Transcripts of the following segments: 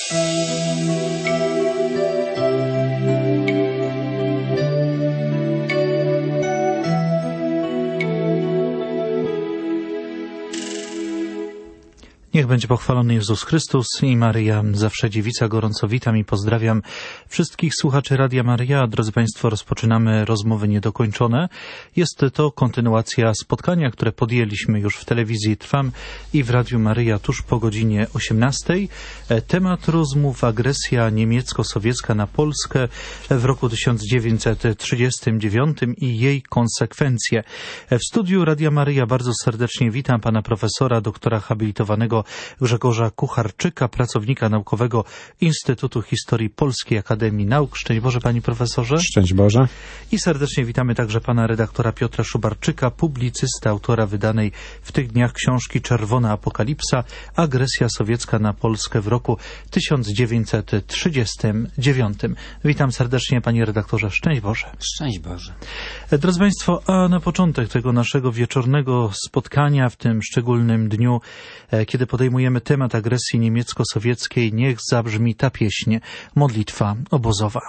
Niech będzie pochwalony Jezus Chrystus i Maryja, zawsze dziewica. Gorąco witam i pozdrawiam wszystkich słuchaczy Radia Maryja. Drodzy Państwo, rozpoczynamy rozmowy niedokończone. Jest to kontynuacja spotkania, które podjęliśmy już w telewizji Trwam i w Radiu Maryja tuż po godzinie 18. Temat rozmów: agresja niemiecko-sowiecka na Polskę w roku 1939 i jej konsekwencje. W studiu Radia Maryja bardzo serdecznie witam pana profesora, doktora habilitowanego Grzegorza Kucharczyka, pracownika naukowego Instytutu Historii Polskiej Akademii Nauk. Szczęść Boże, panie profesorze. Szczęść Boże. I serdecznie witamy także pana redaktora Piotra Szubarczyka, publicysty, autora wydanej w tych dniach książki Czerwona Apokalipsa. Agresja sowiecka na Polskę w roku 1939. Witam serdecznie, panie redaktorze. Szczęść Boże. Szczęść Boże. Drodzy Państwo, a na początek tego naszego wieczornego spotkania w tym szczególnym dniu, kiedy podejmujemy temat agresji niemiecko-sowieckiej, niech zabrzmi ta pieśń, modlitwa obozowa.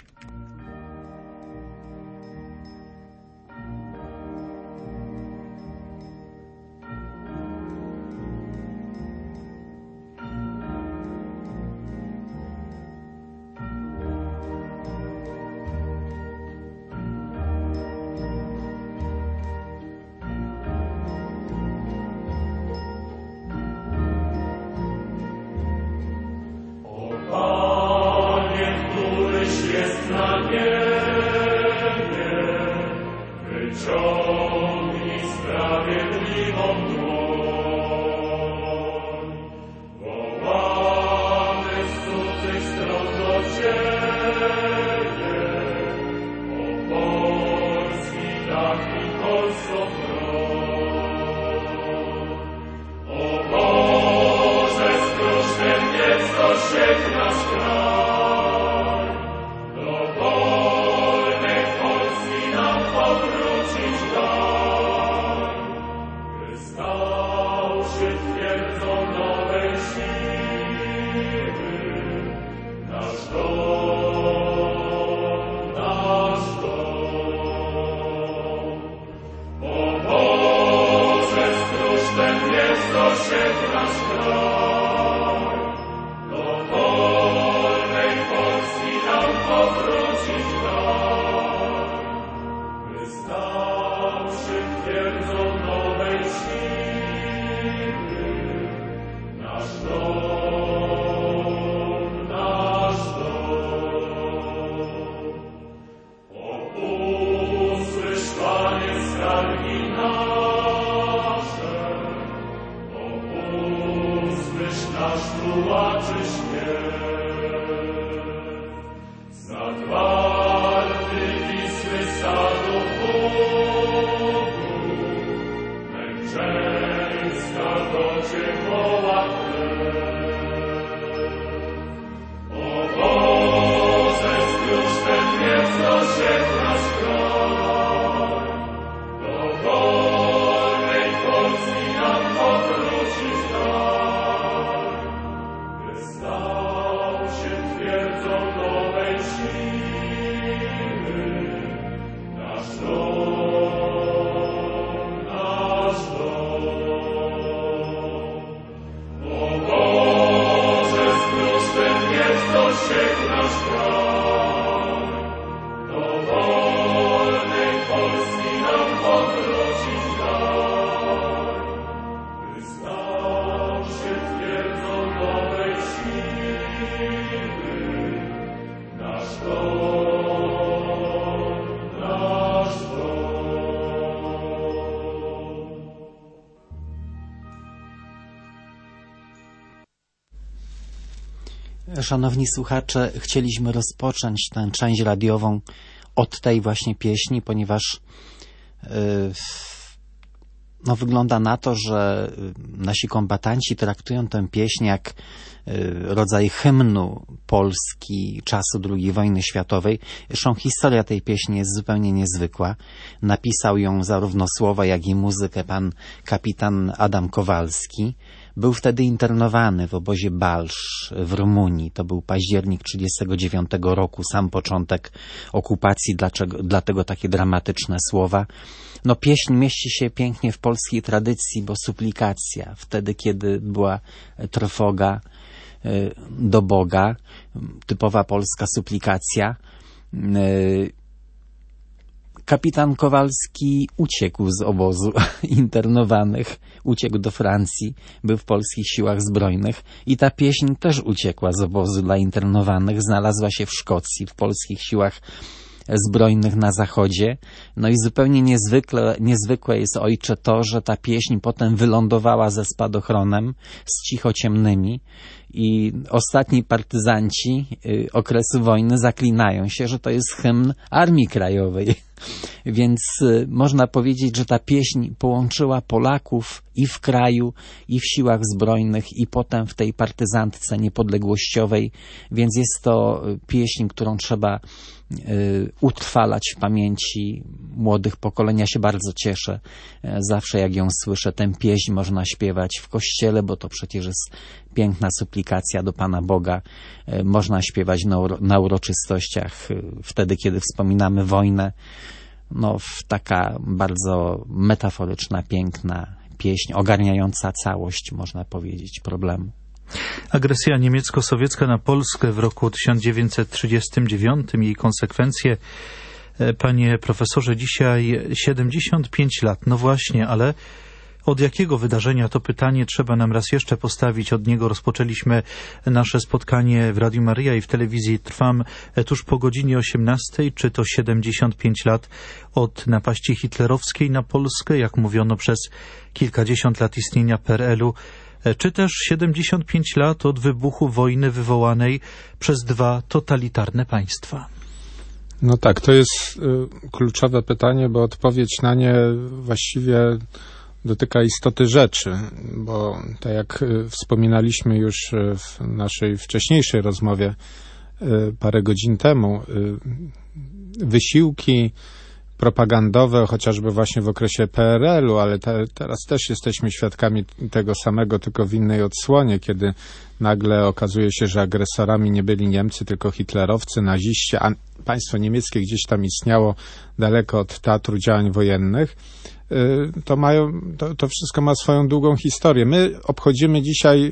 Szanowni słuchacze, chcieliśmy rozpocząć tę część radiową od tej właśnie pieśni, ponieważ wygląda na to, że nasi kombatanci traktują tę pieśń jak rodzaj hymnu Polski czasu II wojny światowej. Zresztą historia tej pieśni jest zupełnie niezwykła. Napisał ją zarówno słowa, jak i muzykę pan kapitan Adam Kowalski. Był wtedy internowany w obozie Balsz w Rumunii. To był październik 1939 roku, sam początek okupacji, dlatego takie dramatyczne słowa. No, pieśń mieści się pięknie w polskiej tradycji, bo suplikacja, wtedy kiedy była trwoga do Boga, typowa polska suplikacja. Kapitan Kowalski uciekł z obozu internowanych, uciekł do Francji, był w polskich siłach zbrojnych i ta pieśń też uciekła z obozu dla internowanych, znalazła się w Szkocji, w polskich siłach zbrojnych na zachodzie. No i zupełnie niezwykłe jest, ojcze, to, że ta pieśń potem wylądowała ze spadochronem z cichociemnymi i ostatni partyzanci okresu wojny zaklinają się, że to jest hymn Armii Krajowej. Więc można powiedzieć, że ta pieśń połączyła Polaków i w kraju, i w siłach zbrojnych, i potem w tej partyzantce niepodległościowej. Więc jest to pieśń, którą trzeba utrwalać w pamięci młodych pokoleń. Ja się bardzo cieszę zawsze, jak ją słyszę. Tę pieśń można śpiewać w kościele, bo to przecież jest piękna suplikacja do Pana Boga. Można śpiewać na uroczystościach, wtedy, kiedy wspominamy wojnę. No, taka bardzo metaforyczna, piękna pieśń, ogarniająca całość, można powiedzieć, problemu. Agresja niemiecko-sowiecka na Polskę w roku 1939 i jej konsekwencje. Panie profesorze, dzisiaj 75 lat. No właśnie, ale od jakiego wydarzenia, to pytanie trzeba nam raz jeszcze postawić. Od niego rozpoczęliśmy nasze spotkanie w Radiu Maryja i w telewizji Trwam tuż po godzinie 18. Czy to 75 lat od napaści hitlerowskiej na Polskę, jak mówiono przez kilkadziesiąt lat istnienia PRL-u, czy też 75 lat od wybuchu wojny wywołanej przez dwa totalitarne państwa? No tak, to jest kluczowe pytanie, bo odpowiedź na nie właściwie dotyka istoty rzeczy, bo tak jak wspominaliśmy już w naszej wcześniejszej rozmowie parę godzin temu, wysiłki propagandowe, chociażby właśnie w okresie PRL-u, ale teraz też jesteśmy świadkami tego samego, tylko w innej odsłonie, kiedy nagle okazuje się, że agresorami nie byli Niemcy, tylko hitlerowcy, naziści, a państwo niemieckie gdzieś tam istniało daleko od teatru działań wojennych. To wszystko ma swoją długą historię. My obchodzimy dzisiaj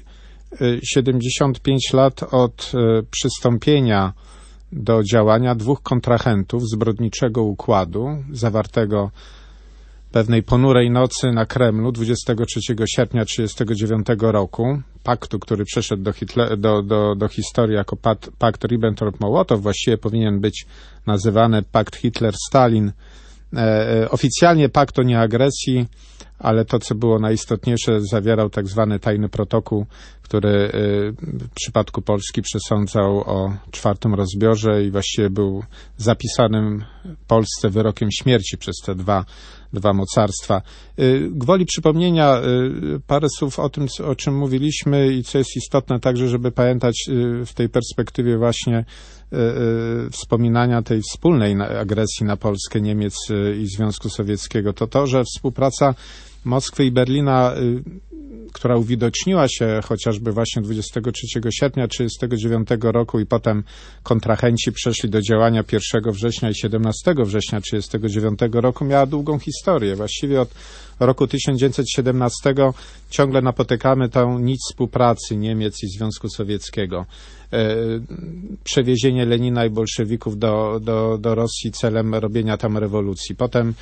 75 lat od przystąpienia do działania dwóch kontrahentów zbrodniczego układu zawartego pewnej ponurej nocy na Kremlu 23 sierpnia 1939 roku, paktu, który przeszedł do historii jako pakt Ribbentrop-Mołotow, właściwie powinien być nazywany pakt Hitler-Stalin. Oficjalnie pakt o nieagresji, ale to, co było najistotniejsze, zawierał tak zwany tajny protokół, który w przypadku Polski przesądzał o czwartym rozbiorze i właściwie był zapisanym Polsce wyrokiem śmierci przez te dwa mocarstwa. Gwoli przypomnienia parę słów o tym, o czym mówiliśmy i co jest istotne także, żeby pamiętać w tej perspektywie właśnie wspominania tej wspólnej agresji na Polskę Niemiec i Związku Sowieckiego, to, że współpraca Moskwy i Berlina, która uwidoczniła się chociażby właśnie 23 sierpnia 1939 roku i potem kontrahenci przeszli do działania 1 września i 17 września 1939 roku, miała długą historię. Właściwie od roku 1917 ciągle napotykamy tę nić współpracy Niemiec i Związku Sowieckiego. Przewiezienie Lenina i bolszewików do Rosji celem robienia tam rewolucji. Potem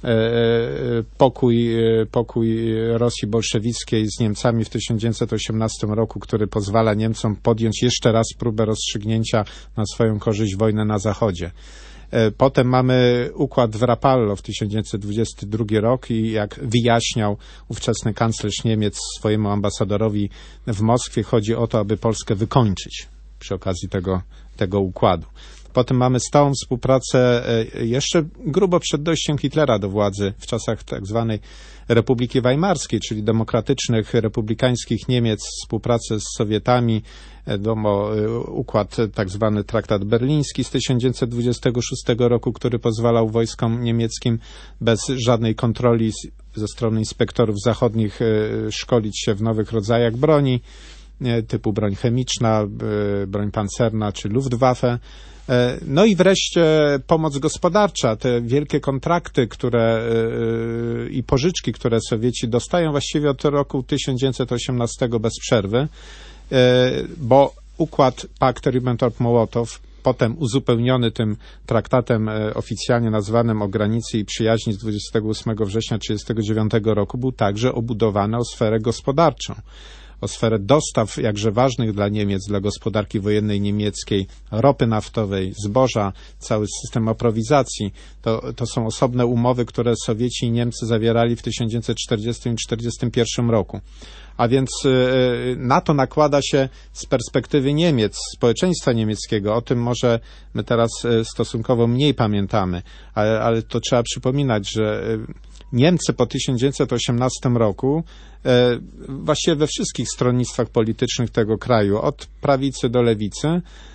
pokój Rosji bolszewickiej z Niemcami w 1918 roku, który pozwala Niemcom podjąć jeszcze raz próbę rozstrzygnięcia na swoją korzyść wojny na Zachodzie. Potem mamy układ w Rapallo w 1922 rok i jak wyjaśniał ówczesny kanclerz Niemiec swojemu ambasadorowi w Moskwie, chodzi o to, aby Polskę wykończyć przy okazji tego układu. Potem mamy stałą współpracę jeszcze grubo przed dojściem Hitlera do władzy w czasach tak zwanej Republiki Weimarskiej, czyli demokratycznych, republikańskich Niemiec, współpracę z Sowietami, układ tak zwany traktat berliński z 1926 roku, który pozwalał wojskom niemieckim bez żadnej kontroli ze strony inspektorów zachodnich szkolić się w nowych rodzajach broni, typu broń chemiczna, broń pancerna czy Luftwaffe. No i wreszcie pomoc gospodarcza, te wielkie kontrakty, i pożyczki, które Sowieci dostają właściwie od roku 1918 bez przerwy, bo układ pakt Ribbentrop-Mołotow, potem uzupełniony tym traktatem oficjalnie nazwanym o granicy i przyjaźni z 28 września 1939 roku, był także obudowany o sferę gospodarczą, o sferę dostaw jakże ważnych dla Niemiec, dla gospodarki wojennej niemieckiej, ropy naftowej, zboża, cały system aprowizacji. To są osobne umowy, które Sowieci i Niemcy zawierali w 1940 i 1941 roku. A więc na to nakłada się z perspektywy Niemiec, społeczeństwa niemieckiego. O tym może my teraz stosunkowo mniej pamiętamy, ale to trzeba przypominać, że Niemcy po 1918 roku właściwie we wszystkich stronnictwach politycznych tego kraju, od prawicy do lewicy,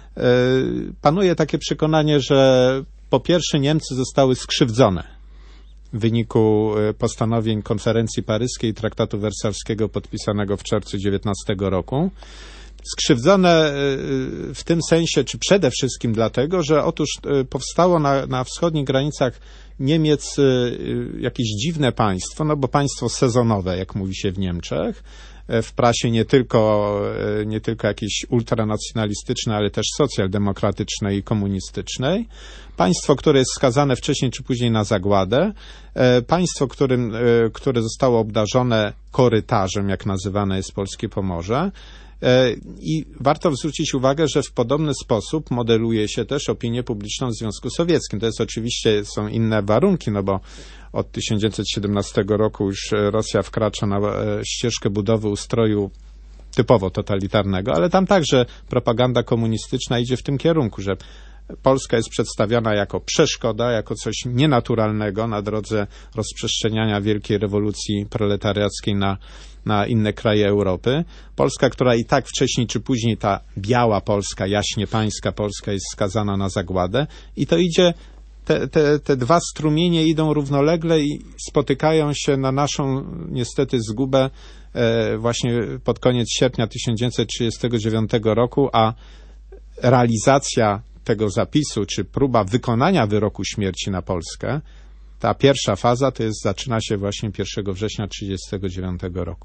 panuje takie przekonanie, że po pierwsze Niemcy zostały skrzywdzone w wyniku postanowień konferencji paryskiej i traktatu wersalskiego podpisanego w czerwcu 19 roku. Skrzywdzone w tym sensie, czy przede wszystkim dlatego, że otóż powstało na wschodnich granicach Niemiec jakieś dziwne państwo, no bo państwo sezonowe, jak mówi się w Niemczech, w prasie nie tylko jakieś ultranacjonalistyczne, ale też socjaldemokratycznej i komunistycznej. Państwo, które jest skazane wcześniej czy później na zagładę. Państwo, które zostało obdarzone korytarzem, jak nazywane jest polskie Pomorze. I warto zwrócić uwagę, że w podobny sposób modeluje się też opinię publiczną w Związku Sowieckim. To jest oczywiście, są inne warunki, no bo od 1917 roku już Rosja wkracza na ścieżkę budowy ustroju typowo totalitarnego, ale tam także propaganda komunistyczna idzie w tym kierunku, że Polska jest przedstawiana jako przeszkoda, jako coś nienaturalnego na drodze rozprzestrzeniania wielkiej rewolucji proletariackiej na inne kraje Europy. Polska, która i tak wcześniej czy później, ta biała Polska, jaśnie pańska Polska jest skazana na zagładę i to idzie, te dwa strumienie idą równolegle i spotykają się na naszą niestety zgubę właśnie pod koniec sierpnia 1939 roku, a realizacja tego zapisu, czy próba wykonania wyroku śmierci na Polskę, ta pierwsza faza zaczyna się właśnie 1 września 1939 roku.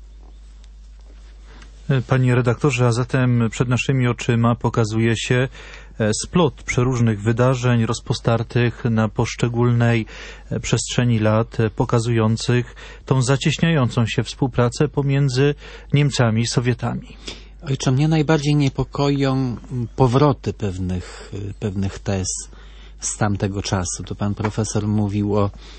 Panie redaktorze, a zatem przed naszymi oczyma pokazuje się splot przeróżnych wydarzeń rozpostartych na poszczególnej przestrzeni lat, pokazujących tą zacieśniającą się współpracę pomiędzy Niemcami i Sowietami. Ojcze, mnie najbardziej niepokoją powroty pewnych tez z tamtego czasu. To pan profesor mówił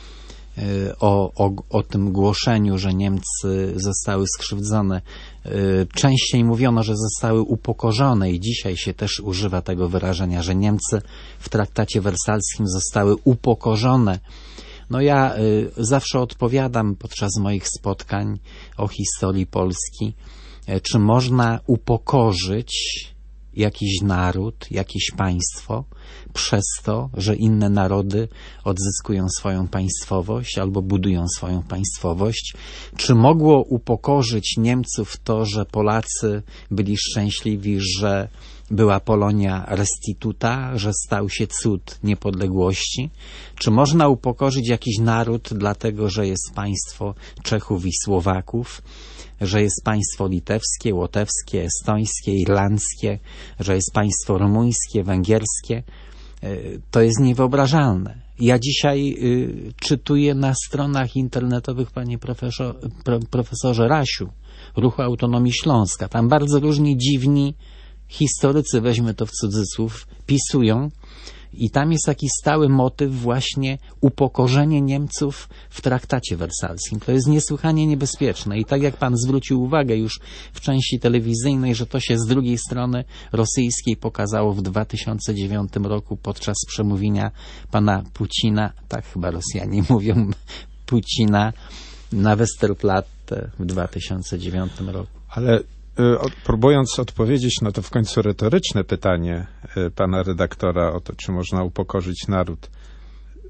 o tym głoszeniu, że Niemcy zostały skrzywdzone. Częściej mówiono, że zostały upokorzone i dzisiaj się też używa tego wyrażenia, że Niemcy w traktacie wersalskim zostały upokorzone. No ja zawsze odpowiadam podczas moich spotkań o historii Polski, czy można upokorzyć jakiś naród, jakieś państwo przez to, że inne narody odzyskują swoją państwowość albo budują swoją państwowość? Czy mogło upokorzyć Niemców to, że Polacy byli szczęśliwi, że była Polonia restituta, że stał się cud niepodległości? Czy można upokorzyć jakiś naród dlatego, że jest państwo Czechów i Słowaków, że jest państwo litewskie, łotewskie, estońskie, irlandzkie, że jest państwo rumuńskie, węgierskie? To jest niewyobrażalne. Ja dzisiaj czytuję na stronach internetowych, panie profesorze Rasiu, Ruchu Autonomii Śląska. Tam bardzo różni dziwni historycy, weźmy to w cudzysłów, pisują i tam jest taki stały motyw właśnie upokorzenie Niemców w traktacie wersalskim. To jest niesłychanie niebezpieczne i tak jak pan zwrócił uwagę już w części telewizyjnej, że to się z drugiej strony rosyjskiej pokazało w 2009 roku podczas przemówienia pana Putina, tak chyba Rosjanie mówią, Putina na Westerplatte w 2009 roku. Ale próbując odpowiedzieć na to w końcu retoryczne pytanie pana redaktora o to, czy można upokorzyć naród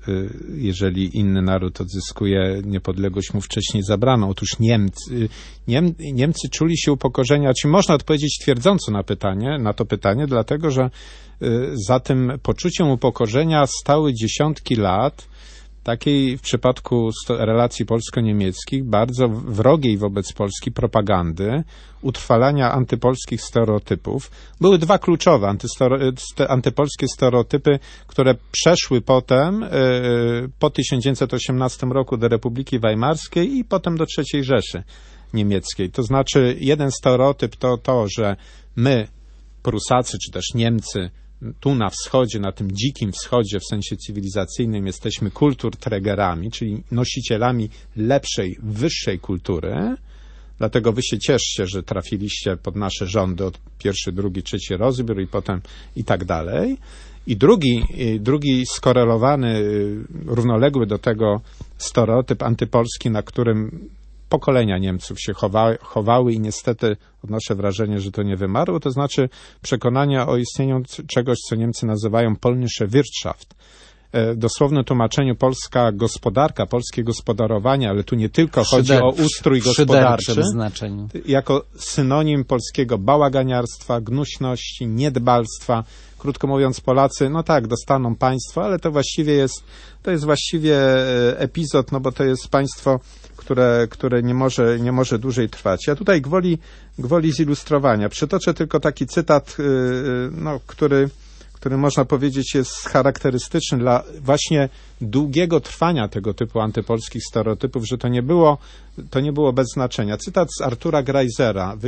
jeżeli inny naród odzyskuje niepodległość, mu wcześniej zabrano. Otóż Niemcy czuli się upokorzeni, czy można odpowiedzieć twierdząco na to pytanie, dlatego że za tym poczuciem upokorzenia stały dziesiątki lat takiej w przypadku relacji polsko-niemieckich bardzo wrogiej wobec Polski propagandy, utrwalania antypolskich stereotypów. Były dwa kluczowe antypolskie stereotypy, które przeszły potem po 1918 roku do Republiki Weimarskiej i potem do III Rzeszy Niemieckiej. To znaczy jeden stereotyp to, że my, Prusacy czy też Niemcy, tu na wschodzie, na tym dzikim wschodzie w sensie cywilizacyjnym jesteśmy kulturträgerami, czyli nosicielami lepszej, wyższej kultury. Dlatego wy się cieszcie, że trafiliście pod nasze rządy od pierwszy, drugi, trzeci rozbiór i potem i tak dalej. I drugi skorelowany, równoległy do tego stereotyp antypolski, na którym pokolenia Niemców się chowały i niestety odnoszę wrażenie, że to nie wymarło, to znaczy przekonania o istnieniu czegoś, co Niemcy nazywają polnische Wirtschaft. W dosłownym tłumaczeniu polska gospodarka, polskie gospodarowanie, ale tu nie tylko chodzi o ustrój gospodarczy, jako synonim polskiego bałaganiarstwa, gnuśności, niedbalstwa. Krótko mówiąc, Polacy, no tak, dostaną państwo, ale to jest właściwie epizod, no bo to jest państwo, które nie może dłużej trwać. Ja tutaj gwoli zilustrowania przytoczę tylko taki cytat, który można powiedzieć jest charakterystyczny dla właśnie długiego trwania tego typu antypolskich stereotypów, że to nie było bez znaczenia. Cytat z Artura Greisera,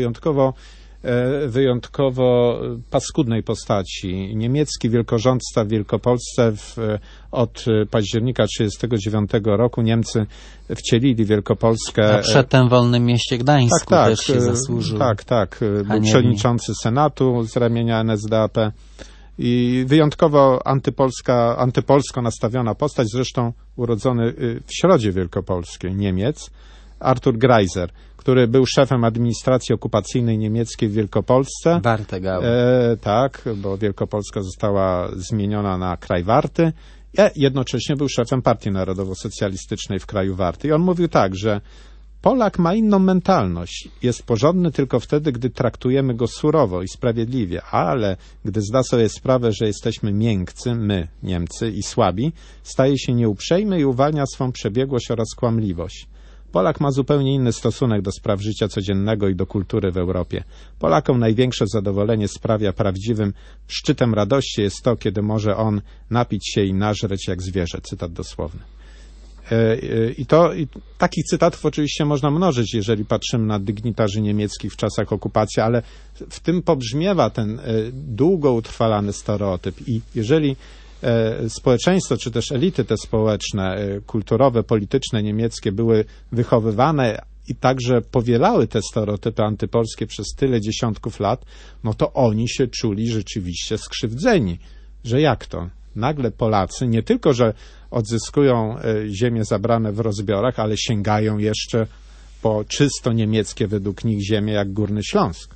wyjątkowo paskudnej postaci. Niemiecki wielkorządca w Wielkopolsce od października 1939 roku Niemcy wcielili Wielkopolskę. A przedtem w Wolnym Mieście Gdańsku też się zasłużył. Tak. Był przewodniczący Senatu z ramienia NSDAP. I wyjątkowo antypolsko nastawiona postać, zresztą urodzony w środzie wielkopolskiej, Niemiec, Artur Greiser, który był szefem administracji okupacyjnej niemieckiej w Wielkopolsce. Wartegau. Tak, bo Wielkopolska została zmieniona na kraj Warty. Jednocześnie był szefem Partii Narodowo-Socjalistycznej w kraju Warty. I on mówił tak, że Polak ma inną mentalność. Jest porządny tylko wtedy, gdy traktujemy go surowo i sprawiedliwie, ale gdy zda sobie sprawę, że jesteśmy miękcy, my, Niemcy, i słabi, staje się nieuprzejmy i uwalnia swą przebiegłość oraz kłamliwość. Polak ma zupełnie inny stosunek do spraw życia codziennego i do kultury w Europie. Polakom największe zadowolenie sprawia prawdziwym szczytem radości jest to, kiedy może on napić się i nażreć jak zwierzę. Cytat dosłowny. I takich cytatów oczywiście można mnożyć, jeżeli patrzymy na dygnitarzy niemieckich w czasach okupacji, ale w tym pobrzmiewa ten długo utrwalany stereotyp. I jeżeli społeczeństwo, czy też elity te społeczne, kulturowe, polityczne niemieckie były wychowywane i także powielały te stereotypy antypolskie przez tyle dziesiątków lat, no to oni się czuli rzeczywiście skrzywdzeni. Że jak to? Nagle Polacy nie tylko, że odzyskują ziemię zabrane w rozbiorach, ale sięgają jeszcze po czysto niemieckie według nich ziemię jak Górny Śląsk.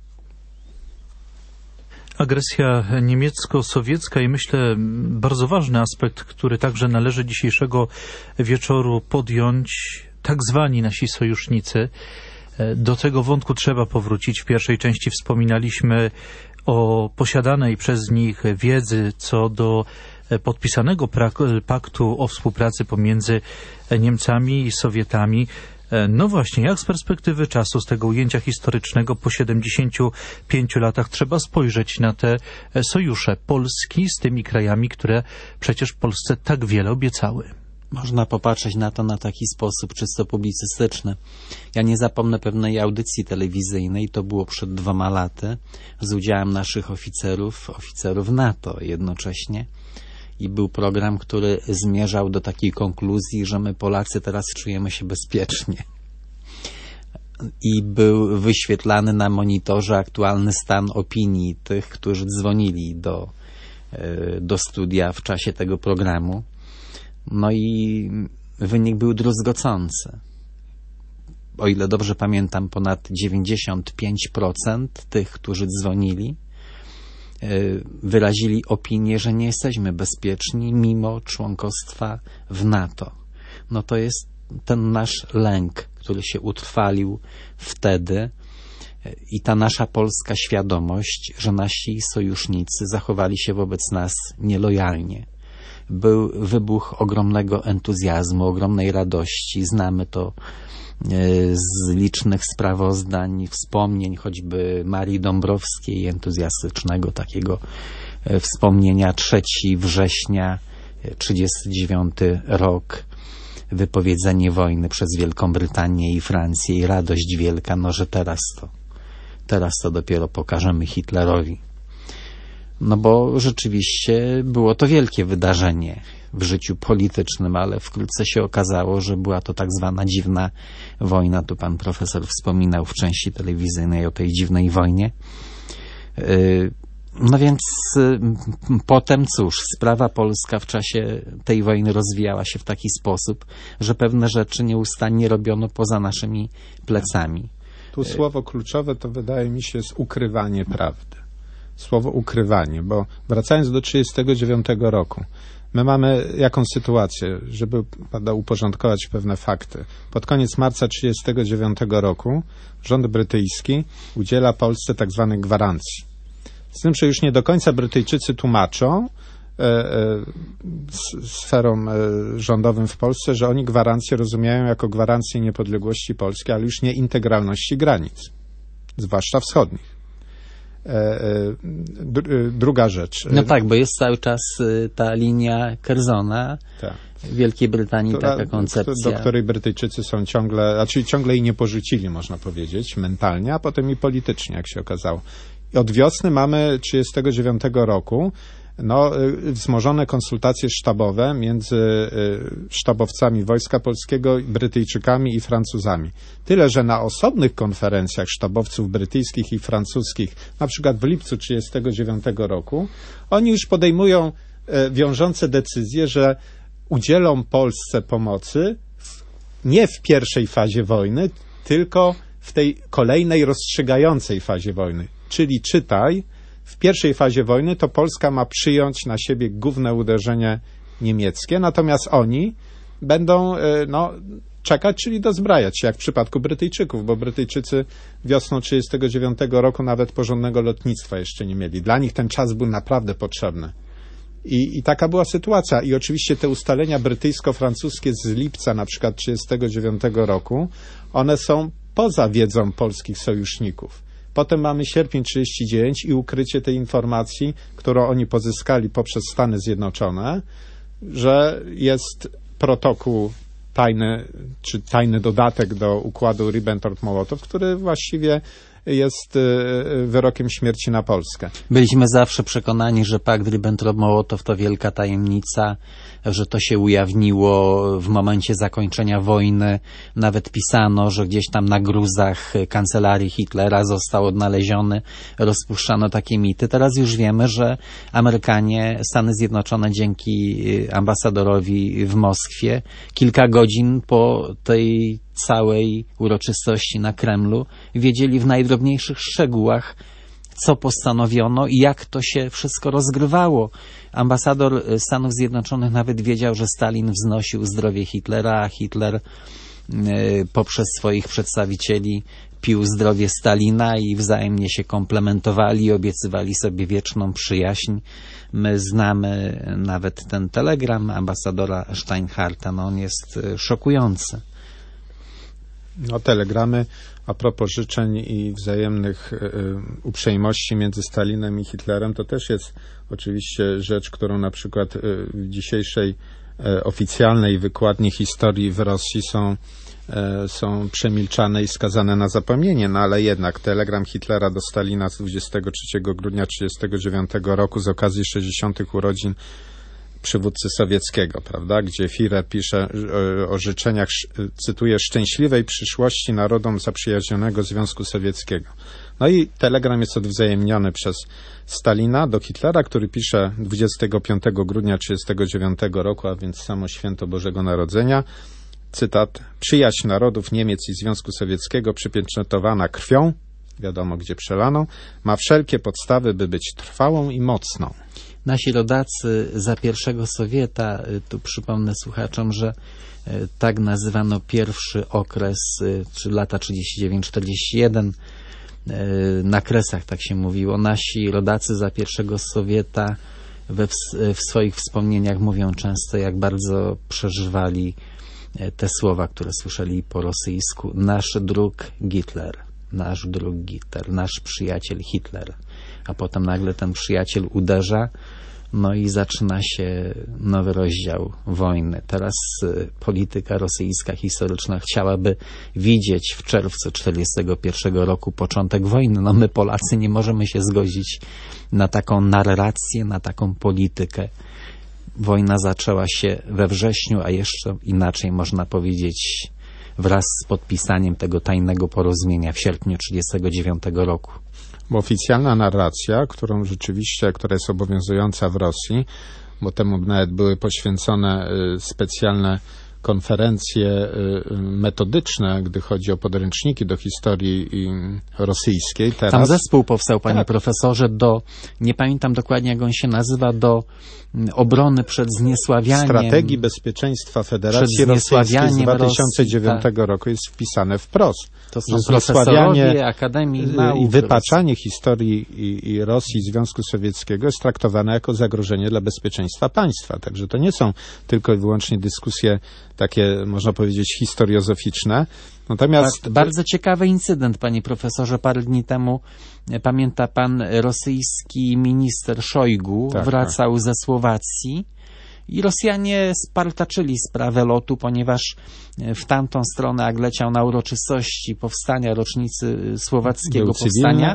Agresja niemiecko-sowiecka i myślę bardzo ważny aspekt, który także należy dzisiejszego wieczoru podjąć, tak zwani nasi sojusznicy. Do tego wątku trzeba powrócić. W pierwszej części wspominaliśmy o posiadanej przez nich wiedzy co do podpisanego paktu o współpracy pomiędzy Niemcami i Sowietami. No właśnie, jak z perspektywy czasu, z tego ujęcia historycznego po 75 latach trzeba spojrzeć na te sojusze Polski z tymi krajami, które przecież Polsce tak wiele obiecały? Można popatrzeć na to na taki sposób czysto publicystyczny. Ja nie zapomnę pewnej audycji telewizyjnej, to było przed 2 laty, z udziałem naszych oficerów NATO jednocześnie. I był program, który zmierzał do takiej konkluzji, że my Polacy teraz czujemy się bezpiecznie. I był wyświetlany na monitorze aktualny stan opinii tych, którzy dzwonili do studia w czasie tego programu. No i wynik był druzgocący. O ile dobrze pamiętam, ponad 95% tych, którzy dzwonili, wyrazili opinię, że nie jesteśmy bezpieczni mimo członkostwa w NATO. No to jest ten nasz lęk, który się utrwalił wtedy i ta nasza polska świadomość, że nasi sojusznicy zachowali się wobec nas nielojalnie. Był wybuch ogromnego entuzjazmu, ogromnej radości. Znamy to z licznych sprawozdań, wspomnień choćby Marii Dąbrowskiej, entuzjastycznego takiego wspomnienia 3 września 1939 rok, wypowiedzenie wojny przez Wielką Brytanię i Francję i radość wielka, no że teraz to dopiero pokażemy Hitlerowi. No bo rzeczywiście było to wielkie wydarzenie w życiu politycznym, ale wkrótce się okazało, że była to tak zwana dziwna wojna. Tu pan profesor wspominał w części telewizyjnej o tej dziwnej wojnie. No więc potem cóż, sprawa polska w czasie tej wojny rozwijała się w taki sposób, że pewne rzeczy nieustannie robiono poza naszymi plecami. Tu słowo kluczowe to wydaje mi się jest ukrywanie prawdy. Słowo ukrywanie, bo wracając do 1939 roku, my mamy jaką sytuację, żeby uporządkować pewne fakty. Pod koniec marca 1939 roku rząd brytyjski udziela Polsce tak zwanej gwarancji. Z tym, że już nie do końca Brytyjczycy tłumaczą sferom rządowym w Polsce, że oni gwarancje rozumieją jako gwarancję niepodległości Polski, ale już nie integralności granic, zwłaszcza wschodnich. Druga rzecz. No tak, bo jest cały czas ta linia Curzona tak. W Wielkiej Brytanii, taka koncepcja. Do której Brytyjczycy są ciągle jej nie porzucili, można powiedzieć, mentalnie, a potem i politycznie, jak się okazało. I od wiosny mamy 1939 roku wzmożone konsultacje sztabowe między sztabowcami Wojska Polskiego, Brytyjczykami i Francuzami. Tyle, że na osobnych konferencjach sztabowców brytyjskich i francuskich, na przykład w lipcu 1939 roku, oni już podejmują wiążące decyzje, że udzielą Polsce pomocy nie w pierwszej fazie wojny, tylko w tej kolejnej rozstrzygającej fazie wojny. Czyli czytaj, w pierwszej fazie wojny to Polska ma przyjąć na siebie główne uderzenie niemieckie, natomiast oni będą czekać, czyli dozbrajać się, jak w przypadku Brytyjczyków, bo Brytyjczycy wiosną 1939 roku nawet porządnego lotnictwa jeszcze nie mieli. Dla nich ten czas był naprawdę potrzebny. I taka była sytuacja. I oczywiście te ustalenia brytyjsko-francuskie z lipca na przykład 1939 roku, one są poza wiedzą polskich sojuszników. Potem mamy sierpień 1939 i ukrycie tej informacji, którą oni pozyskali poprzez Stany Zjednoczone, że jest protokół tajny, czy tajny dodatek do układu Ribbentrop-Mołotow, który właściwie jest wyrokiem śmierci na Polskę. Byliśmy zawsze przekonani, że pakt Ribbentrop-Mołotow to wielka tajemnica, że to się ujawniło w momencie zakończenia wojny. Nawet pisano, że gdzieś tam na gruzach kancelarii Hitlera został odnaleziony, rozpuszczano takie mity. Teraz już wiemy, że Amerykanie, Stany Zjednoczone dzięki ambasadorowi w Moskwie kilka godzin po tej całej uroczystości na Kremlu wiedzieli w najdrobniejszych szczegółach, co postanowiono i jak to się wszystko rozgrywało. Ambasador Stanów Zjednoczonych nawet wiedział, że Stalin wznosił zdrowie Hitlera, a Hitler poprzez swoich przedstawicieli pił zdrowie Stalina i wzajemnie się komplementowali i obiecywali sobie wieczną przyjaźń. My znamy nawet ten telegram ambasadora Steinharta, on jest szokujący. Telegramy a propos życzeń i wzajemnych uprzejmości między Stalinem i Hitlerem, to też jest oczywiście rzecz, którą na przykład w dzisiejszej oficjalnej wykładni historii w Rosji są przemilczane i skazane na zapomnienie, ale jednak telegram Hitlera do Stalina z 23 grudnia 1939 roku z okazji 60. urodzin przywódcy sowieckiego, prawda, gdzie Führer pisze o życzeniach, cytuję, szczęśliwej przyszłości narodom zaprzyjaźnionego Związku Sowieckiego. I telegram jest odwzajemniony przez Stalina do Hitlera, który pisze 25 grudnia 1939 roku, a więc samo święto Bożego Narodzenia, cytat, przyjaźń narodów Niemiec i Związku Sowieckiego przypieczętowana krwią, wiadomo gdzie przelaną, ma wszelkie podstawy, by być trwałą i mocną. Nasi rodacy za pierwszego Sowieta, tu przypomnę słuchaczom, że tak nazywano pierwszy okres, czy lata 39-41, na Kresach tak się mówiło. Nasi rodacy za pierwszego Sowieta w swoich wspomnieniach mówią często, jak bardzo przeżywali te słowa, które słyszeli po rosyjsku. Nasz drug Hitler, nasz przyjaciel Hitler. A potem nagle ten przyjaciel uderza, no i zaczyna się nowy rozdział wojny. Teraz polityka rosyjska historyczna chciałaby widzieć w czerwcu 1941 roku początek wojny. No my Polacy nie możemy się zgodzić na taką narrację, na taką politykę. Wojna zaczęła się we wrześniu, a jeszcze inaczej można powiedzieć wraz z podpisaniem tego tajnego porozumienia w sierpniu 1939 roku. Bo oficjalna narracja, która jest obowiązująca w Rosji, bo temu nawet były poświęcone specjalne konferencje metodyczne, gdy chodzi o podręczniki do historii rosyjskiej. Teraz... Tam zespół powstał, panie profesorze, nie pamiętam dokładnie jak on się nazywa, do obrony przed zniesławianiem. Strategii bezpieczeństwa Federacji Rosyjskiej z 2009 roku jest wpisane wprost. To są profesorowie Akademii Nauk. I wypaczanie historii i Rosji Związku Sowieckiego jest traktowane jako zagrożenie dla bezpieczeństwa państwa. Także to nie są tylko i wyłącznie dyskusje takie, można powiedzieć, historiozoficzne. Natomiast... Bardzo ciekawy incydent, panie profesorze. Parę dni temu, pamięta pan, rosyjski minister Szojgu wracał ze Słowacji i Rosjanie spartaczyli sprawę lotu, ponieważ w tamtą stronę, jak leciał na uroczystości powstania, rocznicy słowackiego powstania,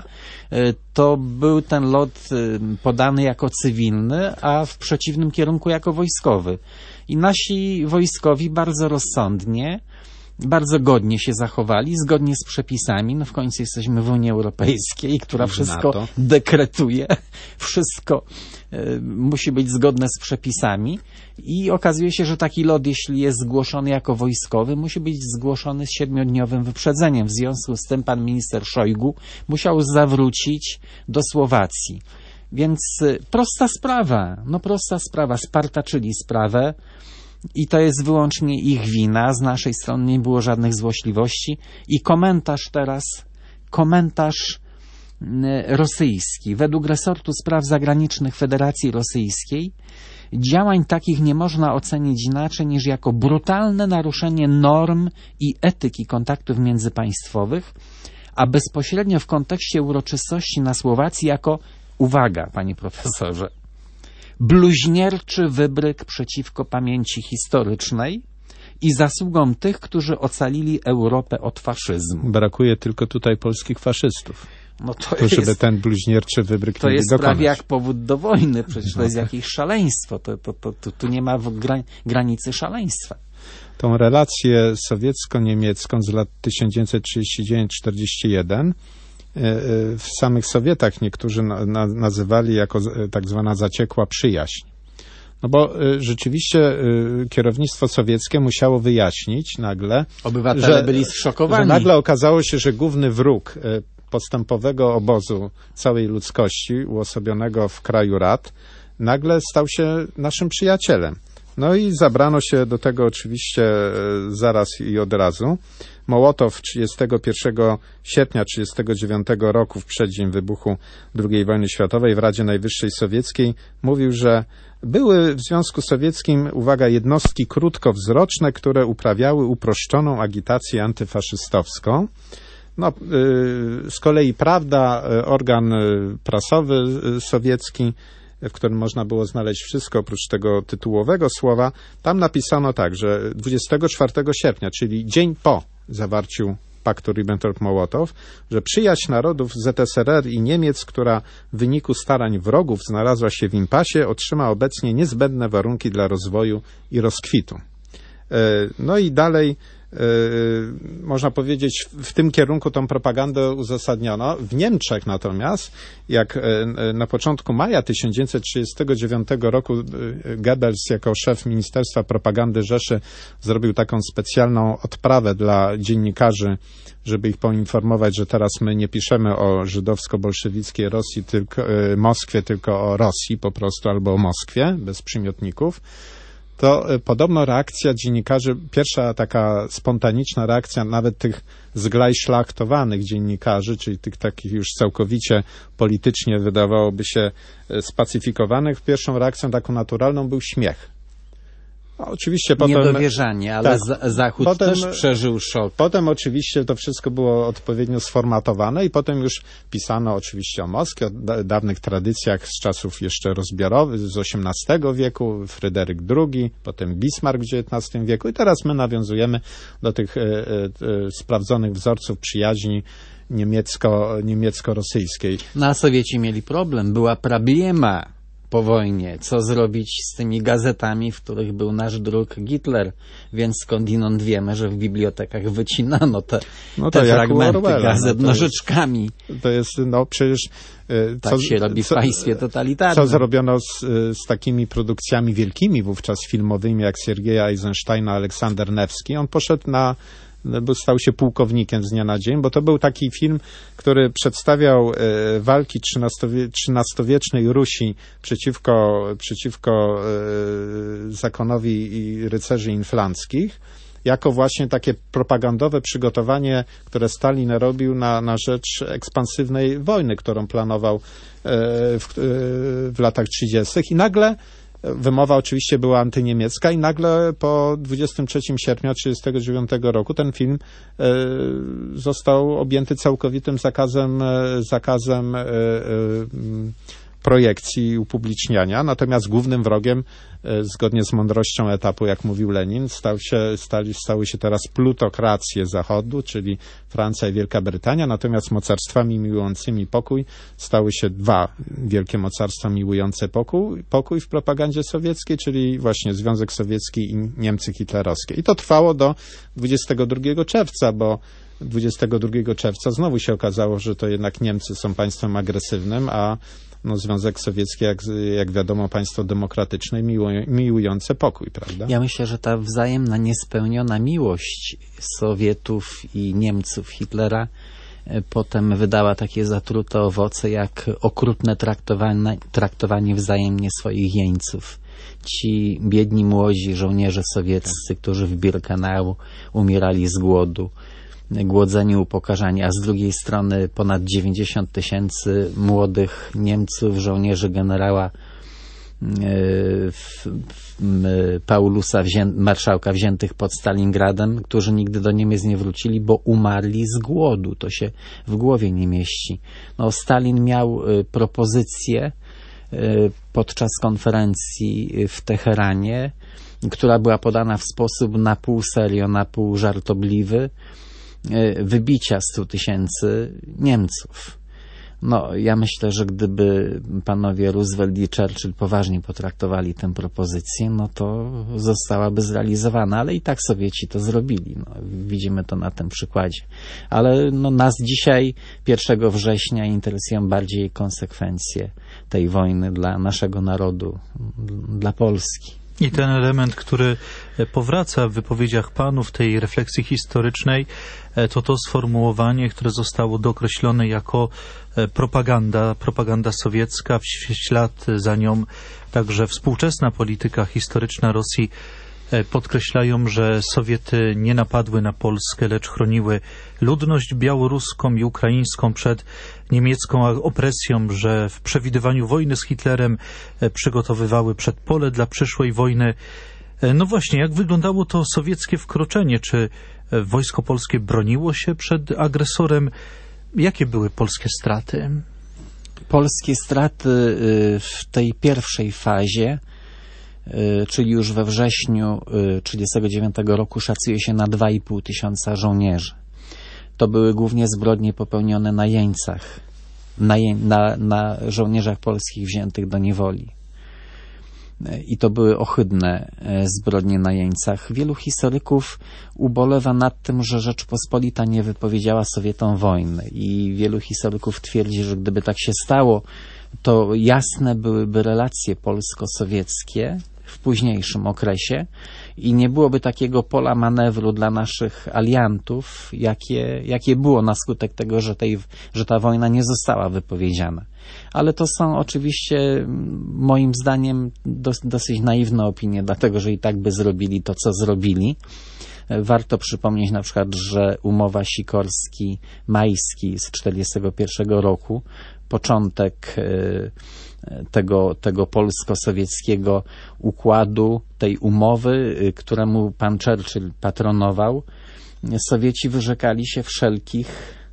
to był ten lot podany jako cywilny, a w przeciwnym kierunku jako wojskowy. I nasi wojskowi bardzo rozsądnie, bardzo godnie się zachowali, zgodnie z przepisami. No w końcu jesteśmy w Unii Europejskiej, która wszystko dekretuje, wszystko musi być zgodne z przepisami i okazuje się, że taki lot, jeśli jest zgłoszony jako wojskowy, musi być zgłoszony z 7-dniowym wyprzedzeniem. W związku z tym pan minister Szojgu musiał zawrócić do Słowacji. Więc prosta sprawa, spartaczyli sprawę. I to jest wyłącznie ich wina, z naszej strony nie było żadnych złośliwości. I komentarz rosyjski. Według resortu spraw zagranicznych Federacji Rosyjskiej działań takich nie można ocenić inaczej niż jako brutalne naruszenie norm i etyki kontaktów międzypaństwowych, a bezpośrednio w kontekście uroczystości na Słowacji jako, uwaga, panie profesorze, bluźnierczy wybryk przeciwko pamięci historycznej i zasługom tych, którzy ocalili Europę od faszyzmu. Brakuje tylko tutaj polskich faszystów. No żeby ten bluźnierczy wybryk to jest dokonać. prawie jak powód do wojny, przecież to jest jakieś szaleństwo. Tu nie ma granicy szaleństwa. Tą relację sowiecko-niemiecką z lat 1939-41 w samych Sowietach niektórzy nazywali jako tak zwana zaciekła przyjaźń. No bo rzeczywiście kierownictwo sowieckie musiało wyjaśnić nagle, obywatele byli zszokowani. Że nagle okazało się, że główny wróg postępowego obozu całej ludzkości, uosobionego w kraju rad, nagle stał się naszym przyjacielem. No i zabrano się do tego oczywiście zaraz i od razu. Mołotow 31 sierpnia 1939 roku, w przeddzień wybuchu II wojny światowej, w Radzie Najwyższej Sowieckiej mówił, że były w Związku Sowieckim, uwaga, jednostki krótkowzroczne, które uprawiały uproszczoną agitację antyfaszystowską. No, z kolei Prawda, organ prasowy sowiecki, w którym można było znaleźć wszystko oprócz tego tytułowego słowa, tam napisano tak, że 24 sierpnia, czyli dzień po zawarciu paktu Ribbentrop-Mołotow, że przyjaźń narodów ZSRR i Niemiec, która w wyniku starań wrogów znalazła się w impasie, otrzyma obecnie niezbędne warunki dla rozwoju i rozkwitu. No i dalej można powiedzieć, w tym kierunku tą propagandę uzasadniono. W Niemczech natomiast, jak na początku maja 1939 roku Goebbels jako szef Ministerstwa Propagandy Rzeszy zrobił taką specjalną odprawę dla dziennikarzy, żeby ich poinformować, że teraz my nie piszemy o żydowsko-bolszewickiej Rosji, Moskwie, tylko o Rosji po prostu, albo o Moskwie, bez przymiotników. To podobno reakcja dziennikarzy, pierwsza taka spontaniczna reakcja nawet tych zglajszlachtowanych dziennikarzy, czyli tych takich już całkowicie politycznie wydawałoby się spacyfikowanych, pierwszą reakcją taką naturalną był śmiech. Oczywiście potem... Niedowierzanie, ale tak, Zachód potem, też przeżył szok. Potem oczywiście to wszystko było odpowiednio sformatowane i potem już pisano oczywiście o Moskwie, o dawnych tradycjach z czasów jeszcze rozbiorowych, z XVIII wieku, Fryderyk II, potem Bismarck w XIX wieku i teraz my nawiązujemy do tych sprawdzonych wzorców przyjaźni niemiecko-rosyjskiej. No a Sowieci mieli problem, była problema po wojnie, co zrobić z tymi gazetami, w których był nasz druk Hitler, więc skądinąd wiemy, że w bibliotekach wycinano te fragmenty gazet nożyczkami. To jest, przecież... Tak się robi w państwie totalitarnym. Co zrobiono z takimi produkcjami wielkimi wówczas filmowymi, jak Siergieja Eisensteina, Aleksander Newski. On poszedł stał się pułkownikiem z dnia na dzień, bo to był taki film, który przedstawiał walki XIII-wiecznej Rusi przeciwko zakonowi i rycerzy inflanckich, jako właśnie takie propagandowe przygotowanie, które Stalin robił na rzecz ekspansywnej wojny, którą planował w latach 30. I nagle wymowa oczywiście była antyniemiecka i nagle po 23 sierpnia 1939 roku ten film został objęty całkowitym zakazem projekcji i upubliczniania, natomiast głównym wrogiem, zgodnie z mądrością etapu, jak mówił Lenin, stały się teraz plutokracje Zachodu, czyli Francja i Wielka Brytania, natomiast mocarstwami miłującymi pokój stały się dwa wielkie mocarstwa miłujące pokój w propagandzie sowieckiej, czyli właśnie Związek Sowiecki i Niemcy hitlerowskie. I to trwało do 22 czerwca, bo 22 czerwca znowu się okazało, że to jednak Niemcy są państwem agresywnym, a Związek Sowiecki, jak wiadomo, państwo demokratyczne, miłujące pokój, prawda? Ja myślę, że ta wzajemna niespełniona miłość Sowietów i Niemców Hitlera potem wydała takie zatrute owoce, jak okrutne traktowanie wzajemnie swoich jeńców. Ci biedni młodzi żołnierze sowieccy, którzy w Birkenau umierali z głodu, głodzeni, upokarzani, a z drugiej strony ponad 90 000 młodych Niemców, żołnierzy generała Paulusa, marszałka, wziętych pod Stalingradem, którzy nigdy do Niemiec nie wrócili, bo umarli z głodu. To się w głowie nie mieści. Stalin miał propozycję podczas konferencji w Teheranie, która była podana w sposób na pół serio, na pół żartobliwy, wybicia 100 000 Niemców. Ja myślę, że gdyby panowie Roosevelt i Churchill poważnie potraktowali tę propozycję, to zostałaby zrealizowana, ale i tak Sowieci to zrobili. Widzimy to na tym przykładzie. Ale nas dzisiaj, 1 września, interesują bardziej konsekwencje tej wojny dla naszego narodu, dla Polski. I ten element, który powraca w wypowiedziach panów, tej refleksji historycznej, to sformułowanie, które zostało dookreślone jako propaganda sowiecka, w ślad za nią także współczesna polityka historyczna Rosji podkreślają, że Sowiety nie napadły na Polskę, lecz chroniły ludność białoruską i ukraińską przed niemiecką opresją, że w przewidywaniu wojny z Hitlerem przygotowywały przedpole dla przyszłej wojny. Właśnie, jak wyglądało to sowieckie wkroczenie? Czy wojsko polskie broniło się przed agresorem? Jakie były polskie straty? Polskie straty w tej pierwszej fazie, czyli już we wrześniu 1939 roku, szacuje się na 2500 żołnierzy. To były głównie zbrodnie popełnione na jeńcach, na żołnierzach polskich wziętych do niewoli. i to były ohydne zbrodnie na jeńcach. Wielu historyków ubolewa nad tym, że Rzeczpospolita nie wypowiedziała Sowietom wojny i wielu historyków twierdzi, że gdyby tak się stało, to jasne byłyby relacje polsko-sowieckie w późniejszym okresie i nie byłoby takiego pola manewru dla naszych aliantów, jakie było na skutek tego, że ta wojna nie została wypowiedziana. Ale to są oczywiście moim zdaniem dosyć naiwne opinie, dlatego że i tak by zrobili to, co zrobili. Warto przypomnieć na przykład, że umowa Sikorski-Majski z 1941 roku, początek tego polsko-sowieckiego układu, tej umowy, któremu pan Churchill patronował, Sowieci wyrzekali się wszelkich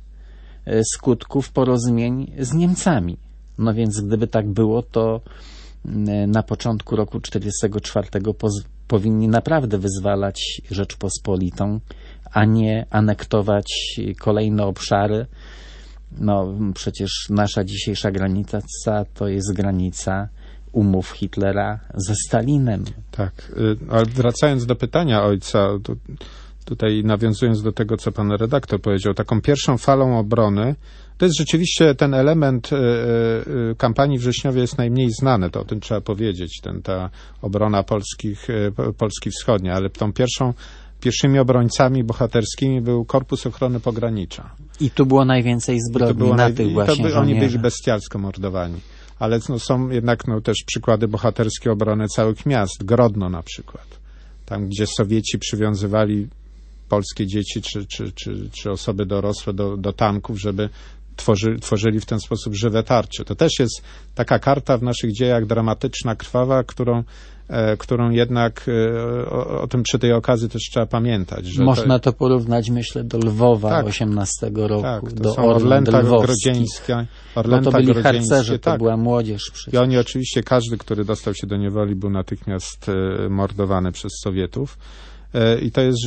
skutków porozumień z Niemcami. No więc gdyby tak było, to na początku roku 1944 powinni naprawdę wyzwalać Rzeczpospolitą, a nie anektować kolejne obszary. No przecież nasza dzisiejsza granica to jest granica umów Hitlera ze Stalinem. Tak, ale wracając do pytania ojca, tutaj nawiązując do tego, co pan redaktor powiedział, taką pierwszą falą obrony, to jest rzeczywiście ten element kampanii wrześniowej jest najmniej znany, to o tym trzeba powiedzieć, ta obrona Polski Wschodniej, ale tą pierwszymi obrońcami bohaterskimi był Korpus Ochrony Pogranicza. I tu było najwięcej zbrodni na tych właśnie żołnierzy. Oni byli bestialsko mordowani. Ale są jednak też przykłady bohaterskiej obrony całych miast. Grodno na przykład. Tam, gdzie Sowieci przywiązywali polskie dzieci czy osoby dorosłe do tanków, żeby tworzyli w ten sposób żywe tarcze. To też jest taka karta w naszych dziejach dramatyczna, krwawa, którą jednak o tym przy tej okazji też trzeba pamiętać. Że można to porównać, myślę, do Lwowa 18 roku, tak, do Orlęta Grodzieńska. Bo to byli harcerze, to była młodzież przecież. I oni oczywiście, każdy, który dostał się do niewoli, był natychmiast mordowany przez Sowietów. I to jest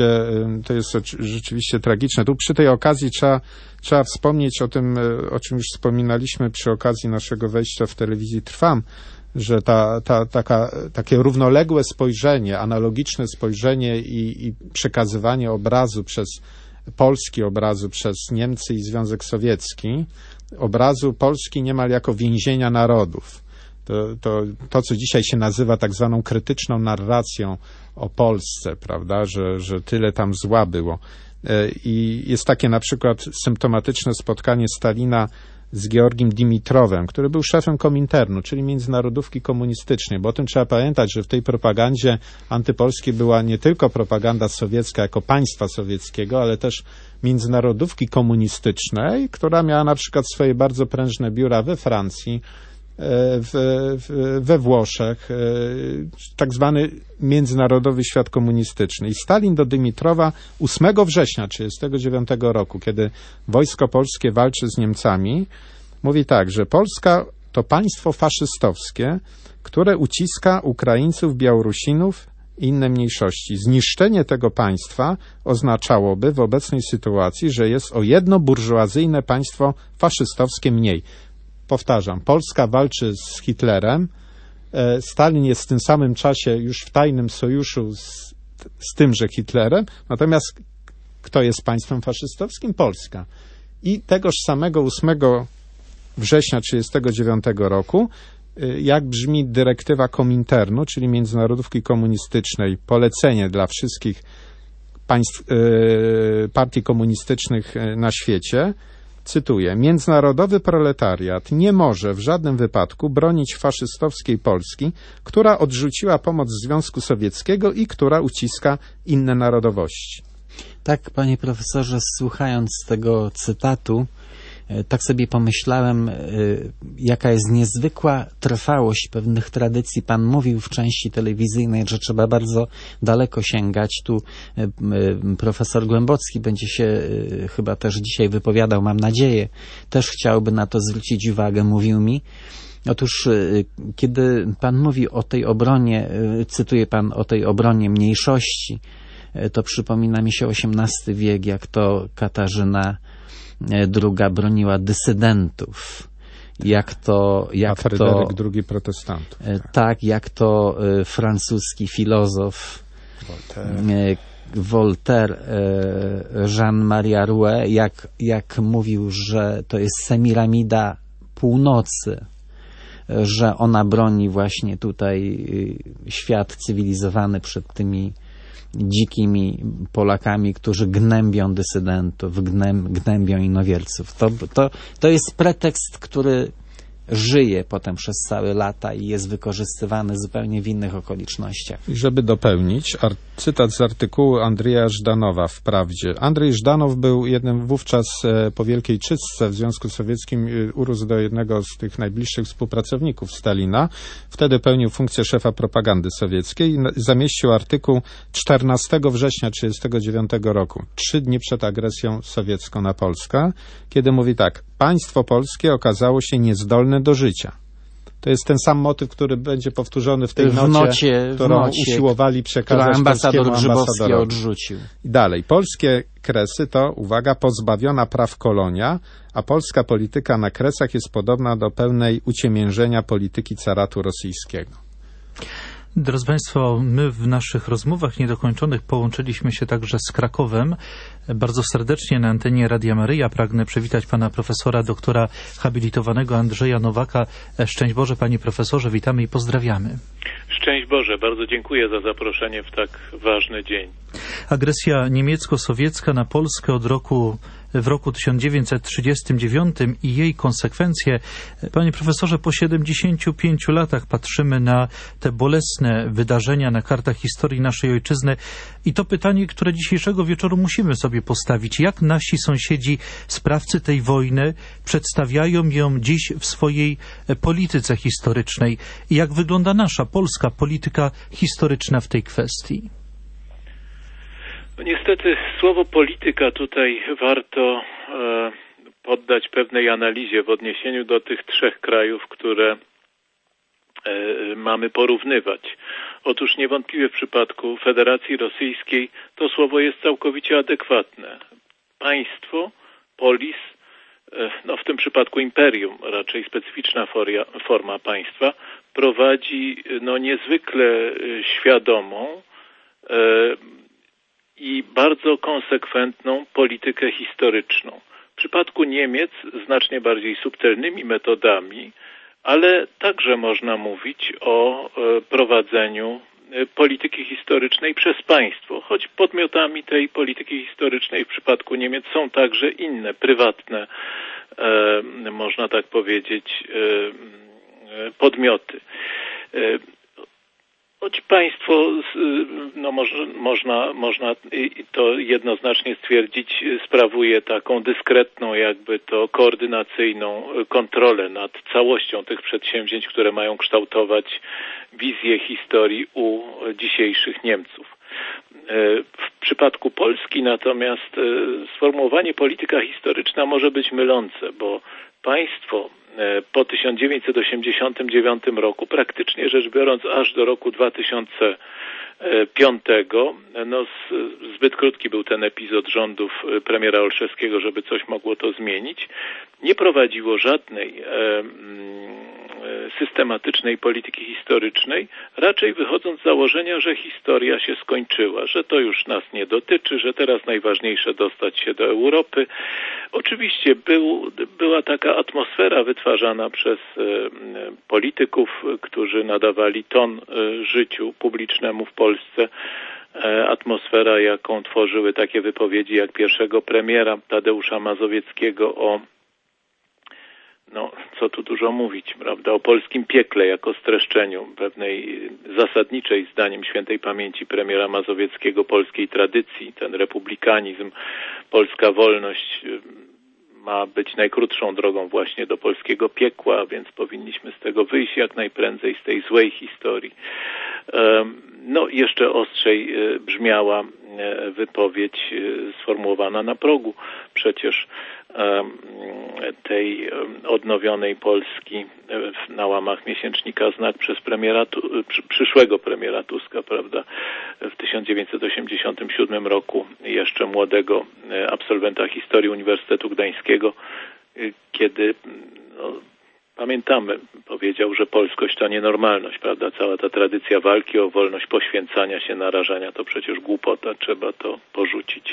rzeczywiście tragiczne. Tu przy tej okazji trzeba wspomnieć o tym, o czym już wspominaliśmy przy okazji naszego wejścia w telewizji Trwam, że takie równoległe spojrzenie, analogiczne spojrzenie i przekazywanie obrazu przez Niemcy i Związek Sowiecki, obrazu Polski niemal jako więzienia narodów. To, co dzisiaj się nazywa tak zwaną krytyczną narracją o Polsce, prawda, że tyle tam zła było. I jest takie na przykład symptomatyczne spotkanie Stalina z Georgim Dimitrowem, który był szefem Kominternu, czyli międzynarodówki komunistycznej, bo o tym trzeba pamiętać, że w tej propagandzie antypolskiej była nie tylko propaganda sowiecka jako państwa sowieckiego, ale też międzynarodówki komunistycznej, która miała na przykład swoje bardzo prężne biura we Francji, we Włoszech, tak zwany międzynarodowy świat komunistyczny. I Stalin do Dymitrowa 8 września 1939 roku, kiedy wojsko polskie walczy z Niemcami, mówi tak, że Polska to państwo faszystowskie, które uciska Ukraińców, Białorusinów i inne mniejszości. Zniszczenie tego państwa oznaczałoby w obecnej sytuacji, że jest o jedno burżuazyjne państwo faszystowskie mniej. Powtarzam, Polska walczy z Hitlerem, Stalin jest w tym samym czasie już w tajnym sojuszu z tymże Hitlerem, natomiast kto jest państwem faszystowskim? Polska. I tegoż samego 8 września 1939 roku, jak brzmi dyrektywa Kominternu, czyli Międzynarodówki Komunistycznej, polecenie dla wszystkich państw, partii komunistycznych na świecie, cytuję, międzynarodowy proletariat nie może w żadnym wypadku bronić faszystowskiej Polski, która odrzuciła pomoc Związku Sowieckiego i która uciska inne narodowości. Tak, panie profesorze, słuchając tego cytatu, tak sobie pomyślałem, jaka jest niezwykła trwałość pewnych tradycji. Pan mówił w części telewizyjnej, że trzeba bardzo daleko sięgać. Tu profesor Głębocki będzie się chyba też dzisiaj wypowiadał, mam nadzieję. Też chciałby na to zwrócić uwagę, mówił mi. Otóż, kiedy pan mówi o tej obronie, cytuje pan o tej obronie mniejszości, to przypomina mi się XVIII wiek, jak to Katarzyna II broniła dysydentów. A Fryderyk II protestantów. Tak, jak to francuski filozof Voltaire, Jean-Marie Roux, jak mówił, że to jest Semiramida północy, że ona broni właśnie tutaj świat cywilizowany przed tymi dzikimi Polakami, którzy gnębią dysydentów, gnębią innowierców. To jest pretekst, który żyje potem przez całe lata i jest wykorzystywany zupełnie w innych okolicznościach. I żeby dopełnić, cytat z artykułu Andrzeja Żdanowa w Prawdzie. Andrzej Żdanow był jednym wówczas po Wielkiej Czystce w Związku Sowieckim, urósł do jednego z tych najbliższych współpracowników Stalina. Wtedy pełnił funkcję szefa propagandy sowieckiej i zamieścił artykuł 14 września 1939 roku, 3 dni przed agresją sowiecką na Polskę, kiedy mówi tak: państwo polskie okazało się niezdolne do życia. To jest ten sam motyw, który będzie powtórzony w tej nocie, którą usiłowali przekazać ambasador Grzybowski odrzucił. I dalej. Polskie Kresy to, uwaga, pozbawiona praw kolonia, a polska polityka na Kresach jest podobna do pełnej uciemiężenia polityki caratu rosyjskiego. Drodzy Państwo, my w naszych rozmowach niedokończonych połączyliśmy się także z Krakowem. Bardzo serdecznie na antenie Radia Maryja pragnę przywitać pana profesora, doktora habilitowanego Andrzeja Nowaka. Szczęść Boże, panie profesorze, witamy i pozdrawiamy. Szczęść Boże, bardzo dziękuję za zaproszenie w tak ważny dzień. Agresja niemiecko-sowiecka na Polskę w roku 1939 i jej konsekwencje. Panie profesorze, po 75 latach patrzymy na te bolesne wydarzenia na kartach historii naszej ojczyzny i to pytanie, które dzisiejszego wieczoru musimy sobie postawić. Jak nasi sąsiedzi, sprawcy tej wojny, przedstawiają ją dziś w swojej polityce historycznej i jak wygląda nasza polska polityka historyczna w tej kwestii? No niestety słowo polityka tutaj warto poddać pewnej analizie w odniesieniu do tych 3 krajów, które mamy porównywać. Otóż niewątpliwie w przypadku Federacji Rosyjskiej to słowo jest całkowicie adekwatne. Państwo, polis, no w tym przypadku imperium, raczej specyficzna forma państwa, prowadzi no niezwykle świadomą i bardzo konsekwentną politykę historyczną. W przypadku Niemiec znacznie bardziej subtelnymi metodami, ale także można mówić o prowadzeniu polityki historycznej przez państwo, choć podmiotami tej polityki historycznej w przypadku Niemiec są także inne, prywatne, można tak powiedzieć, podmioty. Choć państwo, no można to jednoznacznie stwierdzić, sprawuje taką dyskretną, jakby to koordynacyjną kontrolę nad całością tych przedsięwzięć, które mają kształtować wizję historii u dzisiejszych Niemców. W przypadku Polski natomiast sformułowanie polityka historyczna może być mylące, bo państwo po 1989 roku, praktycznie rzecz biorąc aż do roku 2005, no zbyt krótki był ten epizod rządów premiera Olszewskiego, żeby coś mogło to zmienić, nie prowadziło żadnej systematycznej polityki historycznej, raczej wychodząc z założenia, że historia się skończyła, że to już nas nie dotyczy, że teraz najważniejsze dostać się do Europy. Oczywiście była taka atmosfera wytwarzana przez polityków, którzy nadawali ton życiu publicznemu w Polsce, atmosfera, jaką tworzyły takie wypowiedzi jak pierwszego premiera Tadeusza Mazowieckiego o, no co tu dużo mówić, prawda, o polskim piekle jako streszczeniu pewnej zasadniczej, zdaniem świętej pamięci premiera Mazowieckiego, polskiej tradycji. Ten republikanizm, polska wolność ma być najkrótszą drogą właśnie do polskiego piekła, więc powinniśmy z tego wyjść jak najprędzej, z tej złej historii. No, jeszcze ostrzej brzmiała wypowiedź sformułowana na progu przecież tej odnowionej Polski na łamach miesięcznika Znak przez przyszłego premiera Tuska, prawda, w 1987 roku, jeszcze młodego absolwenta historii Uniwersytetu Gdańskiego, kiedy pamiętamy, powiedział, że polskość to nienormalność, prawda? Cała ta tradycja walki o wolność, poświęcania się, narażania to przecież głupota, trzeba to porzucić.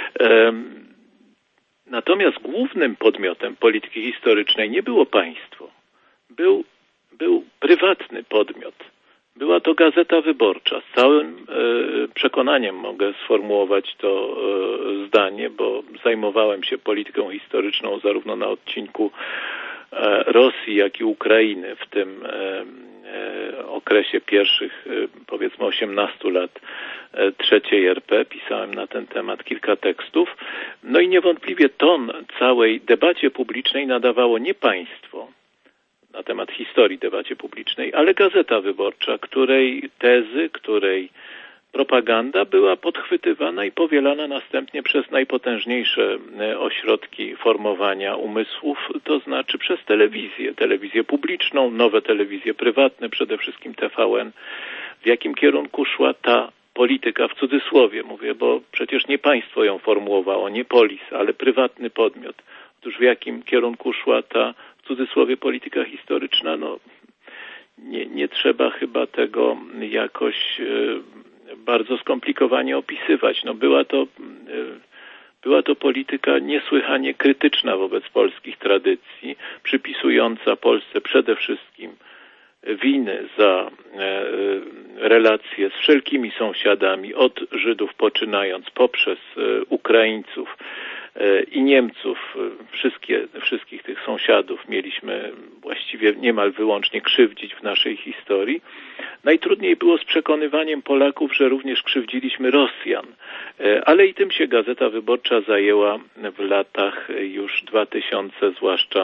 Natomiast głównym podmiotem polityki historycznej nie było państwo. Był prywatny podmiot. Była to Gazeta Wyborcza. Z całym przekonaniem mogę sformułować to zdanie, bo zajmowałem się polityką historyczną zarówno na odcinku Rosji, jak i Ukrainy w tym okresie pierwszych, powiedzmy 18 lat III RP. Pisałem na ten temat kilka tekstów. No i niewątpliwie ton całej debacie publicznej nadawało nie państwo, na temat historii debacie publicznej, ale Gazeta Wyborcza, której tezy, której propaganda była podchwytywana i powielana następnie przez najpotężniejsze ośrodki formowania umysłów, to znaczy przez telewizję publiczną, nowe telewizje prywatne, przede wszystkim TVN. W jakim kierunku szła ta polityka, w cudzysłowie mówię, bo przecież nie państwo ją formułowało, nie polis, ale prywatny podmiot. Otóż w jakim kierunku szła ta, w cudzysłowie, polityka historyczna? No, nie trzeba chyba tego jakoś bardzo skomplikowanie opisywać. No, była to polityka niesłychanie krytyczna wobec polskich tradycji, przypisująca Polsce przede wszystkim winy za relacje z wszelkimi sąsiadami, od Żydów poczynając, poprzez Ukraińców i Niemców. Wszystkich tych sąsiadów mieliśmy właściwie niemal wyłącznie krzywdzić w naszej historii. Najtrudniej było z przekonywaniem Polaków, że również krzywdziliśmy Rosjan, ale i tym się Gazeta Wyborcza zajęła w latach już 2000, zwłaszcza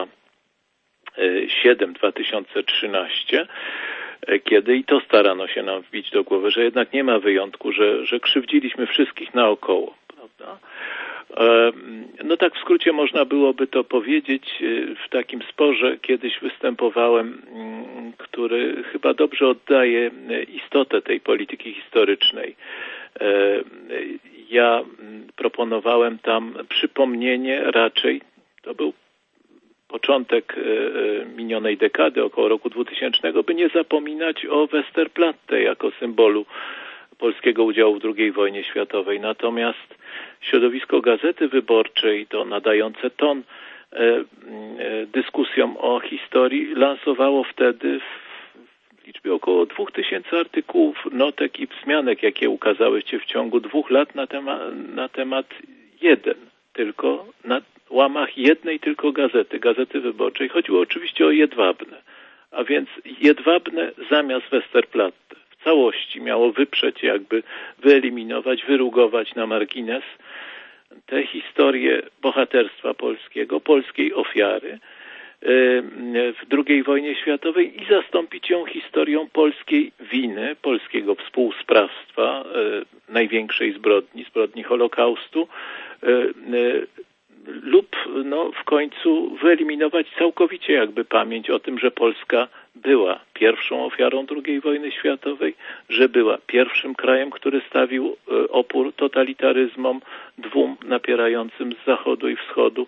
2007-2013, kiedy i to starano się nam wbić do głowy, że jednak nie ma wyjątku, że krzywdziliśmy wszystkich naokoło, prawda? No tak w skrócie można byłoby to powiedzieć. W takim sporze kiedyś występowałem, który chyba dobrze oddaje istotę tej polityki historycznej. Ja proponowałem tam przypomnienie raczej, to był początek minionej dekady, około roku 2000, by nie zapominać o Westerplatte jako symbolu polskiego udziału w II wojnie światowej. Natomiast środowisko Gazety Wyborczej, to nadające ton dyskusjom o historii, lansowało wtedy w liczbie około 2000 artykułów, notek i wzmianek, jakie ukazały się w ciągu 2 lat na temat na łamach jednej tylko Gazety Wyborczej. Chodziło oczywiście o Jedwabne, a więc Jedwabne zamiast Westerplatte w całości miało wyprzeć, jakby wyeliminować, wyrugować na margines tę historię bohaterstwa polskiego, polskiej ofiary w II wojnie światowej i zastąpić ją historią polskiej winy, polskiego współsprawstwa, największej zbrodni Holokaustu, lub w końcu wyeliminować całkowicie jakby pamięć o tym, że Polska była pierwszą ofiarą II wojny światowej, że była pierwszym krajem, który stawił opór totalitaryzmom dwóm napierającym z zachodu i wschodu.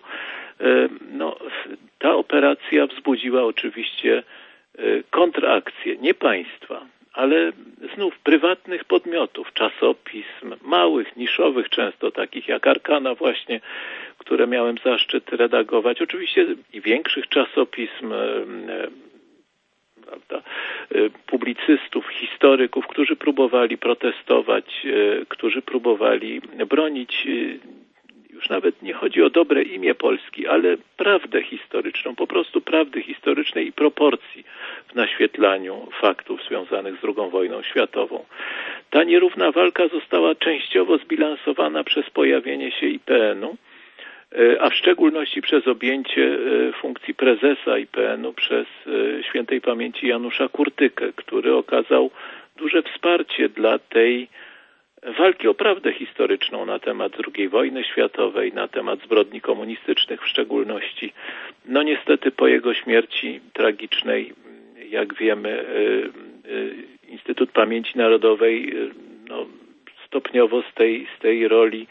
Ta operacja wzbudziła oczywiście kontrakcję, nie państwa, ale znów prywatnych podmiotów, czasopism, małych, niszowych często, takich jak Arkana właśnie, które miałem zaszczyt redagować, oczywiście i większych czasopism, prawda, publicystów, historyków, którzy próbowali protestować, którzy próbowali bronić, już nawet nie chodzi o dobre imię Polski, ale prawdę historyczną, po prostu prawdy historycznej i proporcji w naświetlaniu faktów związanych z II wojną światową. Ta nierówna walka została częściowo zbilansowana przez pojawienie się IPN-u, a w szczególności przez objęcie funkcji prezesa IPN-u przez świętej pamięci Janusza Kurtykę, który okazał duże wsparcie dla tej walki o prawdę historyczną na temat II wojny światowej, na temat zbrodni komunistycznych w szczególności. No niestety po jego śmierci tragicznej, jak wiemy, Instytut Pamięci Narodowej stopniowo z tej roli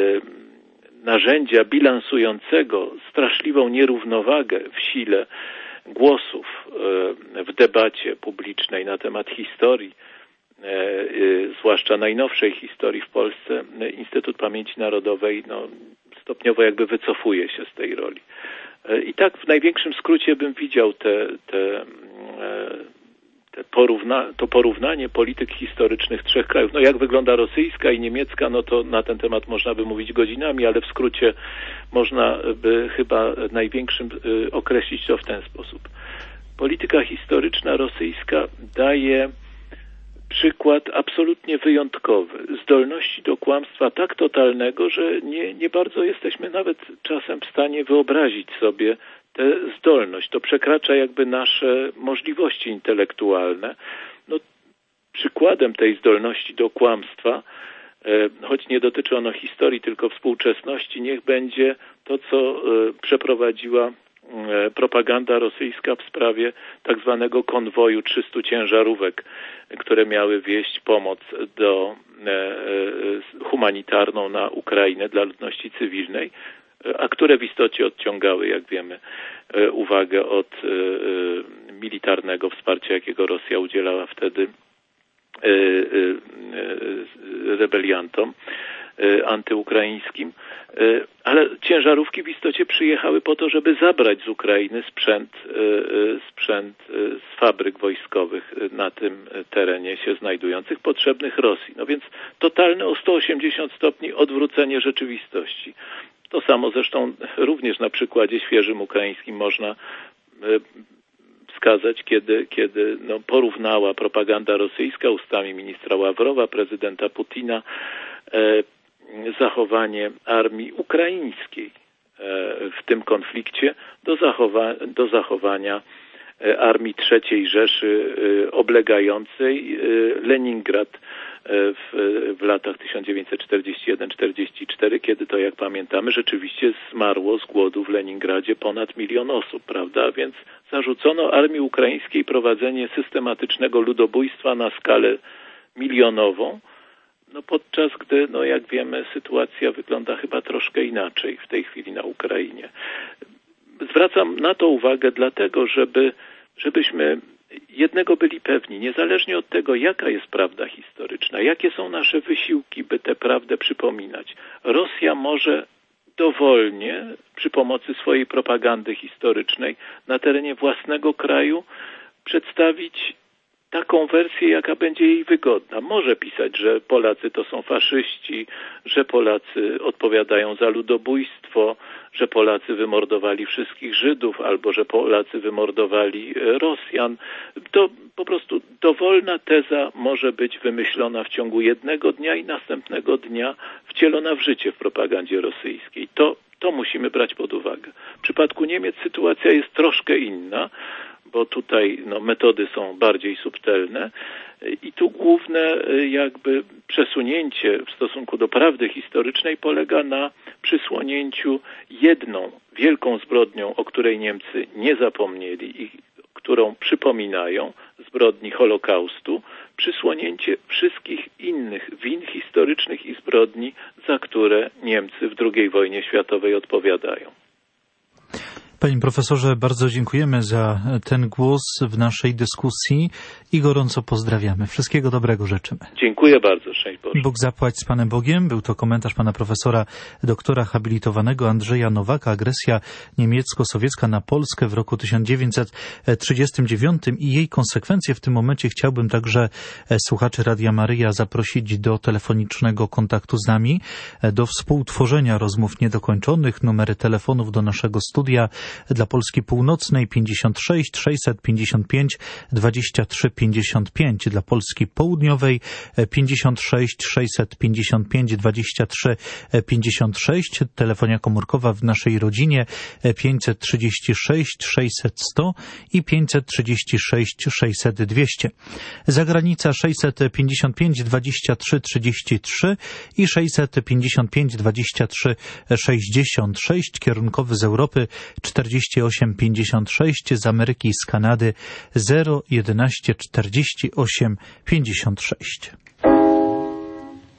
narzędzia bilansującego straszliwą nierównowagę w sile głosów w debacie publicznej na temat historii, zwłaszcza najnowszej historii w Polsce, Instytut Pamięci Narodowej stopniowo jakby wycofuje się z tej roli. I tak w największym skrócie bym widział to porównanie polityk historycznych trzech krajów. Jak wygląda rosyjska i niemiecka, to na ten temat można by mówić godzinami, ale w skrócie można by chyba największym określić to w ten sposób. Polityka historyczna rosyjska daje przykład absolutnie wyjątkowy zdolności do kłamstwa tak totalnego, że nie bardzo jesteśmy nawet czasem w stanie wyobrazić sobie tę zdolność. To przekracza jakby nasze możliwości intelektualne. Przykładem tej zdolności do kłamstwa, choć nie dotyczy ono historii, tylko współczesności, niech będzie to, co przeprowadziła propaganda rosyjska w sprawie tak zwanego konwoju 300 ciężarówek, które miały wieść pomoc humanitarną na Ukrainę dla ludności cywilnej, a które w istocie odciągały, jak wiemy, uwagę od militarnego wsparcia, jakiego Rosja udzielała wtedy rebeliantom antyukraińskim. Ale ciężarówki w istocie przyjechały po to, żeby zabrać z Ukrainy sprzęt z fabryk wojskowych na tym terenie się znajdujących, potrzebnych Rosji. Więc totalne o 180 stopni odwrócenie rzeczywistości. To samo zresztą również na przykładzie świeżym ukraińskim można wskazać, kiedy porównała propaganda rosyjska ustami ministra Ławrowa, prezydenta Putina, zachowanie armii ukraińskiej w tym konflikcie do zachowania armii III Rzeszy oblegającej Leningrad w latach 1941-44, kiedy to, jak pamiętamy, rzeczywiście zmarło z głodu w Leningradzie ponad 1 000 000 osób, prawda? Więc zarzucono armii ukraińskiej prowadzenie systematycznego ludobójstwa na skalę milionową, podczas gdy, jak wiemy, sytuacja wygląda chyba troszkę inaczej w tej chwili na Ukrainie. Zwracam na to uwagę dlatego, żebyśmy jednego byli pewni, niezależnie od tego, jaka jest prawda historyczna, jakie są nasze wysiłki, by tę prawdę przypominać. Rosja może dowolnie, przy pomocy swojej propagandy historycznej, na terenie własnego kraju przedstawić taką wersję, jaka będzie jej wygodna. Może pisać, że Polacy to są faszyści, że Polacy odpowiadają za ludobójstwo, że Polacy wymordowali wszystkich Żydów, albo że Polacy wymordowali Rosjan. To po prostu dowolna teza może być wymyślona w ciągu jednego dnia i następnego dnia wcielona w życie w propagandzie rosyjskiej. To musimy brać pod uwagę. W przypadku Niemiec sytuacja jest troszkę inna, bo tutaj metody są bardziej subtelne i tu główne jakby przesunięcie w stosunku do prawdy historycznej polega na przysłonięciu jedną wielką zbrodnią, o której Niemcy nie zapomnieli i którą przypominają, zbrodni Holokaustu, przysłonięcie wszystkich innych win historycznych i zbrodni, za które Niemcy w II wojnie światowej odpowiadają. Panie profesorze, bardzo dziękujemy za ten głos w naszej dyskusji i gorąco pozdrawiamy. Wszystkiego dobrego życzymy. Dziękuję bardzo. Szczęść Boże. Bóg zapłać z Panem Bogiem. Był to komentarz pana profesora doktora habilitowanego Andrzeja Nowaka. Agresja niemiecko-sowiecka na Polskę w roku 1939 i jej konsekwencje. W tym momencie chciałbym także słuchaczy Radia Maryja zaprosić do telefonicznego kontaktu z nami, do współtworzenia rozmów niedokończonych. Numery telefonów do naszego studia dla Polski Północnej 56 655 23 55, dla Polski Południowej 56 655 23 56, telefonia komórkowa w naszej rodzinie 536 600 100 i 536 600 200. Zagranica 655 23 33 i 655 23 66, kierunkowy z Europy 48 56, z Ameryki i z Kanady 011 48 56.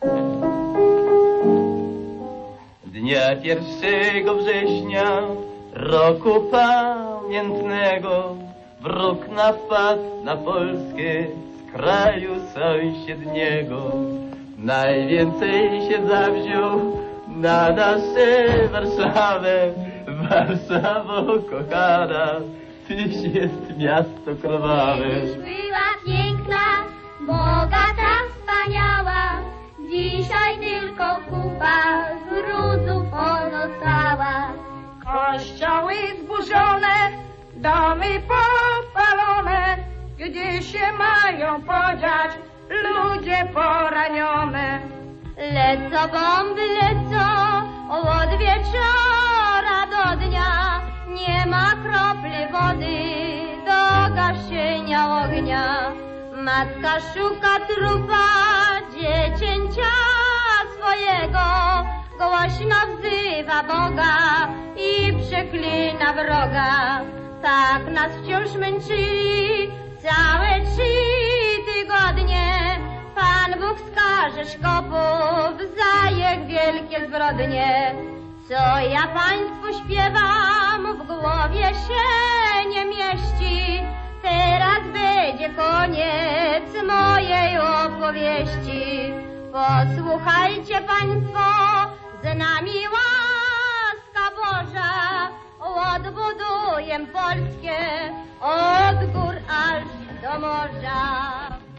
Dnia 1 września Roku pamiętnego wróg napadł na Polskę z kraju sąsiedniego. Najwięcej się zawziął na nasze Warszawę. Warszawo kochana, Tyś jest miasto krwawe. Tyś była piękna, bogata, wspaniała, dzisiaj tylko kupa gruzów pozostała. Kościoły zburzone, domy popalone, gdzie się mają podziać ludzie poranione. Lecą bomby, lecą od wieczora do dnia, nie ma kropli wody do gaszenia ognia. Matka szuka trupa dziecięcia swojego, głośno wzywa Boga i przeklina wroga. Tak nas wciąż męczyli całe 3 tygodnie. Pan Bóg skaże szkopów za ich wielkie zbrodnie. Co ja państwu śpiewam, w głowie się nie mieści. Teraz będzie koniec mojej opowieści. Posłuchajcie państwo, z nami łaska Boża. Odbuduję Polskę od gór aż do morza.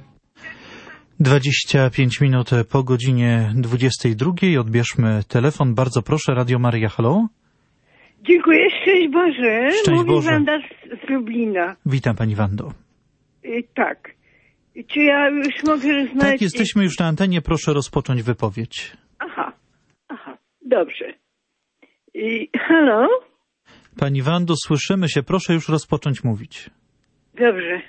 25 minut po godzinie 22. Odbierzmy telefon. Bardzo proszę, Radio Maryja, halo? Dziękuję, szczęść Boże. Szczęść Mówi Boże. Wanda z Lublina. Witam pani Wando. Tak. Czy ja już mogę rozmawiać? Tak, jesteśmy już na antenie. Proszę rozpocząć wypowiedź. Aha. Dobrze. Halo? Pani Wando, słyszymy się. Proszę już rozpocząć mówić. Dobrze.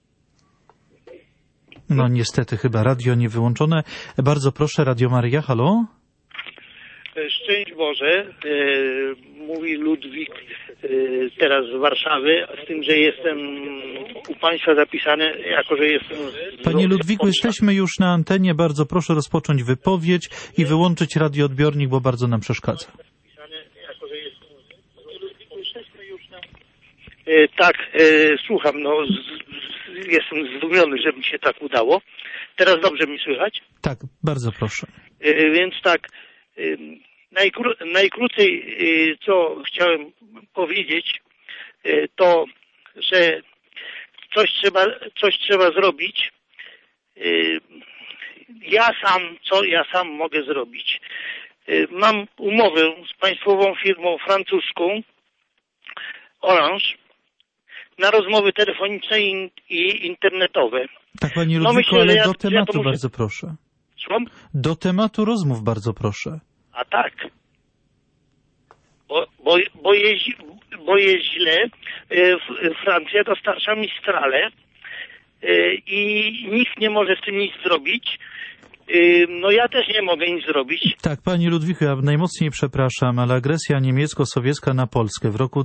No niestety chyba radio nie wyłączone. Bardzo proszę, Radio Maryja, halo? Szczęść Boże, mówi Ludwik teraz z Warszawy, z tym, że jestem u Państwa zapisany, jako że jestem... Panie Ludwiku, jesteśmy już na antenie, bardzo proszę rozpocząć wypowiedź i wyłączyć radioodbiornik, bo bardzo nam przeszkadza. Tak, słucham, jestem zdumiony, że mi się tak udało. Teraz dobrze mi słychać? Tak, bardzo proszę. Więc tak, najkrócej, co chciałem powiedzieć, to, że coś trzeba zrobić. Co ja sam mogę zrobić? Mam umowę z państwową firmą francuską Orange na rozmowy telefoniczne i internetowe. Tak, panie Ludwiku, myślę, ale że do tematu muszę... bardzo proszę. Słucham? Do tematu rozmów bardzo proszę. A tak. Bo jest źle. Francja dostarcza Mistrale i nikt nie może z tym nic zrobić. No ja też nie mogę nic zrobić. Tak, panie Ludwiku, ja najmocniej przepraszam, ale agresja niemiecko-sowiecka na Polskę w roku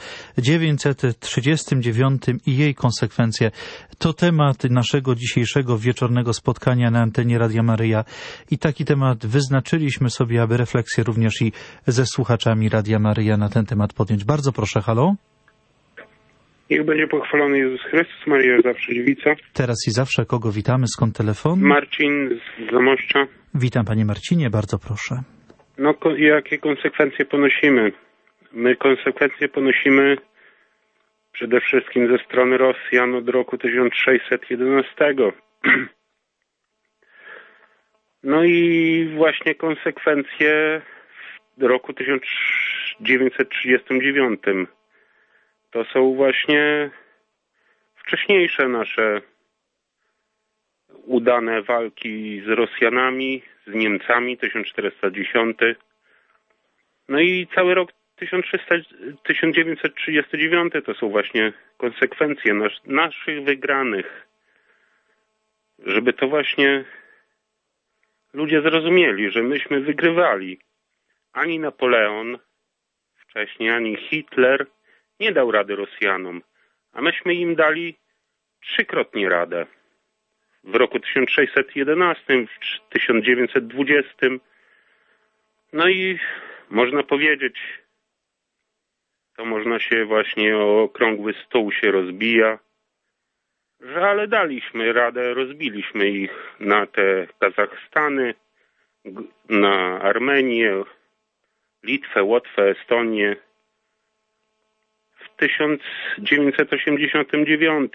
1939 i jej konsekwencje to temat naszego dzisiejszego wieczornego spotkania na antenie Radia Maryja. I taki temat wyznaczyliśmy sobie, aby refleksję również i ze słuchaczami Radia Maryja na ten temat podjąć. Bardzo proszę, halo? Niech będzie pochwalony Jezus Chrystus, Maryja zawsze dziewica. Teraz i zawsze kogo witamy? Skąd telefon? Marcin z Zamościa. Witam panie Marcinie, bardzo proszę. No jakie konsekwencje ponosimy? My konsekwencje ponosimy przede wszystkim ze strony Rosjan od roku 1611. No i właśnie konsekwencje w roku 1939. To są właśnie wcześniejsze nasze udane walki z Rosjanami, z Niemcami, 1410. No i cały rok 1939 to są właśnie konsekwencje naszych wygranych. Żeby to właśnie ludzie zrozumieli, że myśmy wygrywali. Ani Napoleon wcześniej, ani Hitler nie dał rady Rosjanom, a myśmy im dali 3-krotnie radę. W roku 1611, w 1920. No i można powiedzieć, to można się właśnie o okrągły stół się rozbija, że ale daliśmy radę, rozbiliśmy ich na te Kazachstany, na Armenię, Litwę, Łotwę, Estonię w 1989.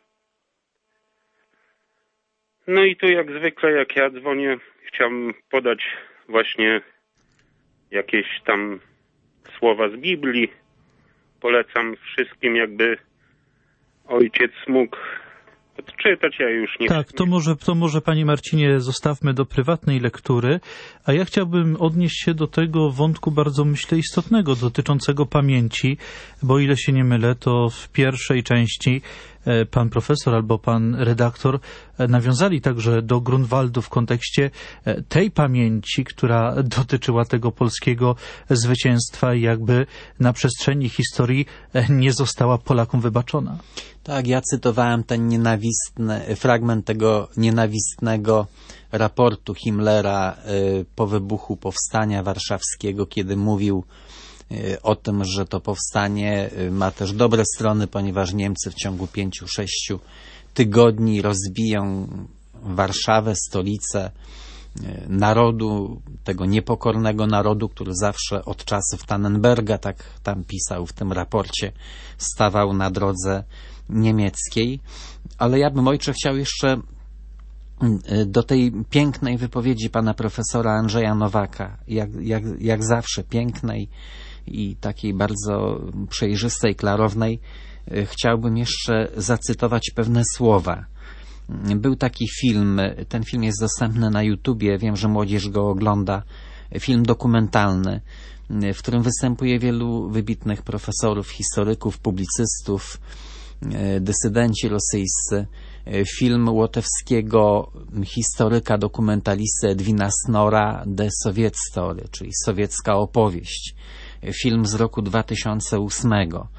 No i tu jak zwykle, jak ja dzwonię, chciałem podać właśnie jakieś tam słowa z Biblii. Polecam wszystkim, jakby ojciec mógł odczytać, ja już nie... Tak, to może Panie Marcinie zostawmy do prywatnej lektury, a ja chciałbym odnieść się do tego wątku bardzo, myślę, istotnego, dotyczącego pamięci, bo o ile się nie mylę, to w pierwszej części pan profesor albo pan redaktor nawiązali także do Grunwaldu w kontekście tej pamięci, która dotyczyła tego polskiego zwycięstwa i jakby na przestrzeni historii nie została Polakom wybaczona. Tak, ja cytowałem ten fragment tego nienawistnego raportu Himmlera po wybuchu Powstania Warszawskiego, kiedy mówił o tym, że to powstanie ma też dobre strony, ponieważ Niemcy w ciągu 5-6 tygodni rozbiją Warszawę, stolicę narodu, tego niepokornego narodu, który zawsze od czasów Tannenberga, tak tam pisał w tym raporcie, stawał na drodze niemieckiej. Ale ja bym, ojcze, chciał jeszcze do tej pięknej wypowiedzi pana profesora Andrzeja Nowaka, jak zawsze pięknej i takiej bardzo przejrzystej, klarownej, chciałbym jeszcze zacytować pewne słowa. Był taki film, ten film jest dostępny na YouTubie, wiem, że młodzież go ogląda, film dokumentalny, w którym występuje wielu wybitnych profesorów, historyków, publicystów, dysydenci rosyjscy. Film łotewskiego historyka, dokumentalisty Edwina Snora, The Soviet Story, czyli sowiecka opowieść. Film z roku 2008.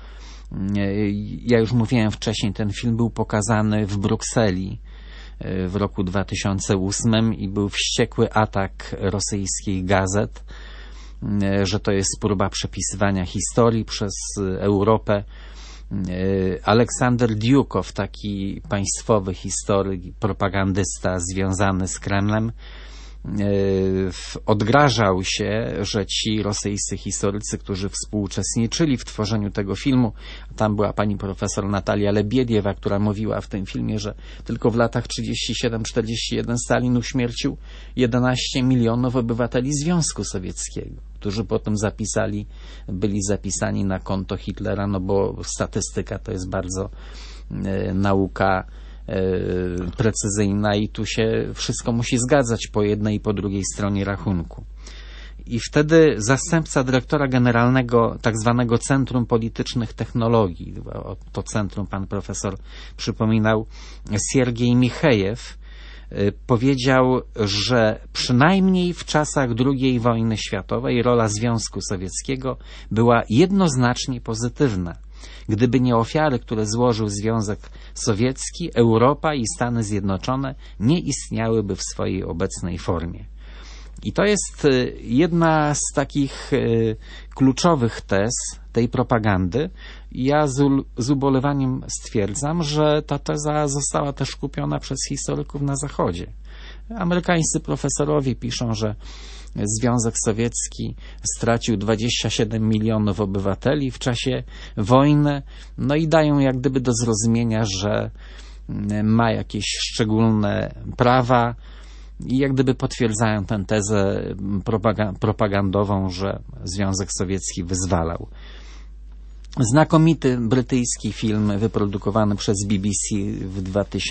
Ja już mówiłem wcześniej, ten film był pokazany w Brukseli w roku 2008 i był wściekły atak rosyjskich gazet, że to jest próba przepisywania historii przez Europę. Aleksander Diukow, taki państwowy historyk, propagandysta związany z Kremlem, odgrażał się, że ci rosyjscy historycy, którzy współuczestniczyli w tworzeniu tego filmu, tam była pani profesor Natalia Lebiediewa, która mówiła w tym filmie, że tylko w latach 37-41 Stalin uśmiercił 11 milionów obywateli Związku Sowieckiego, którzy potem byli zapisani na konto Hitlera, no bo statystyka to jest bardzo nauka precyzyjna i tu się wszystko musi zgadzać po jednej i po drugiej stronie rachunku. I wtedy zastępca dyrektora generalnego tak zwanego Centrum Politycznych Technologii, to centrum pan profesor przypominał, Siergiej Michejew, powiedział, że przynajmniej w czasach II wojny światowej rola Związku Sowieckiego była jednoznacznie pozytywna. Gdyby nie ofiary, które złożył Związek Sowiecki, Europa i Stany Zjednoczone nie istniałyby w swojej obecnej formie. I to jest jedna z takich kluczowych tez tej propagandy. Ja z ubolewaniem stwierdzam, że ta teza została też kupiona przez historyków na Zachodzie. Amerykańscy profesorowie piszą, że Związek Sowiecki stracił 27 milionów obywateli w czasie wojny, no i dają jak gdyby do zrozumienia, że ma jakieś szczególne prawa i jak gdyby potwierdzają tę tezę propagandową, że Związek Sowiecki wyzwalał. Znakomity brytyjski film wyprodukowany przez BBC w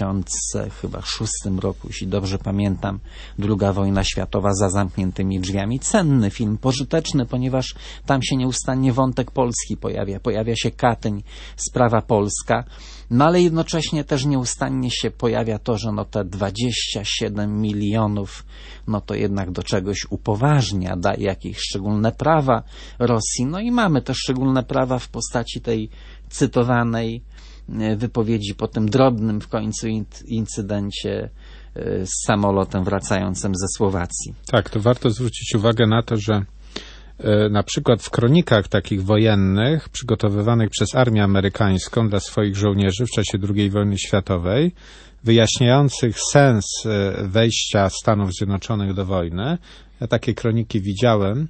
2006 roku, jeśli dobrze pamiętam, II wojna światowa za zamkniętymi drzwiami. Cenny film, pożyteczny, ponieważ tam się nieustannie wątek polski pojawia się Katyń, sprawa polska, no ale jednocześnie też nieustannie się pojawia to, że no te 27 milionów, no to jednak do czegoś upoważnia, daje jakieś szczególne prawa Rosji, no i mamy te szczególne prawa w postaci tej cytowanej wypowiedzi po tym drobnym w końcu incydencie z samolotem wracającym ze Słowacji. Tak, to warto zwrócić uwagę na to, że na przykład w kronikach takich wojennych przygotowywanych przez armię amerykańską dla swoich żołnierzy w czasie II wojny światowej, wyjaśniających sens wejścia Stanów Zjednoczonych do wojny. Ja takie kroniki widziałem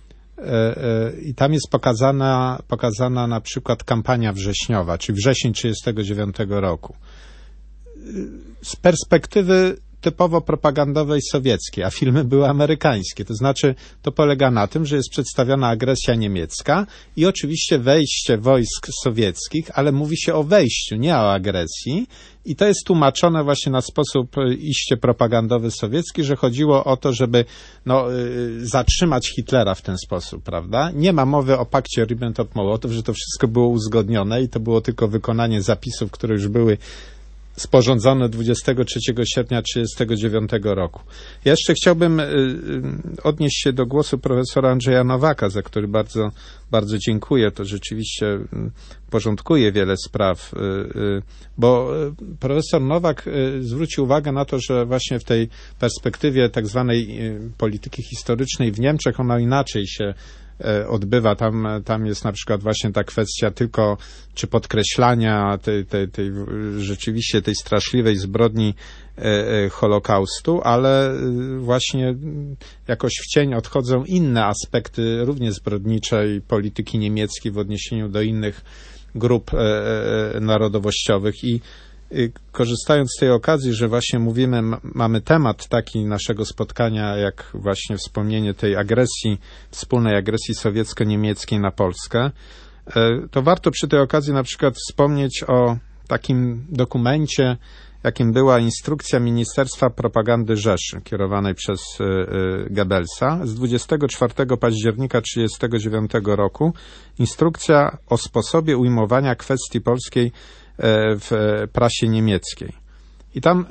i tam jest pokazana na przykład kampania wrześniowa, czyli wrzesień 1939 roku. Z perspektywy typowo propagandowej sowieckiej, a filmy były amerykańskie. To znaczy, to polega na tym, że jest przedstawiona agresja niemiecka i oczywiście wejście wojsk sowieckich, ale mówi się o wejściu, nie o agresji. I to jest tłumaczone właśnie na sposób iście propagandowy sowiecki, że chodziło o to, żeby zatrzymać Hitlera w ten sposób, prawda? Nie ma mowy o pakcie Ribbentrop-Mołotow, że to wszystko było uzgodnione i to było tylko wykonanie zapisów, które już były sporządzone 23 sierpnia 1939 roku. Ja jeszcze chciałbym odnieść się do głosu profesora Andrzeja Nowaka, za który bardzo, bardzo dziękuję. To rzeczywiście porządkuje wiele spraw, bo profesor Nowak zwrócił uwagę na to, że właśnie w tej perspektywie tak zwanej polityki historycznej w Niemczech ona inaczej się odbywa. Tam jest na przykład właśnie ta kwestia tylko czy podkreślania tej rzeczywiście tej straszliwej zbrodni Holokaustu, ale właśnie jakoś w cień odchodzą inne aspekty również zbrodniczej polityki niemieckiej w odniesieniu do innych grup narodowościowych i korzystając z tej okazji, że właśnie mamy temat taki naszego spotkania, jak właśnie wspomnienie tej agresji, wspólnej agresji sowiecko-niemieckiej na Polskę, to warto przy tej okazji na przykład wspomnieć o takim dokumencie, jakim była instrukcja Ministerstwa Propagandy Rzeszy, kierowanej przez Goebbelsa z 24 października 1939 roku. Instrukcja o sposobie ujmowania kwestii polskiej w prasie niemieckiej. I tam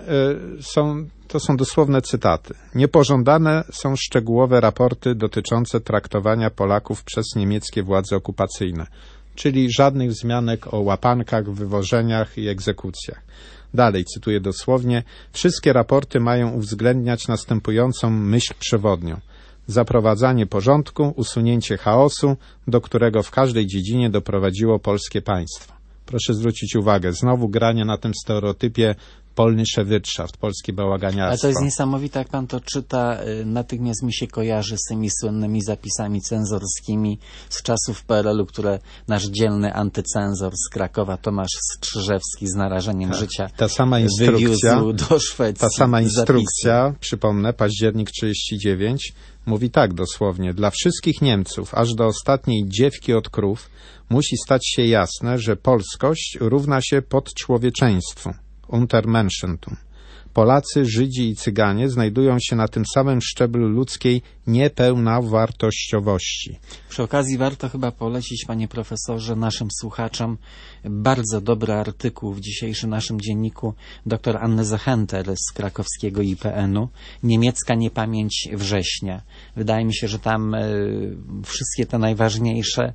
to są dosłowne cytaty. Niepożądane są szczegółowe raporty dotyczące traktowania Polaków przez niemieckie władze okupacyjne, czyli żadnych wzmianek o łapankach, wywożeniach i egzekucjach. Dalej, cytuję dosłownie, wszystkie raporty mają uwzględniać następującą myśl przewodnią. Zaprowadzanie porządku, usunięcie chaosu, do którego w każdej dziedzinie doprowadziło polskie państwo. Proszę zwrócić uwagę, znowu granie na tym stereotypie polnische Wirtschaft, polskie bałaganiarstwo. Ale to jest niesamowite, jak pan to czyta, natychmiast mi się kojarzy z tymi słynnymi zapisami cenzorskimi z czasów PRL-u, które nasz dzielny antycenzor z Krakowa, Tomasz Strzyżewski, z narażeniem życia ta sama instrukcja, do Szwecji. Ta sama instrukcja, przypomnę, październik 1939, mówi tak dosłownie, dla wszystkich Niemców, aż do ostatniej dziewki od krów, musi stać się jasne, że polskość równa się podczłowieczeństwu. Untermenschentum. Polacy, Żydzi i Cyganie znajdują się na tym samym szczeblu ludzkiej niepełnowartościowości. Przy okazji warto chyba polecić, panie profesorze, naszym słuchaczom bardzo dobry artykuł w dzisiejszym naszym dzienniku dr Anny Zechenter z krakowskiego IPN-u Niemiecka niepamięć września. Wydaje mi się, że tam wszystkie te najważniejsze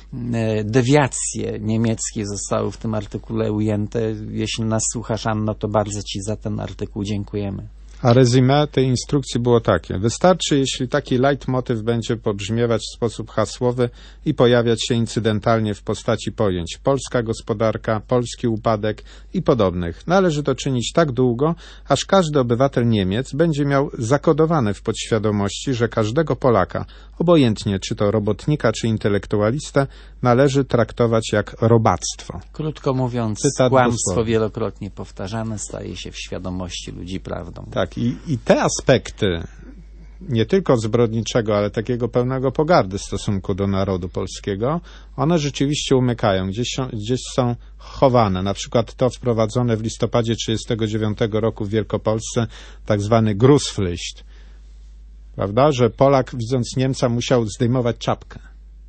dewiacje niemieckie zostały w tym artykule ujęte. Jeśli nas słuchasz, Anno, to bardzo ci za ten artykuł dziękujemy. A rezumé tej instrukcji było takie. Wystarczy, jeśli taki leitmotyw będzie pobrzmiewać w sposób hasłowy i pojawiać się incydentalnie w postaci pojęć polska gospodarka, polski upadek i podobnych. Należy to czynić tak długo, aż każdy obywatel Niemiec będzie miał zakodowane w podświadomości, że każdego Polaka, obojętnie czy to robotnika, czy intelektualistę, należy traktować jak robactwo. Krótko mówiąc, Cytat kłamstwo dosłownie. wielokrotnie powtarzane staje się w świadomości ludzi prawdą. Tak, i te aspekty nie tylko zbrodniczego, ale takiego pełnego pogardy w stosunku do narodu polskiego, one rzeczywiście umykają, gdzieś są chowane. Na przykład to wprowadzone w listopadzie 1939 roku w Wielkopolsce, tak zwany Grußpflicht, prawda, że Polak widząc Niemca musiał zdejmować czapkę.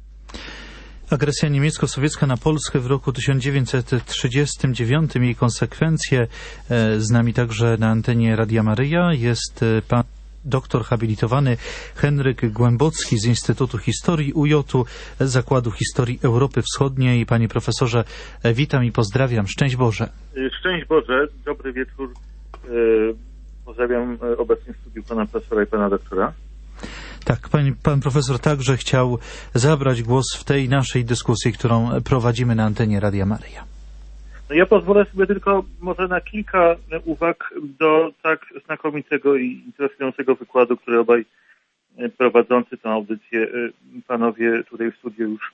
Agresja niemiecko-sowiecka na Polskę w roku 1939 i jej konsekwencje. Z nami także na antenie Radia Maryja jest pan doktor habilitowany Henryk Głębocki z Instytutu Historii UJ-u Zakładu Historii Europy Wschodniej. Panie profesorze, witam i pozdrawiam. Szczęść Boże. Szczęść Boże, dobry wieczór. Pozdrawiam obecnie w studiu pana profesora i pana doktora. Tak, pan profesor także chciał zabrać głos w tej naszej dyskusji, którą prowadzimy na antenie Radia Maryja. No ja pozwolę sobie tylko może na kilka uwag do tak znakomitego i interesującego wykładu, który obaj prowadzący tę audycję panowie tutaj w studiu już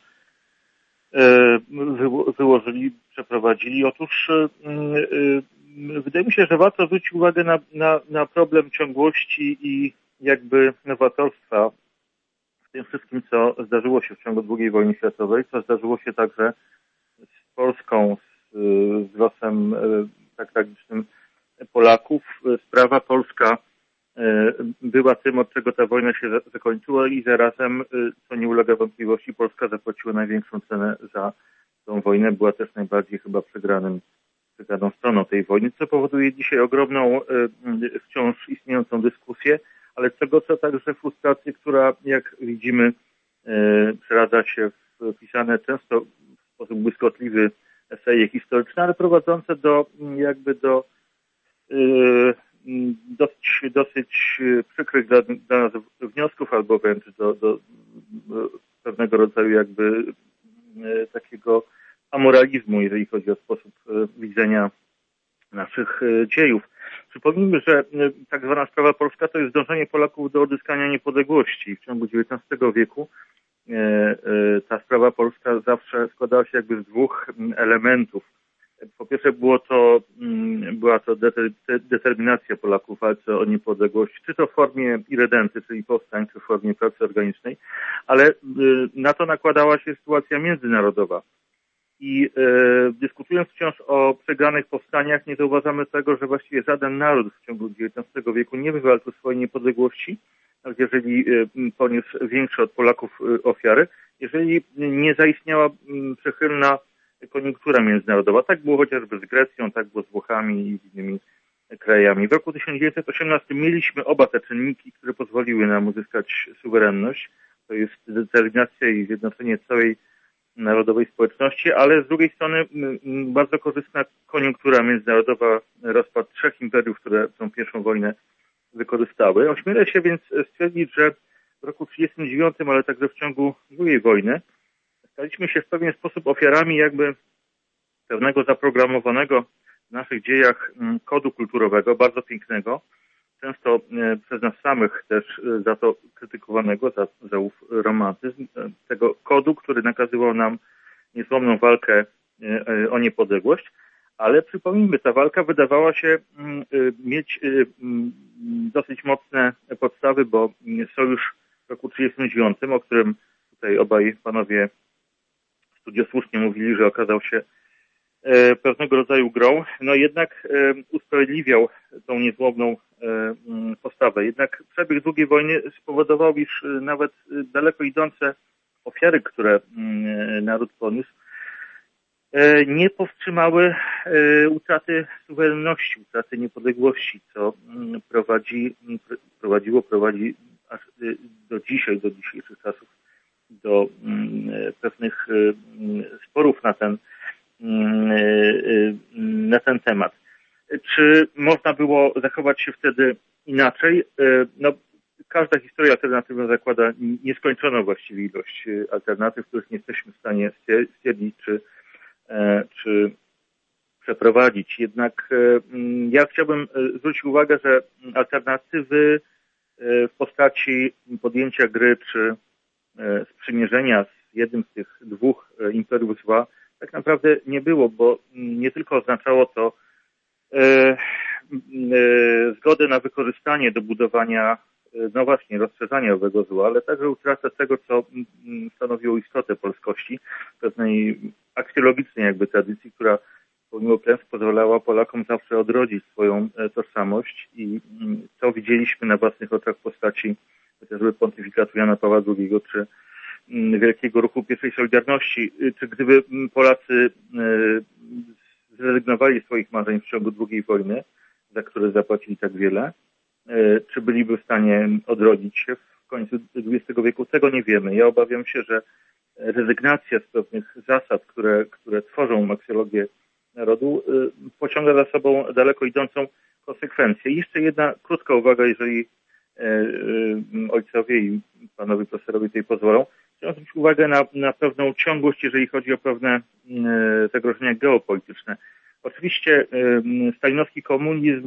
wyłożyli, przeprowadzili. Otóż wydaje mi się, że warto zwrócić uwagę na problem ciągłości i jakby nowatorstwa w tym wszystkim, co zdarzyło się w ciągu II wojny światowej, co zdarzyło się także z Polską, z losem tak tragicznym Polaków. Sprawa polska była tym, od czego ta wojna się zakończyła i zarazem, co nie ulega wątpliwości, Polska zapłaciła największą cenę za tą wojnę. Była też najbardziej chyba przegraną stroną tej wojny, co powoduje dzisiaj ogromną, wciąż istniejącą dyskusję, ale co także frustrację, która, jak widzimy, przeradza się w pisane często w sposób błyskotliwy eseje historyczne, ale prowadzące do dosyć przykrych dla nas wniosków, albo wręcz do pewnego rodzaju jakby takiego amoralizmu, jeżeli chodzi o sposób widzenia naszych dziejów. Przypomnijmy, że tak zwana sprawa polska to jest dążenie Polaków do odzyskania niepodległości. W ciągu XIX wieku ta sprawa polska zawsze składała się jakby z dwóch elementów. Po pierwsze była to determinacja Polaków w walce o niepodległość, czy to w formie iredenty, czyli powstań, czy w formie pracy organicznej, ale na to nakładała się sytuacja międzynarodowa. I dyskutując wciąż o przegranych powstaniach, nie zauważamy tego, że właściwie żaden naród w ciągu XIX wieku nie wywalczył swojej niepodległości, nawet jeżeli poniósł większe od Polaków ofiary, jeżeli nie zaistniała przychylna koniunktura międzynarodowa. Tak było chociażby z Grecją, tak było z Włochami i z innymi krajami. W roku 1918 mieliśmy oba te czynniki, które pozwoliły nam uzyskać suwerenność. To jest determinacja i zjednoczenie całej narodowej społeczności, ale z drugiej strony bardzo korzystna koniunktura międzynarodowa, rozpad trzech imperiów, które tą pierwszą wojnę wykorzystały. Ośmielę się więc stwierdzić, że w roku 1939, ale także w ciągu II wojny staliśmy się w pewien sposób ofiarami jakby pewnego zaprogramowanego w naszych dziejach kodu kulturowego, bardzo pięknego, często przez nas samych też za to krytykowanego, za ów romantyzm, tego kodu, który nakazywał nam niezłomną walkę o niepodległość, ale przypomnijmy, ta walka wydawała się mieć dosyć mocne podstawy, bo sojusz w roku 1939, o którym tutaj obaj panowie w studiu słusznie mówili, że okazał się pewnego rodzaju grą, no jednak usprawiedliwiał tą niezłomną postawę. Jednak przebieg II wojny spowodował, iż nawet daleko idące ofiary, które naród poniósł, nie powstrzymały utraty suwerenności, utraty niepodległości, co prowadzi aż do dzisiejszych czasów do pewnych sporów na ten temat. Czy można było zachować się wtedy inaczej? No, każda historia alternatywna zakłada nieskończoną właściwie ilość alternatyw, których nie jesteśmy w stanie stwierdzić czy przeprowadzić. Jednak ja chciałbym zwrócić uwagę, że alternatywy w postaci podjęcia gry czy sprzymierzenia z jednym z tych dwóch imperiów zła tak naprawdę nie było, bo nie tylko oznaczało to zgodę na wykorzystanie do budowania, no właśnie, rozszerzania owego zła, ale także utratę tego, co stanowiło istotę polskości, pewnej aksjologicznej jakby tradycji, która pomimo klęsk pozwalała Polakom zawsze odrodzić swoją tożsamość i co widzieliśmy na własnych oczach w postaci chociażby pontyfikatu Jana Pawła II czy Wielkiego Ruchu Pierwszej Solidarności, czy gdyby Polacy zrezygnowali z swoich marzeń w ciągu II wojny, za które zapłacili tak wiele, czy byliby w stanie odrodzić się w końcu XX wieku? Tego nie wiemy. Ja obawiam się, że rezygnacja z pewnych zasad, które tworzą aksjologię narodu, pociąga za sobą daleko idącą konsekwencję. I jeszcze jedna krótka uwaga, jeżeli ojcowie i panowie profesorowie tutaj pozwolą. Chciałem zwrócić uwagę na pewną ciągłość, jeżeli chodzi o pewne zagrożenia geopolityczne. Oczywiście stalinowski komunizm,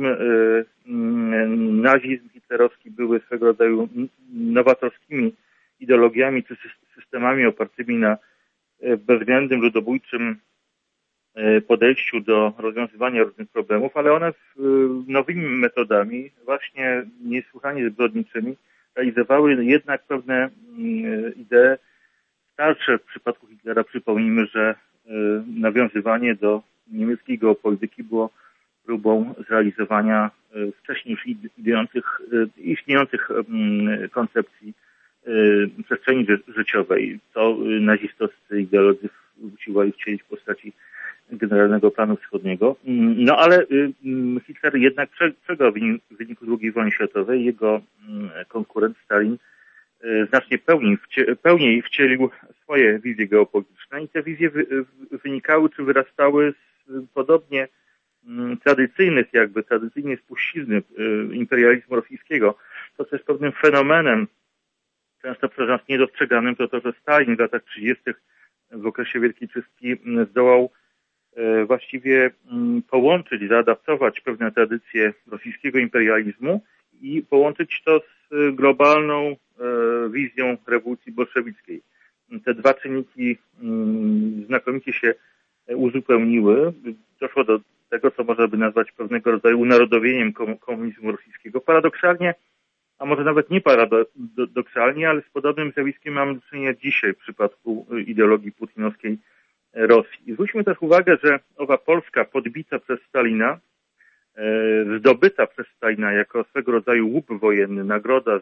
nazizm hitlerowski były swego rodzaju nowatorskimi ideologiami czy systemami opartymi na bezwzględnym, ludobójczym podejściu do rozwiązywania różnych problemów, ale one nowymi metodami, właśnie niesłychanie zbrodniczymi, realizowały jednak pewne idee starsze. W przypadku Hitlera przypomnijmy, że nawiązywanie do niemieckiej geopolityki było próbą zrealizowania wcześniej już istniejących koncepcji przestrzeni życiowej, co nazistowscy ideolodzy usiłowali wcielić w postaci Generalnego Planu Wschodniego. No ale Hitler jednak przegrał w wyniku II wojny światowej. Jego konkurent Stalin znacznie pełniej wcielił swoje wizje geopolityczne i te wizje wynikały czy wyrastały z podobnie tradycyjnej spuścizny imperializmu rosyjskiego. To, co jest pewnym fenomenem, często przez nas niedostrzeganym, to, że Stalin w latach 30. w okresie Wielkiej Czystki zdołał właściwie połączyć, zaadaptować pewne tradycje rosyjskiego imperializmu i połączyć to z globalną wizją rewolucji bolszewickiej. Te dwa czynniki znakomicie się uzupełniły. Doszło do tego, co można by nazwać pewnego rodzaju unarodowieniem komunizmu rosyjskiego. Paradoksalnie, a może nawet nie paradoksalnie, ale z podobnym zjawiskiem mamy do czynienia dzisiaj w przypadku ideologii putinowskiej Rosji. I zwróćmy też uwagę, że owa Polska podbita przez Stalina, zdobyta przez Stalina jako swego rodzaju łup wojenny, nagroda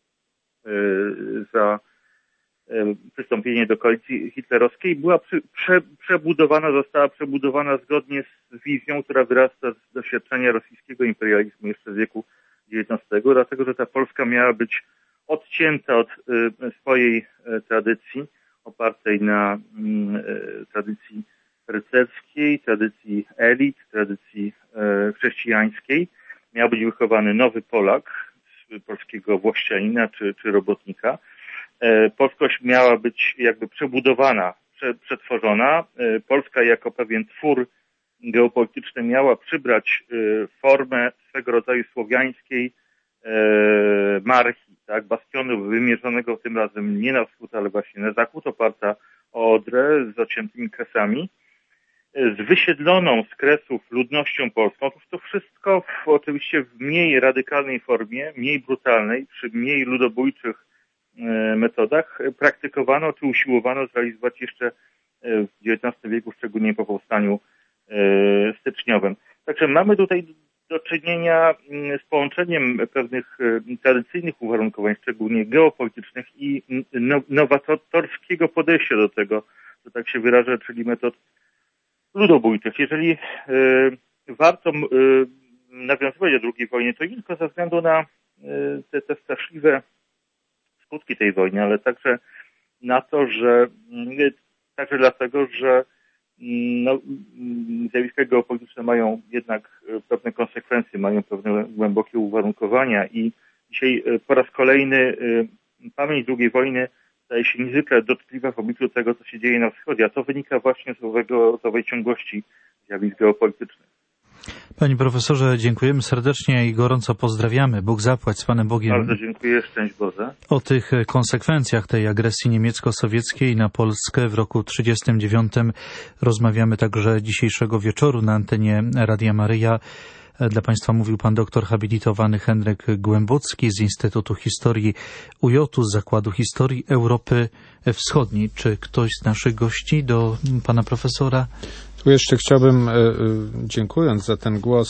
za przystąpienie do koalicji hitlerowskiej, była została przebudowana zgodnie z wizją, która wyrasta z doświadczenia rosyjskiego imperializmu jeszcze z wieku XIX, dlatego że ta Polska miała być odcięta od swojej tradycji, opartej na tradycji rycerskiej, tradycji elit, tradycji chrześcijańskiej. Miał być wychowany nowy Polak, polskiego włościanina czy robotnika. Polskość miała być jakby przebudowana, przetworzona. Polska jako pewien twór geopolityczny miała przybrać formę swego rodzaju słowiańskiej marchi, tak, bastionu wymierzonego tym razem nie na wschód, ale właśnie na zachód, oparta o Odrę z zaciętymi kresami, z wysiedloną z Kresów ludnością polską. Otóż to wszystko oczywiście w mniej radykalnej formie, mniej brutalnej, przy mniej ludobójczych metodach praktykowano czy usiłowano zrealizować jeszcze w XIX wieku, szczególnie po powstaniu styczniowym. Także mamy tutaj do czynienia z połączeniem pewnych tradycyjnych uwarunkowań, szczególnie geopolitycznych i nowatorskiego podejścia do tego, że tak się wyrażę, czyli metod ludobójczych. Jeżeli warto nawiązywać do II wojny, to nie tylko ze względu na te straszliwe skutki tej wojny, ale także na to, że także dlatego, że zjawiska geopolityczne mają jednak pewne konsekwencje, mają pewne głębokie uwarunkowania i dzisiaj po raz kolejny pamięć II wojny staje się niezwykle dotkliwa w obliczu tego, co się dzieje na wschodzie, a to wynika właśnie z owej ciągłości zjawisk geopolitycznych. Panie profesorze, dziękujemy serdecznie i gorąco pozdrawiamy. Bóg zapłać z Panem Bogiem. Bardzo dziękuję, szczęść Boże. O tych konsekwencjach tej agresji niemiecko-sowieckiej na Polskę w roku 1939 rozmawiamy także dzisiejszego wieczoru na antenie Radia Maryja. Dla Państwa mówił pan doktor habilitowany Henryk Głębocki z Instytutu Historii UJ z Zakładu Historii Europy Wschodniej. Czy ktoś z naszych gości do pana profesora? Tu jeszcze chciałbym, dziękując za ten głos,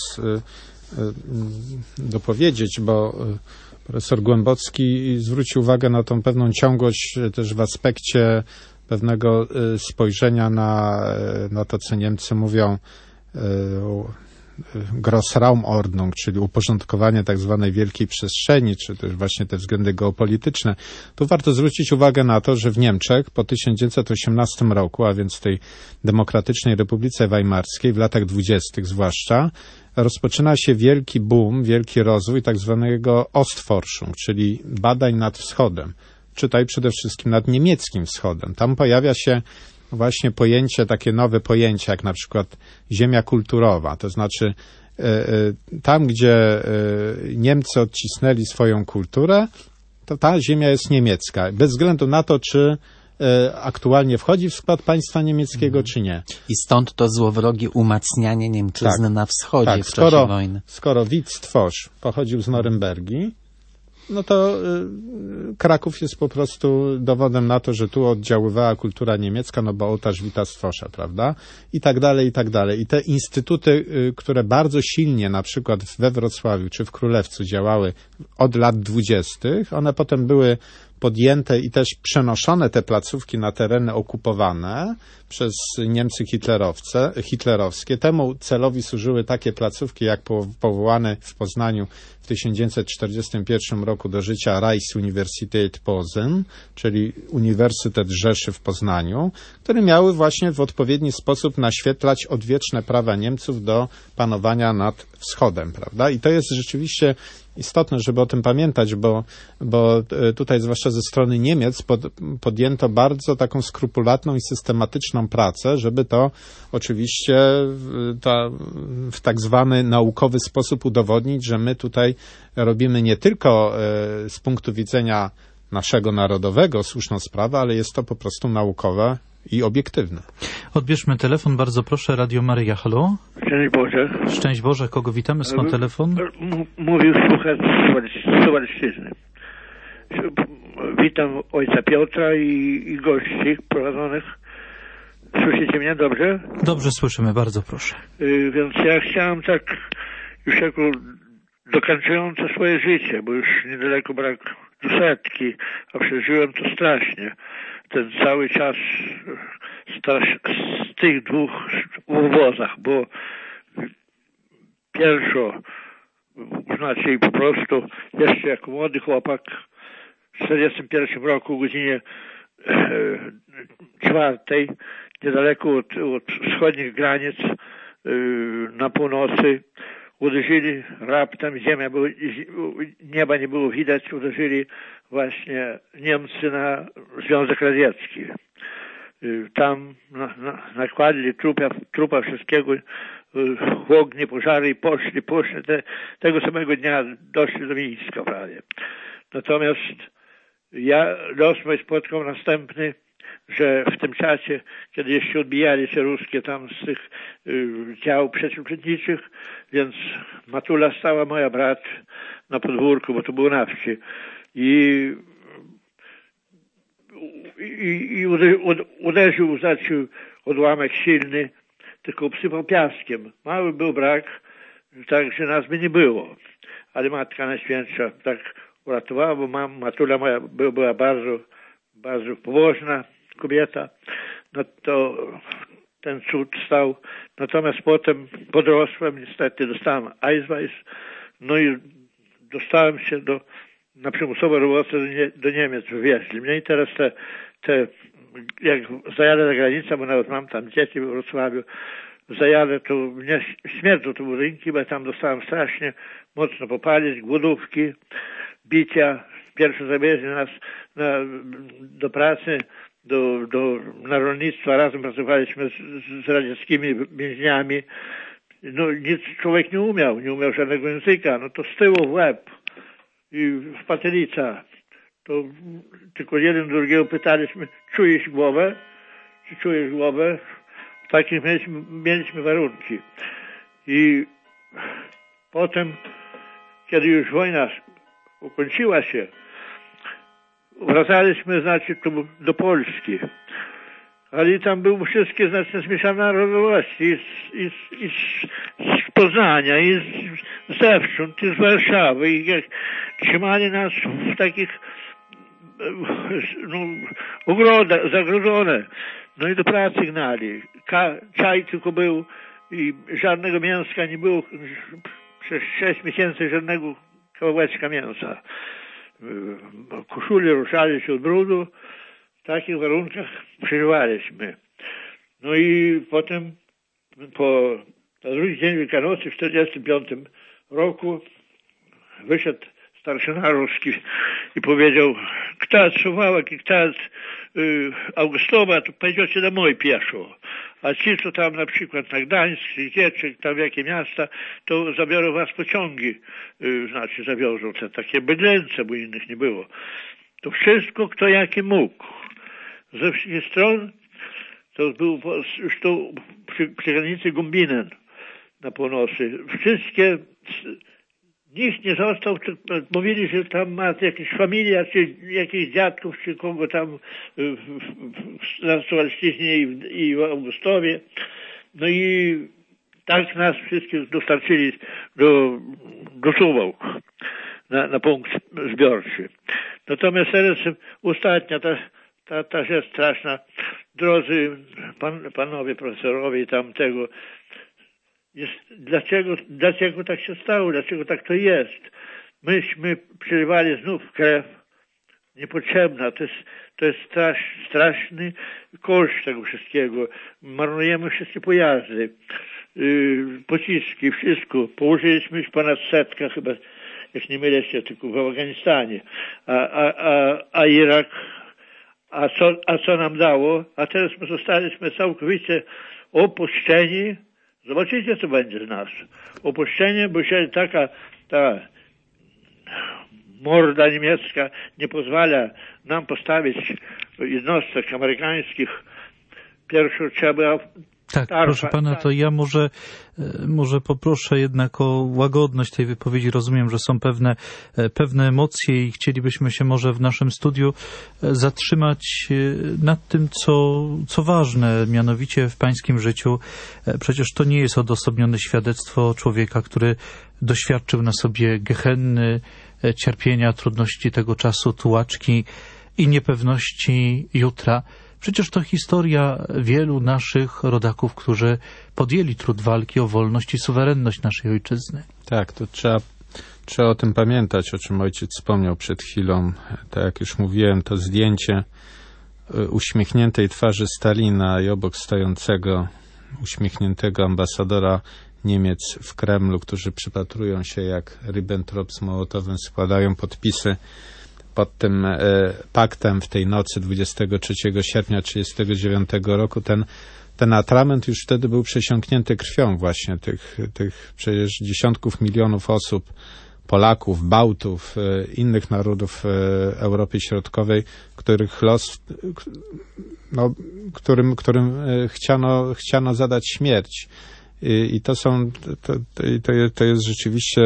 dopowiedzieć, bo profesor Głębocki zwrócił uwagę na tą pewną ciągłość też w aspekcie pewnego spojrzenia na to, co Niemcy mówią Grossraumordnung, czyli uporządkowanie tak zwanej wielkiej przestrzeni, czy też właśnie te względy geopolityczne, to warto zwrócić uwagę na to, że w Niemczech po 1918 roku, a więc w tej Demokratycznej Republice Weimarskiej, w latach 20. zwłaszcza, rozpoczyna się wielki boom, wielki rozwój tak zwanego Ostforschung, czyli badań nad wschodem. Czytaj przede wszystkim nad niemieckim wschodem. Tam pojawia się właśnie pojęcie, takie nowe pojęcie, jak na przykład ziemia kulturowa. To znaczy tam, gdzie Niemcy odcisnęli swoją kulturę, to ta ziemia jest niemiecka. Bez względu na to, czy aktualnie wchodzi w skład państwa niemieckiego, czy nie. I stąd to złowrogie umacnianie Niemczyzny na wschodzie w czasie wojny. Skoro Wittfors pochodził z Norymbergi, no to Kraków jest po prostu dowodem na to, że tu oddziaływała kultura niemiecka, no bo ołtarz Wittfosza, prawda? I tak dalej, i tak dalej. I te instytuty, które bardzo silnie na przykład we Wrocławiu czy w Królewcu działały od lat 20., one potem były podjęte i też przenoszone te placówki na tereny okupowane przez Niemcy hitlerowskie. Temu celowi służyły takie placówki, jak powołane w Poznaniu w 1941 roku do życia Reichsuniversität Posen, czyli Uniwersytet Rzeszy w Poznaniu, które miały właśnie w odpowiedni sposób naświetlać odwieczne prawa Niemców do panowania nad wschodem, prawda? I to jest rzeczywiście istotne, żeby o tym pamiętać, bo tutaj zwłaszcza ze strony Niemiec podjęto bardzo taką skrupulatną i systematyczną pracę, żeby to oczywiście w tak zwany naukowy sposób udowodnić, że my tutaj robimy nie tylko z punktu widzenia naszego narodowego słuszną sprawę, ale jest to po prostu naukowe i obiektywne. Odbierzmy telefon, bardzo proszę, Radio Maryja, halo? Szczęść Boże. Szczęść Boże, kogo witamy, skąd telefon? Mówił słuchacz z Suwalszczyzny. Witam ojca Piotra i gości prowadzonych. Słyszycie mnie dobrze? Dobrze słyszymy, bardzo proszę. Więc ja chciałem tak już jako dokończające swoje życie, bo już niedaleko brak 200, a przeżyłem to strasznie. Ten cały czas z tych dwóch obozach, bo pierwszo, znaczy po prostu jeszcze jako młody chłopak w 1941 roku o godzinie 4 niedaleko od wschodnich granic na północy uderzyli raptem, nieba nie było widać, uderzyli właśnie Niemcy na Związek Radziecki. Tam nakładli trupa wszystkiego, ognie, pożary i poszli. Tego samego dnia doszli do Mińska prawie. Natomiast los mój spotkał następny, że w tym czasie, kiedy jeszcze odbijali się ruskie tam z tych dział przeciwlotniczych, więc Matula stała, moja brat, na podwórku, bo to było na wsi. I uderzył, zaczął odłamek silny, tylko obsypał piaskiem. Mały był brak, tak, że nas by nie było. Ale Matka Najświętsza tak uratowała, bo Matula moja była bardzo, bardzo pobożna kobieta. No to ten cud stał. Natomiast potem podrosłem, niestety dostałem Eisweis, no i dostałem się na przymusowe roboty do Niemiec, wywieźli mnie i teraz jak zajadę za granicę, bo nawet mam tam dzieci w Wrocławiu, zajadę, to mnie śmierdzą te budynki, bo ja tam dostałem strasznie mocno popalić, głodówki, bicia. Pierwszy zawieźli nas do pracy, na rolnictwo, razem pracowaliśmy z radzieckimi więźniami. No nic człowiek nie umiał żadnego języka, no to z tyłu w łeb i w patelnica. To tylko jeden drugiego pytaliśmy, czujesz głowę? Czy czujesz głowę? Takie mieliśmy warunki. I potem, kiedy już wojna ukończyła się, wracaliśmy, do Polski. Ale tam były wszystkie, zmieszane narodowości i z Poznania, i zewsząd, i z Warszawy. I jak trzymali nas w takich ogrodach, zagrodzone. No i do pracy gnali. Czaj tylko był i żadnego mięska nie było, przez 6 miesięcy żadnego kawałeczka mięsa. Koszule ruszali się od brudu, w takich warunkach przeżywaliśmy. No i potem na drugi dzień Wielkanocy w 1945 roku wyszedł starszyna ruski i powiedział: kto Suwałek i kto Augustowa, to pójdziecie domoj pieszo. A ci, co tam na przykład na Gdańsk, gdzie, czy tam w jakie miasta, to zabiorą was pociągi. Znaczy zawiozą te takie bydlęce, bo innych nie było. To wszystko, kto jaki mógł. Ze wszystkich stron, to był już tu przy granicy Gumbinen na północy. Wszystkie, nikt nie został, mówili, że tam ma jakieś familia, czy jakichś dziadków, czy kogo tam na Suwalszczyźnie i w Augustowie. No i tak nas wszystkich dostarczyli do Suwałk na punkt zbiorczy. Natomiast teraz ostatnia ta rzecz straszna. Drodzy panowie profesorowie i tamtego, dlaczego tak się stało? Dlaczego tak to jest? Myśmy przelewali znów krew niepotrzebna. To jest straszny koszt tego wszystkiego. Marnujemy wszystkie pojazdy, pociski, wszystko. Położyliśmy już ponad 100 chyba, jak nie mylę się, tylko w Afganistanie. A Irak, a co nam dało? A teraz my zostaliśmy całkowicie opuszczeni. Zobaczycie, co będzie z nas. Opuszczenie, bo się ta morda niemiecka nie pozwala nam postawić jednostek amerykańskich. Pierwsze trzeba... Tak, proszę pana, to ja może poproszę jednak o łagodność tej wypowiedzi. Rozumiem, że są pewne emocje i chcielibyśmy się może w naszym studiu zatrzymać nad tym, co ważne, mianowicie w pańskim życiu. Przecież to nie jest odosobnione świadectwo człowieka, który doświadczył na sobie gehenny, cierpienia, trudności tego czasu, tułaczki i niepewności jutra. Przecież to historia wielu naszych rodaków, którzy podjęli trud walki o wolność i suwerenność naszej ojczyzny. Tak, to trzeba o tym pamiętać, o czym ojciec wspomniał przed chwilą. Tak jak już mówiłem, to zdjęcie uśmiechniętej twarzy Stalina i obok stojącego uśmiechniętego ambasadora Niemiec w Kremlu, którzy przypatrują się, jak Ribbentrop z Mołotowem składają podpisy pod tym paktem w tej nocy 23 sierpnia 1939 roku. Ten atrament już wtedy był przesiąknięty krwią właśnie tych przecież dziesiątków milionów osób, Polaków, Bałtów, innych narodów Europy Środkowej, których los, którym chciano zadać śmierć. I to jest rzeczywiście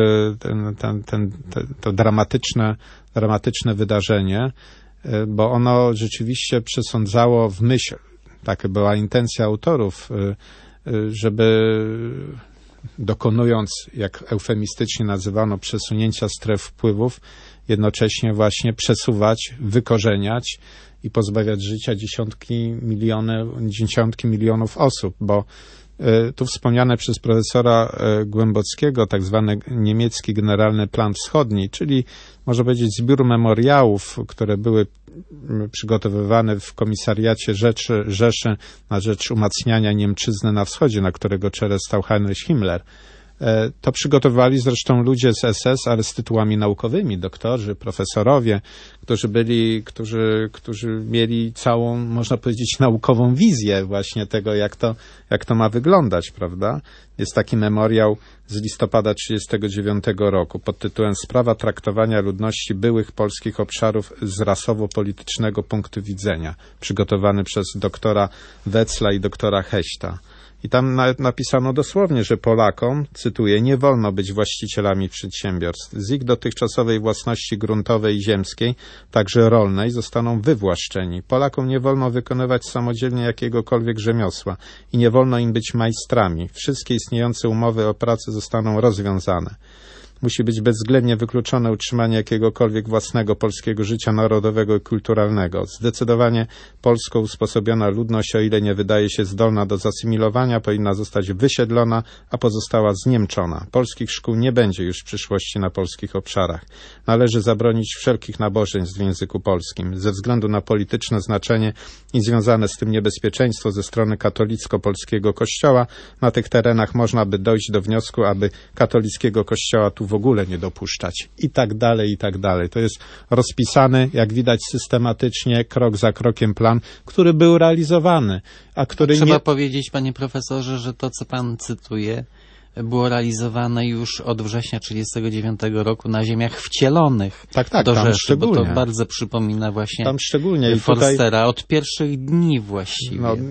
to dramatyczne wydarzenie, bo ono rzeczywiście przesądzało w myśl, taka była intencja autorów, żeby dokonując, jak eufemistycznie nazywano, przesunięcia stref wpływów, jednocześnie właśnie przesuwać, wykorzeniać i pozbawiać życia dziesiątki milionów osób, bo tu wspomniane przez profesora Głębockiego tak zwany niemiecki Generalny Plan Wschodni, czyli można powiedzieć zbiór memoriałów, które były przygotowywane w komisariacie Rzeszy na rzecz umacniania Niemczyzny na wschodzie, na którego czele stał Heinrich Himmler. To przygotowywali zresztą ludzie z SS, ale z tytułami naukowymi, doktorzy, profesorowie, którzy mieli całą, można powiedzieć, naukową wizję właśnie tego, jak to ma wyglądać, prawda? Jest taki memoriał z listopada 1939 roku pod tytułem Sprawa traktowania ludności byłych polskich obszarów z rasowo-politycznego punktu widzenia, przygotowany przez doktora Wetzla i doktora Heśta. I tam napisano dosłownie, że Polakom, cytuję, nie wolno być właścicielami przedsiębiorstw. Z ich dotychczasowej własności gruntowej i ziemskiej, także rolnej, zostaną wywłaszczeni. Polakom nie wolno wykonywać samodzielnie jakiegokolwiek rzemiosła i nie wolno im być majstrami. Wszystkie istniejące umowy o pracę zostaną rozwiązane. musi być bezwzględnie wykluczone utrzymanie jakiegokolwiek własnego polskiego życia narodowego i kulturalnego. Zdecydowanie polsko usposobiona ludność, o ile nie wydaje się zdolna do zasymilowania, powinna zostać wysiedlona, a pozostała zniemczona. Polskich szkół nie będzie już w przyszłości na polskich obszarach. Należy zabronić wszelkich nabożeństw w języku polskim. Ze względu na polityczne znaczenie i związane z tym niebezpieczeństwo ze strony katolicko-polskiego kościoła, na tych terenach można by dojść do wniosku, aby katolickiego kościoła tu w ogóle nie dopuszczać. I tak dalej, i tak dalej. To jest rozpisany, jak widać, systematycznie, krok za krokiem plan, który był realizowany, a który Trzeba powiedzieć, panie profesorze, że to, co pan cytuje, było realizowane już od września 1939 roku na ziemiach wcielonych do Rzeszy, bo to bardzo przypomina właśnie tam szczególnie. Forstera od pierwszych dni właściwie. No,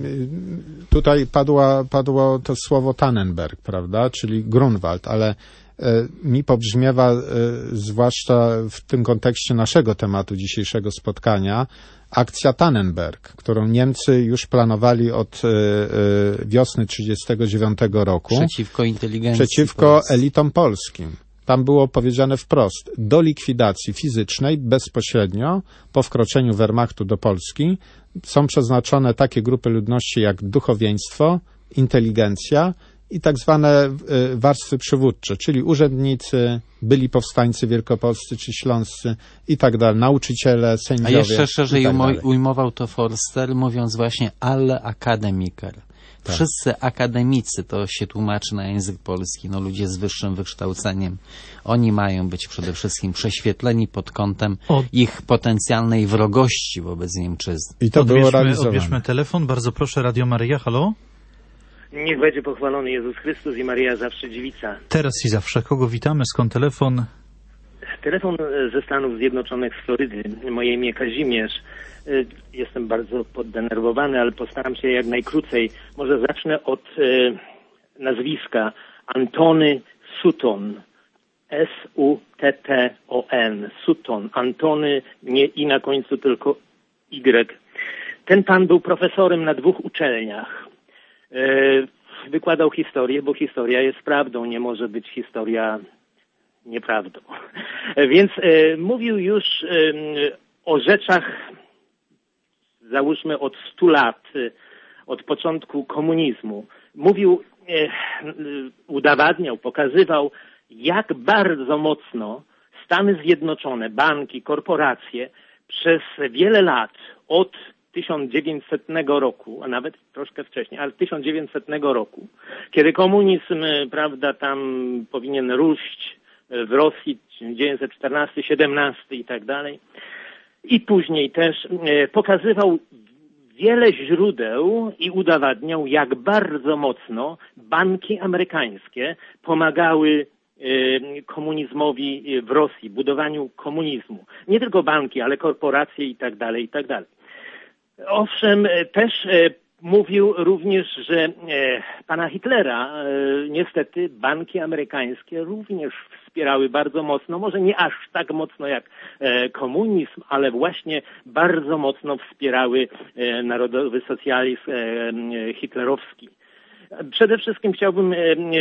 tutaj padło to słowo Tannenberg, prawda, czyli Grunwald, ale mi pobrzmiewa, zwłaszcza w tym kontekście naszego tematu dzisiejszego spotkania, akcja Tannenberg, którą Niemcy już planowali od wiosny 1939 roku. Przeciwko inteligencji. Przeciwko elitom polskim. Tam było powiedziane wprost, do likwidacji fizycznej bezpośrednio po wkroczeniu Wehrmachtu do Polski są przeznaczone takie grupy ludności jak duchowieństwo, inteligencja i tak zwane warstwy przywódcze, czyli urzędnicy, byli powstańcy wielkopolscy czy śląscy i tak dalej, nauczyciele, sędziowie. A jeszcze szerzej ujmował to Forster, mówiąc właśnie alle Akademiker. Tak. Wszyscy akademicy, to się tłumaczy na język polski, no ludzie z wyższym wykształceniem. Oni mają być przede wszystkim prześwietleni pod kątem ich potencjalnej wrogości wobec Niemczyzny. I to było realizowane. Odbierzmy telefon. Bardzo proszę, Radio Maryja, halo? Niech będzie pochwalony Jezus Chrystus i Maryja zawsze dziewica. Teraz i zawsze. Kogo witamy? Skąd telefon? Telefon ze Stanów Zjednoczonych, z Florydy. Moje imię Kazimierz. Jestem bardzo poddenerwowany, ale postaram się jak najkrócej. Może zacznę od nazwiska Antony Sutton. S-U-T-T-O-N. Sutton. Antony, nie i na końcu, tylko Y. Ten pan był profesorem na 2 uczelniach. Wykładał historię, bo historia jest prawdą, nie może być historia nieprawdą. Więc mówił już o rzeczach, załóżmy od 100 lat, od początku komunizmu. Mówił, udowadniał, pokazywał, jak bardzo mocno Stany Zjednoczone, banki, korporacje przez wiele lat, od 1900 roku, a nawet troszkę wcześniej, ale 1900 roku, kiedy komunizm, prawda, tam powinien róść w Rosji 1914, 17 i tak dalej. I później też pokazywał wiele źródeł i udowadniał, jak bardzo mocno banki amerykańskie pomagały komunizmowi w Rosji, budowaniu komunizmu. Nie tylko banki, ale korporacje i tak dalej, i tak dalej. Owszem, też mówił również, że pana Hitlera niestety banki amerykańskie również wspierały bardzo mocno, może nie aż tak mocno jak komunizm, ale właśnie bardzo mocno wspierały narodowy socjalizm hitlerowski. Przede wszystkim chciałbym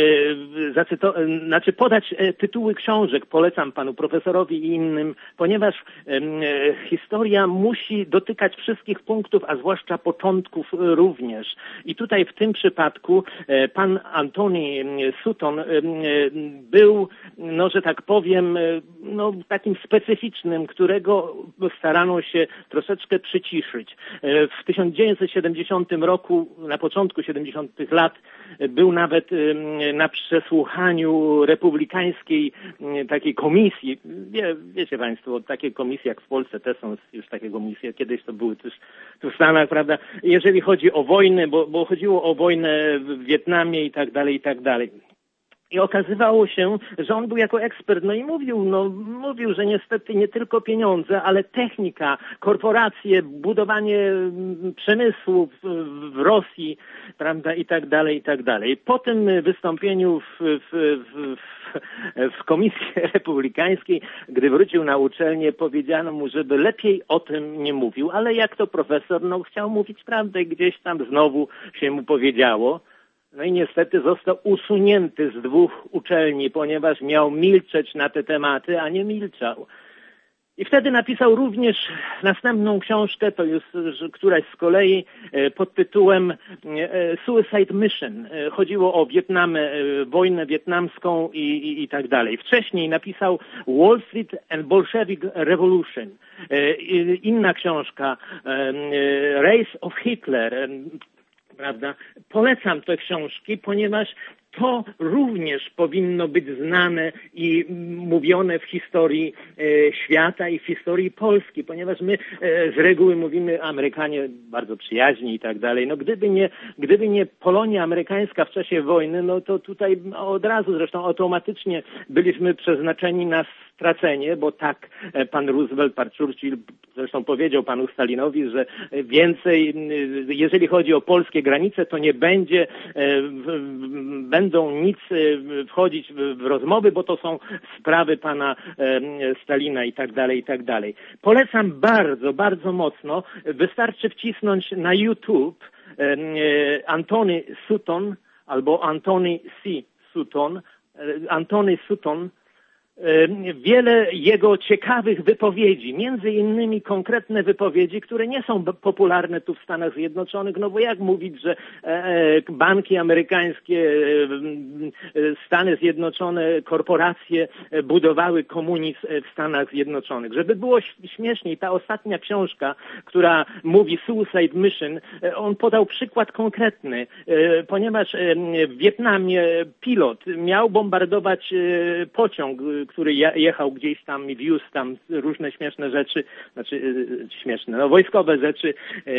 podać tytuły książek, polecam panu profesorowi i innym, ponieważ historia musi dotykać wszystkich punktów, a zwłaszcza początków również. I tutaj w tym przypadku pan Antony Sutton był, no że tak powiem, no takim specyficznym, którego starano się troszeczkę przyciszyć. W 1970 roku, na początku 70 lat, był nawet na przesłuchaniu republikańskiej takiej komisji. Wiecie państwo, takie komisje jak w Polsce też są już takie komisje. Kiedyś to były też tu w Stanach, prawda? Jeżeli chodzi o wojnę, bo chodziło o wojnę w Wietnamie i tak dalej, i tak dalej. I okazywało się, że on był jako ekspert, no i mówił, że niestety nie tylko pieniądze, ale technika, korporacje, budowanie przemysłu w Rosji, prawda, i tak dalej, i tak dalej. Po tym wystąpieniu w Komisji Republikańskiej, gdy wrócił na uczelnię, powiedziano mu, żeby lepiej o tym nie mówił, ale jak to profesor, chciał mówić prawdę, gdzieś tam znowu się mu powiedziało, No i niestety został usunięty z 2 uczelni, ponieważ miał milczeć na te tematy, a nie milczał. I wtedy napisał również następną książkę, to jest któraś z kolei pod tytułem Suicide Mission. Chodziło o Wietnam, wojnę wietnamską i tak dalej. Wcześniej napisał Wall Street and Bolshevik Revolution. Inna książka Race of Hitler. Prawda? Polecam te książki, ponieważ to również powinno być znane i mówione w historii świata i w historii Polski, ponieważ my z reguły mówimy Amerykanie bardzo przyjaźni i tak dalej. No gdyby nie Polonia amerykańska w czasie wojny, no to tutaj od razu zresztą automatycznie byliśmy przeznaczeni na stracenie, bo tak pan Roosevelt, pan Churchill zresztą powiedział panu Stalinowi, że więcej, jeżeli chodzi o polskie granice, to nie będą nic wchodzić w rozmowy, bo to są sprawy pana Stalina i tak dalej, i tak dalej. Polecam bardzo, bardzo mocno. Wystarczy wcisnąć na YouTube Antony Sutton albo Antony C. Sutton. Antony Sutton. Wiele jego ciekawych wypowiedzi, między innymi konkretne wypowiedzi, które nie są popularne tu w Stanach Zjednoczonych, no bo jak mówić, że banki amerykańskie, Stany Zjednoczone, korporacje budowały komunizm w Stanach Zjednoczonych. Żeby było śmieszniej, ta ostatnia książka, która mówi Suicide Mission, on podał przykład konkretny, ponieważ w Wietnamie pilot miał bombardować pociąg, który jechał gdzieś tam i wiózł tam różne śmieszne rzeczy, śmieszne, wojskowe rzeczy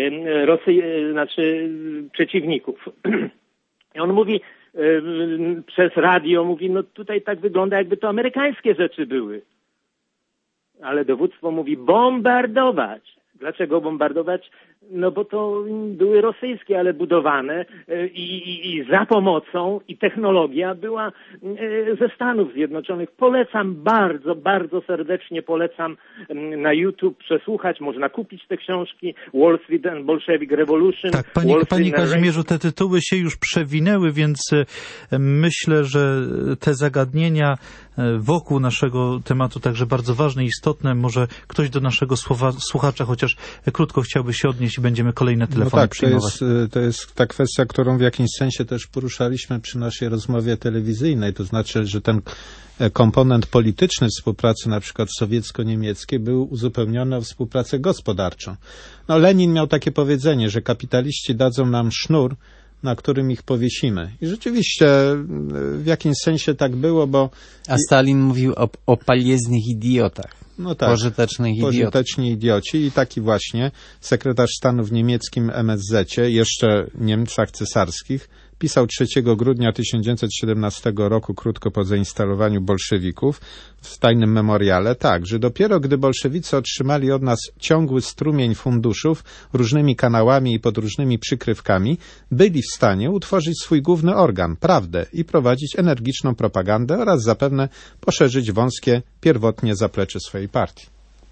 przeciwników. I on mówi przez radio, mówi, no tutaj tak wygląda, jakby to amerykańskie rzeczy były. Ale dowództwo mówi bombardować. Dlaczego bombardować? No bo to były rosyjskie, ale budowane i za pomocą i technologia była ze Stanów Zjednoczonych. Polecam bardzo, bardzo serdecznie, polecam na YouTube przesłuchać, można kupić te książki Wall Street and Bolshevik Revolution. Tak, panie Kazimierzu, te tytuły się już przewinęły, więc myślę, że te zagadnienia wokół naszego tematu, także bardzo ważne i istotne, może ktoś do naszego słuchacza chociaż krótko chciałby się odnieść i będziemy kolejne telefony przyjmować. To jest ta kwestia, którą w jakimś sensie też poruszaliśmy przy naszej rozmowie telewizyjnej, to znaczy, że ten komponent polityczny współpracy na przykład sowiecko-niemieckiej był uzupełniony o współpracę gospodarczą. No, Lenin miał takie powiedzenie, że kapitaliści dadzą nam sznur, na którym ich powiesimy. I rzeczywiście w jakimś sensie tak było, bo... A Stalin mówił o palieznych idiotach. No tak, pożyteczni idioci i taki właśnie sekretarz stanu w niemieckim MSZ-cie, jeszcze Niemcach cesarskich, pisał 3 grudnia 1917 roku, krótko po zainstalowaniu bolszewików, w tajnym memoriale, tak, że dopiero gdy bolszewicy otrzymali od nas ciągły strumień funduszów różnymi kanałami i pod różnymi przykrywkami, byli w stanie utworzyć swój główny organ, prawdę, i prowadzić energiczną propagandę oraz zapewne poszerzyć wąskie, pierwotnie zaplecze swojej partii.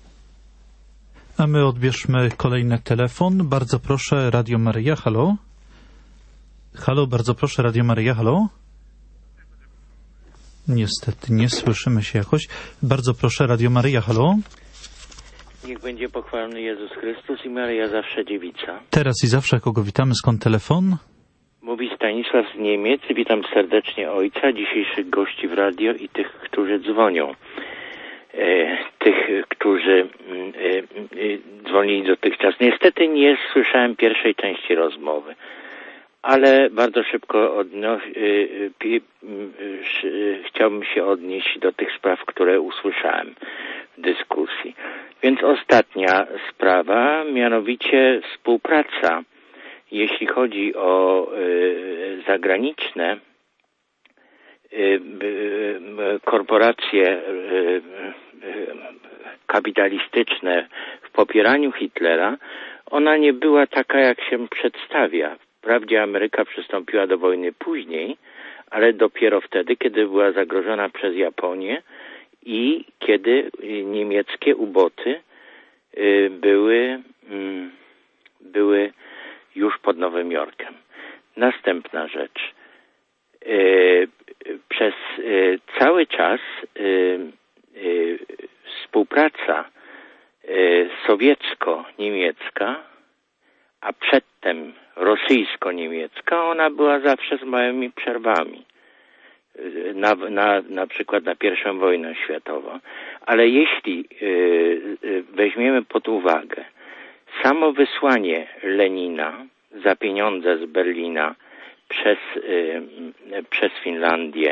A my odbierzmy kolejny telefon. Bardzo proszę, Radio Maryja, halo? Halo, bardzo proszę, Radio Maryja, halo? Niestety, nie słyszymy się jakoś. Bardzo proszę, Radio Maryja, halo? Niech będzie pochwalony Jezus Chrystus i Maryja zawsze dziewica. Teraz i zawsze, kogo witamy, skąd telefon? Mówi Stanisław z Niemiec. Witam serdecznie ojca, dzisiejszych gości w radio i tych, którzy dzwonią. Tych, którzy dzwonili dotychczas. Niestety nie słyszałem pierwszej części rozmowy, ale bardzo szybko chciałbym się odnieść do tych spraw, które usłyszałem w dyskusji. Więc ostatnia sprawa, mianowicie współpraca, jeśli chodzi o zagraniczne korporacje kapitalistyczne w popieraniu Hitlera, ona nie była taka, jak się przedstawia. Wprawdzie Ameryka przystąpiła do wojny później, ale dopiero wtedy, kiedy była zagrożona przez Japonię i kiedy niemieckie uboty były już pod Nowym Jorkiem. Następna rzecz. Przez cały czas współpraca sowiecko-niemiecka, a przedtem rosyjsko-niemiecka, ona była zawsze z małymi przerwami. Na przykład na I wojnę światową. Ale jeśli weźmiemy pod uwagę samo wysłanie Lenina za pieniądze z Berlina przez Finlandię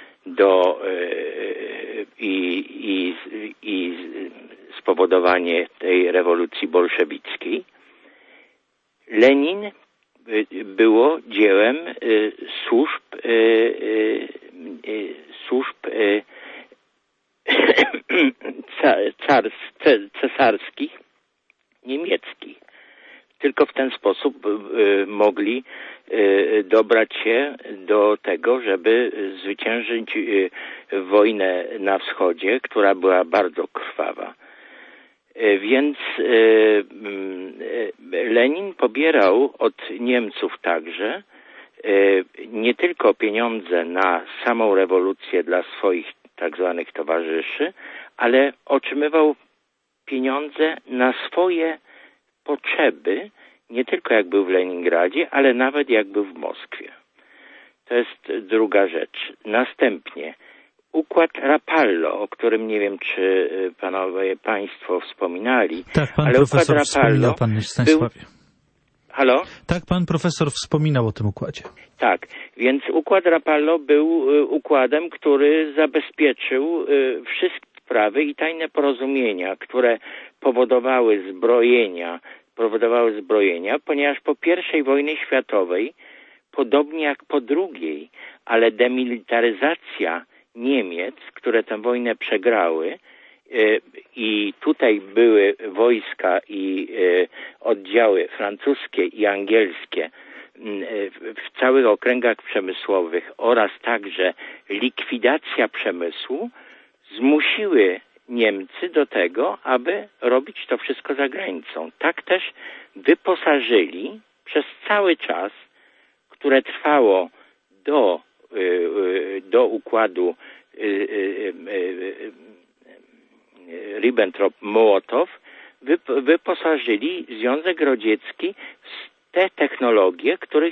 i spowodowanie tej rewolucji bolszewickiej, Lenin było dziełem służb cesarskich niemieckich. Tylko w ten sposób mogli dobrać się do tego, żeby zwyciężyć wojnę na wschodzie, która była bardzo krwawa. Więc Lenin pobierał od Niemców także nie tylko pieniądze na samą rewolucję dla swoich tak zwanych towarzyszy, ale otrzymywał pieniądze na swoje potrzeby, nie tylko jak był w Leningradzie, ale nawet jak był w Moskwie. To jest druga rzecz. Następnie układ Rapallo, o którym nie wiem, czy państwo wspominali. Tak, pan ale profesor wspominał, panie Stanisławie. Halo? Tak, pan profesor wspominał o tym układzie. Tak, więc układ Rapallo był układem, który zabezpieczył wszystkie sprawy i tajne porozumienia, które powodowały zbrojenia, ponieważ po I wojnie światowej, podobnie jak po II, ale demilitaryzacja Niemiec, które tę wojnę przegrały, i tutaj były wojska i oddziały francuskie i angielskie w całych okręgach przemysłowych oraz także likwidacja przemysłu, zmusiły Niemcy do tego, aby robić to wszystko za granicą. Tak też wyposażyli przez cały czas, które trwało do układu Ribbentrop-Mołotow, wyposażyli Związek Radziecki w te technologie, których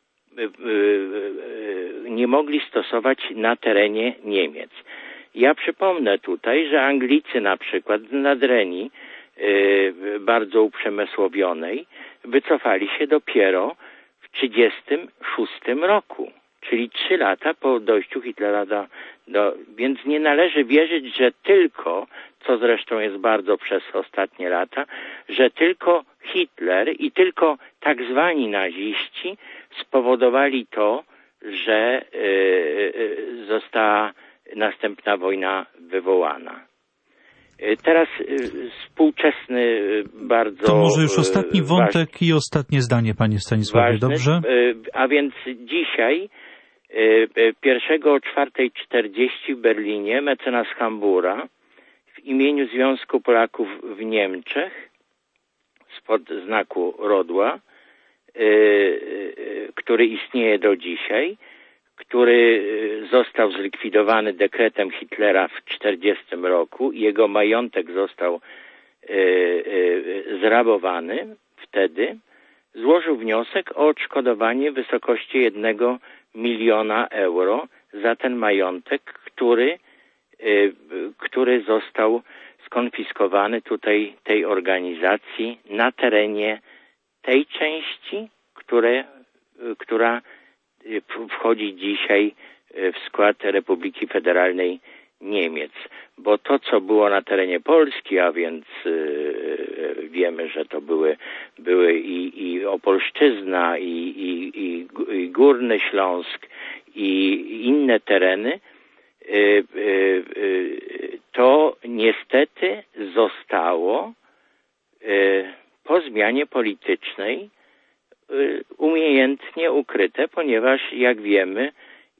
nie mogli stosować na terenie Niemiec. Ja przypomnę tutaj, że Anglicy na przykład z Nadrenii bardzo uprzemysłowionej wycofali się dopiero w 1936 roku, czyli 3 lata po dojściu Hitlera więc nie należy wierzyć, że tylko, co zresztą jest bardzo przez ostatnie lata, że tylko Hitler i tylko tak zwani naziści spowodowali to, że została następna wojna wywołana. Teraz współczesny bardzo to może już ostatni wątek i ostatnie zdanie, panie Stanisławie, ważny, dobrze? A więc dzisiaj 1.4.40 w Berlinie mecenas Hambura w imieniu Związku Polaków w Niemczech spod znaku Rodła, który istnieje do dzisiaj, który został zlikwidowany dekretem Hitlera w 1940 roku i jego majątek został zrabowany wtedy, złożył wniosek o odszkodowanie w wysokości 1 miliona euro za ten majątek, który został skonfiskowany tutaj tej organizacji na terenie tej części, która wchodzi dzisiaj w skład Republiki Federalnej Niemiec. Bo to, co było na terenie Polski, a więc wiemy, że to były i Opolszczyzna, i Górny Śląsk, i inne tereny, to niestety zostało po zmianie politycznej umiejętnie ukryte, ponieważ jak wiemy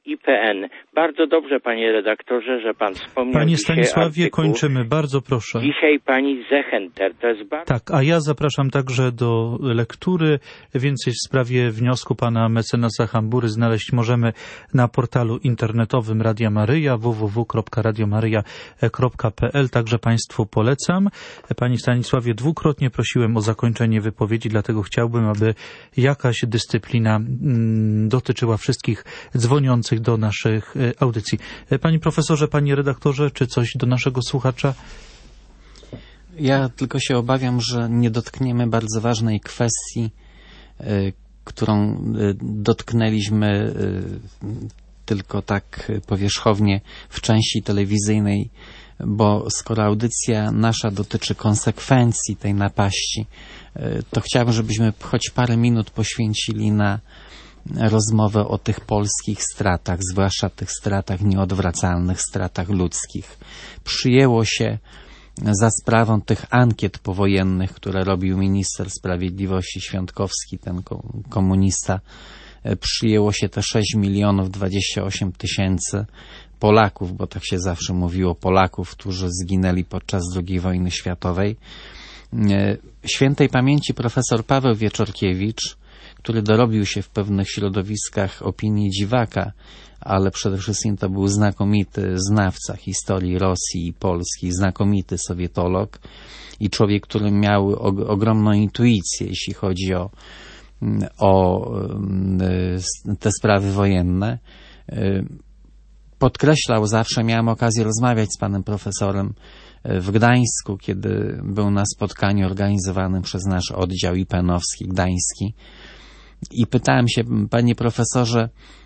IPN. Bardzo dobrze, panie redaktorze, że pan wspomniał. Panie Stanisławie, artykuł. kończymy. Bardzo proszę. Dzisiaj pani Zechenter. To jest bardzo... Tak, a ja zapraszam także do lektury. Więcej w sprawie wniosku pana mecenasa Hambury znaleźć możemy na portalu internetowym Radia Maryja, www.radiomaryja.pl. Także państwu polecam. Panie Stanisławie, dwukrotnie prosiłem o zakończenie wypowiedzi, dlatego chciałbym, aby jakaś dyscyplina dotyczyła wszystkich dzwoniących do naszych audycji. Panie profesorze, panie redaktorze, czy coś do naszego słuchacza? Ja tylko się obawiam, że nie dotkniemy bardzo ważnej kwestii, którą dotknęliśmy tylko tak powierzchownie w części telewizyjnej, bo skoro audycja nasza dotyczy konsekwencji tej napaści, to chciałbym, żebyśmy choć parę minut poświęcili na rozmowę o tych polskich stratach, zwłaszcza tych stratach nieodwracalnych, stratach ludzkich. Przyjęło się za sprawą tych ankiet powojennych, które robił minister sprawiedliwości Świątkowski, ten komunista, przyjęło się te 6 28 000 Polaków, bo tak się zawsze mówiło, Polaków, którzy zginęli podczas II wojny światowej. Świętej pamięci profesor Paweł Wieczorkiewicz, który dorobił się w pewnych środowiskach opinii dziwaka, ale przede wszystkim to był znakomity znawca historii Rosji i Polski, znakomity sowietolog i człowiek, który miał ogromną intuicję, jeśli chodzi o te sprawy wojenne. Podkreślał zawsze, miałem okazję rozmawiać z panem profesorem w Gdańsku, kiedy był na spotkaniu organizowanym przez nasz oddział IPN-owski gdański i pytałem się, panie profesorze,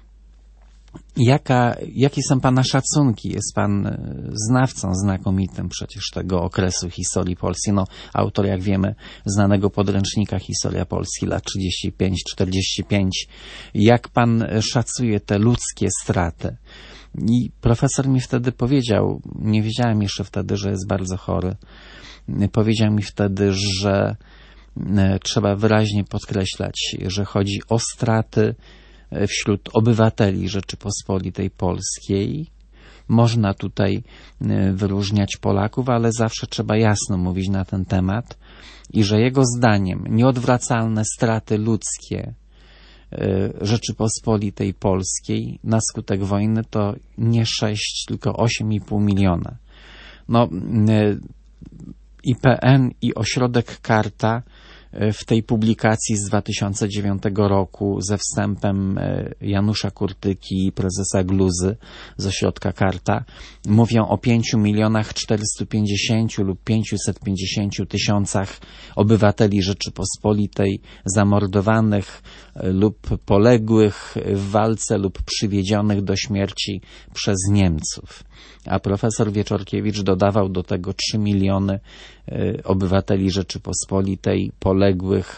jakie są pana szacunki? Jest pan znawcą znakomitym przecież tego okresu historii Polski. No, autor, jak wiemy, znanego podręcznika Historia Polski lat 35-45. Jak pan szacuje te ludzkie straty? I profesor mi wtedy powiedział, nie wiedziałem jeszcze wtedy, że jest bardzo chory, powiedział mi wtedy, że trzeba wyraźnie podkreślać, że chodzi o straty wśród obywateli Rzeczypospolitej Polskiej. Można tutaj wyróżniać Polaków, ale zawsze trzeba jasno mówić na ten temat i że jego zdaniem nieodwracalne straty ludzkie Rzeczypospolitej Polskiej na skutek wojny to nie 6, tylko 8,5 miliona. No, IPN i ośrodek Karta w tej publikacji z 2009 roku ze wstępem Janusza Kurtyki i prezesa Gluzy z ośrodka Karta mówią o 5 450 lub 550 tysiącach obywateli Rzeczypospolitej zamordowanych lub poległych w walce lub przywiedzionych do śmierci przez Niemców. A profesor Wieczorkiewicz dodawał do tego 3 miliony obywateli Rzeczypospolitej poległych,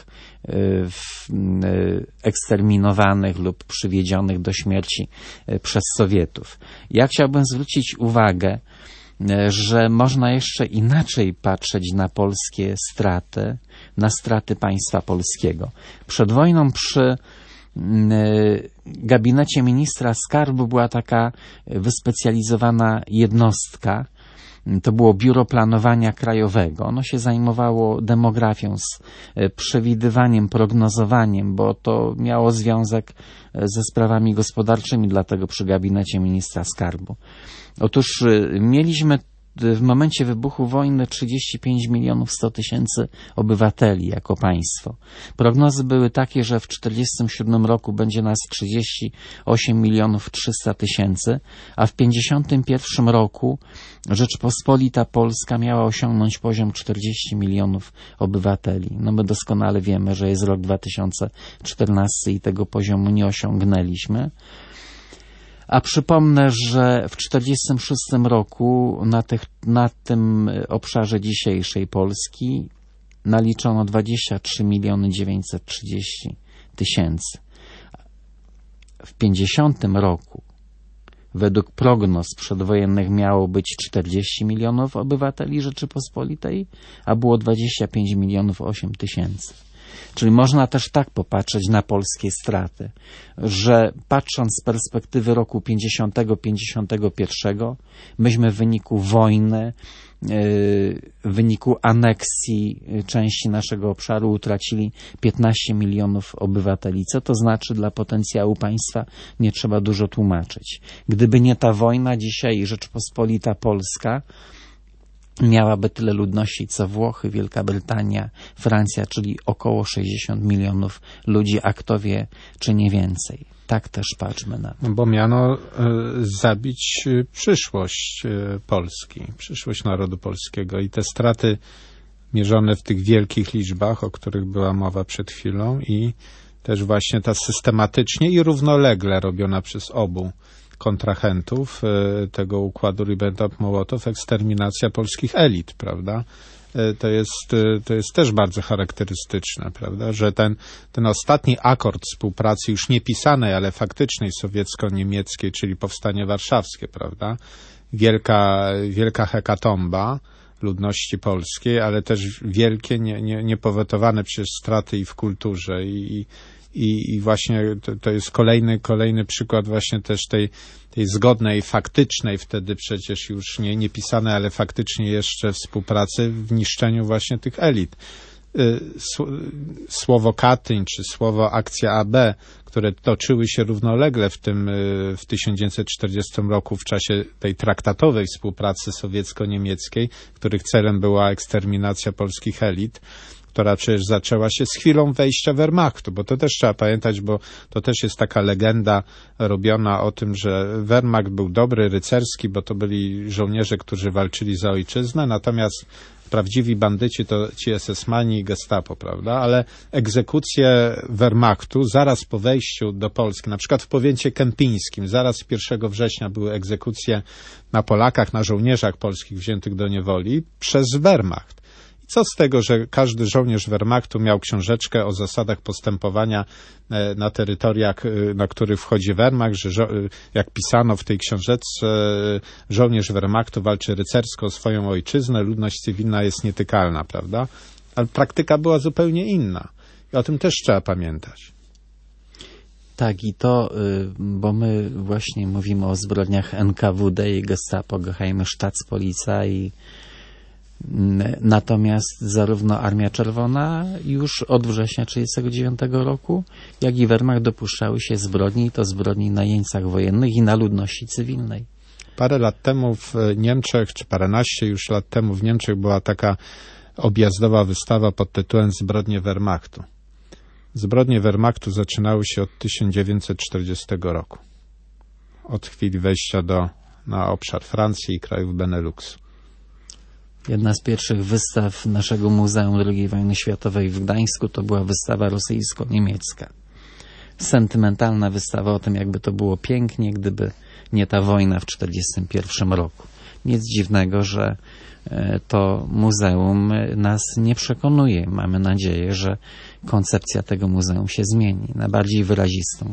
eksterminowanych lub przywiedzionych do śmierci przez Sowietów. Ja chciałbym zwrócić uwagę, że można jeszcze inaczej patrzeć na polskie straty, na straty państwa polskiego. Przed wojną przy gabinecie ministra skarbu była taka wyspecjalizowana jednostka. To było Biuro Planowania Krajowego. Ono się zajmowało demografią, z przewidywaniem, prognozowaniem, bo to miało związek ze sprawami gospodarczymi, dlatego przy gabinecie ministra skarbu. Otóż mieliśmy w momencie wybuchu wojny 35 100 000 obywateli jako państwo. Prognozy były takie, że w 1947 roku będzie nas 38 300 000, a w 1951 roku Rzeczpospolita Polska miała osiągnąć poziom 40 milionów obywateli. No my doskonale wiemy, że jest rok 2014 i tego poziomu nie osiągnęliśmy. A przypomnę, że w 1946 roku na tym obszarze dzisiejszej Polski naliczono 23 930 000. W 1950 roku według prognoz przedwojennych miało być 40 milionów obywateli Rzeczypospolitej, a było 25 800 000. Czyli można też tak popatrzeć na polskie straty, że patrząc z perspektywy roku 50-51, myśmy w wyniku wojny, w wyniku aneksji części naszego obszaru utracili 15 milionów obywateli. Co to znaczy dla potencjału państwa? Nie trzeba dużo tłumaczyć. Gdyby nie ta wojna, dzisiaj Rzeczpospolita Polska miałaby tyle ludności co Włochy, Wielka Brytania, Francja, czyli około 60 milionów ludzi, a kto wie, czy nie więcej. Tak też patrzmy na to. Bo miano zabić przyszłość Polski, przyszłość narodu polskiego i te straty mierzone w tych wielkich liczbach, o których była mowa przed chwilą, i też właśnie ta systematycznie i równolegle robiona przez obu kontrahentów tego układu Ribbentrop-Mołotow eksterminacja polskich elit, prawda? To jest też bardzo charakterystyczne, prawda, że ten ostatni akord współpracy, już nie pisanej, ale faktycznej sowiecko-niemieckiej, czyli powstanie warszawskie, prawda, wielka hekatomba ludności polskiej, ale też wielkie, niepowetowane przecież straty i w kulturze i właśnie to jest kolejny przykład właśnie też tej zgodnej, faktycznej wtedy przecież już nie pisanej, ale faktycznie jeszcze współpracy w niszczeniu właśnie tych elit. Słowo Katyń czy słowo akcja AB, które toczyły się równolegle w 1940 roku w czasie tej traktatowej współpracy sowiecko-niemieckiej, których celem była eksterminacja polskich elit, która przecież zaczęła się z chwilą wejścia Wehrmachtu, bo to też trzeba pamiętać, bo to też jest taka legenda robiona o tym, że Wehrmacht był dobry, rycerski, bo to byli żołnierze, którzy walczyli za ojczyznę, natomiast prawdziwi bandyci to ci SS-mani i Gestapo, prawda? Ale egzekucje Wehrmachtu zaraz po wejściu do Polski, na przykład w powiecie kępińskim, zaraz 1 września były egzekucje na Polakach, na żołnierzach polskich wziętych do niewoli przez Wehrmacht. Co z tego, że każdy żołnierz Wehrmachtu miał książeczkę o zasadach postępowania na terytoriach, na których wchodzi Wehrmacht, że jak pisano w tej książeczce, żołnierz Wehrmachtu walczy rycersko o swoją ojczyznę, ludność cywilna jest nietykalna, prawda? Ale praktyka była zupełnie inna. I o tym też trzeba pamiętać. Tak, i to, bo my właśnie mówimy o zbrodniach NKWD i Gestapo, Geheime Staatspolizei, natomiast zarówno Armia Czerwona już od września 1939 roku, jak i Wehrmacht dopuszczały się zbrodni, i to zbrodni na jeńcach wojennych i na ludności cywilnej. Parę lat temu w Niemczech, czy paręnaście już lat temu w Niemczech była taka objazdowa wystawa pod tytułem Zbrodnie Wehrmachtu. Zbrodnie Wehrmachtu zaczynały się od 1940 roku. Od chwili wejścia na obszar Francji i krajów Beneluxu. Jedna z pierwszych wystaw naszego Muzeum II Wojny Światowej w Gdańsku to była wystawa rosyjsko-niemiecka. Sentymentalna wystawa o tym, jakby to było pięknie, gdyby nie ta wojna w 1941 roku. Nic dziwnego, że to muzeum nas nie przekonuje. Mamy nadzieję, że koncepcja tego muzeum się zmieni na bardziej wyrazistą.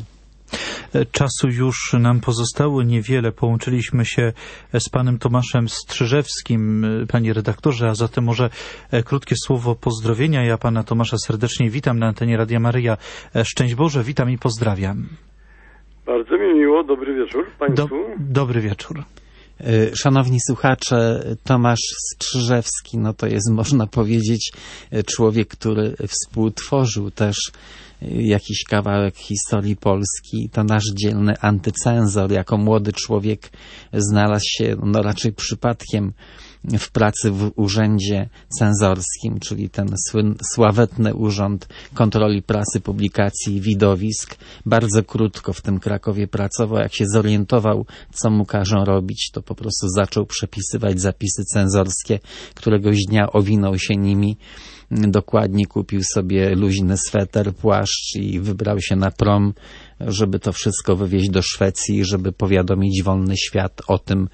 Czasu już nam pozostało niewiele. Połączyliśmy się z panem Tomaszem Strzyżewskim, panie redaktorze, a zatem może krótkie słowo pozdrowienia. Ja pana Tomasza serdecznie witam na antenie Radia Maryja. Szczęść Boże, witam i pozdrawiam. Bardzo mi miło, dobry wieczór państwu. Dobry wieczór. Szanowni słuchacze, Tomasz Strzyżewski, no to jest, można powiedzieć, człowiek, który współtworzył też jakiś kawałek historii Polski. To nasz dzielny antycenzor. Jako młody człowiek znalazł się raczej przypadkiem w pracy w urzędzie cenzorskim, czyli ten sławetny Urząd Kontroli Prasy, Publikacji i Widowisk. Bardzo krótko w tym Krakowie pracował. Jak się zorientował, co mu każą robić, to po prostu zaczął przepisywać zapisy cenzorskie. Któregoś dnia owinął się nimi. Dokładnie kupił sobie luźny sweter, płaszcz i wybrał się na prom, żeby to wszystko wywieźć do Szwecji, żeby powiadomić wolny świat o tym,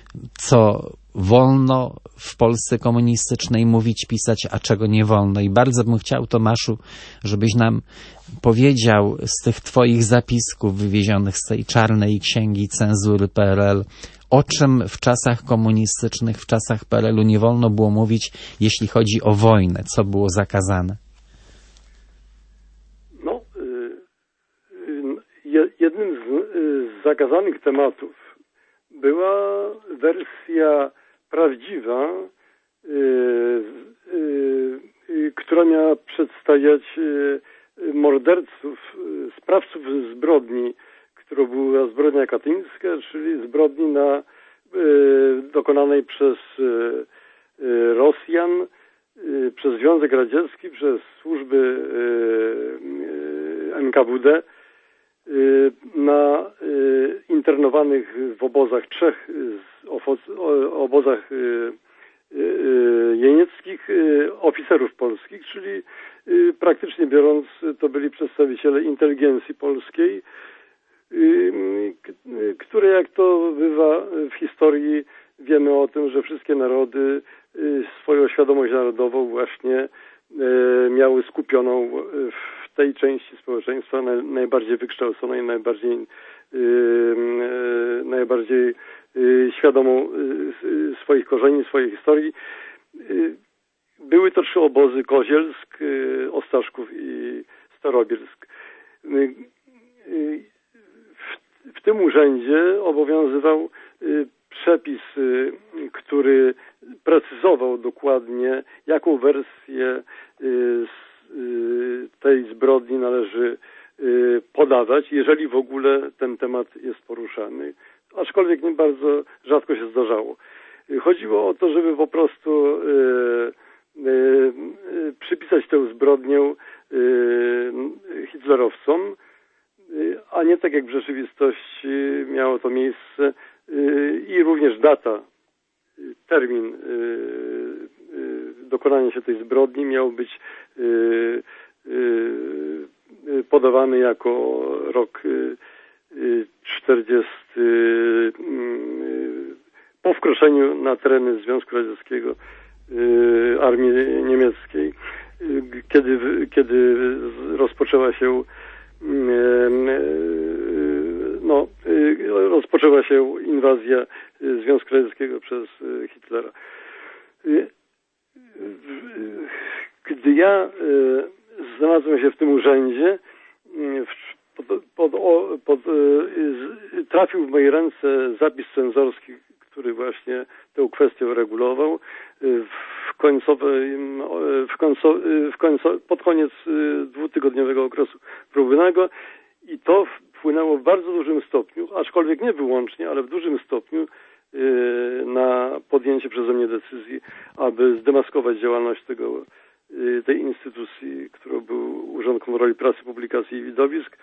co wolno w Polsce komunistycznej mówić, pisać, a czego nie wolno. I bardzo bym chciał, Tomaszu, żebyś nam powiedział z tych twoich zapisków wywiezionych z tej czarnej księgi cenzury PRL, o czym w czasach komunistycznych, w czasach PRL-u nie wolno było mówić, jeśli chodzi o wojnę, co było zakazane. zakazanych tematów była wersja prawdziwa, która miała przedstawiać morderców, sprawców zbrodni, którą była zbrodnia katyńska, czyli zbrodni dokonanej przez Rosjan, przez Związek Radziecki, przez służby NKWD na internowanych w obozach obozach jenieckich oficerów polskich, czyli praktycznie biorąc to byli przedstawiciele inteligencji polskiej, które, jak to bywa w historii, wiemy o tym, że wszystkie narody swoją świadomość narodową właśnie miały skupioną w tej części społeczeństwa najbardziej wykształconej, najbardziej świadomą swoich korzeni, swojej historii. Były to 3 obozy: Kozielsk, Ostaszków i Starobielsk. W tym urzędzie obowiązywał przepis, który precyzował dokładnie, jaką wersję tej zbrodni należy podawać, jeżeli w ogóle ten temat jest poruszany. Aczkolwiek nie bardzo rzadko się zdarzało. Chodziło o to, żeby po prostu przypisać tę zbrodnię hitlerowcom, a nie tak jak w rzeczywistości miało to miejsce, i również data, termin dokonania się tej zbrodni miał być podawany jako rok 40 po wkroczeniu na tereny Związku Radzieckiego armii niemieckiej, kiedy rozpoczęła się inwazja Związku Radzieckiego przez Hitlera. Gdy ja znalazłem się w tym urzędzie, trafił w moje ręce zapis cenzorski, który właśnie tę kwestię regulował. Pod koniec 2-tygodniowego okresu próbnego, i to wpłynęło w bardzo dużym stopniu, aczkolwiek nie wyłącznie, ale w dużym stopniu na podjęcie przeze mnie decyzji, aby zdemaskować działalność tej instytucji, którą był Urząd Kontroli Prasy, Publikacji i Widowisk,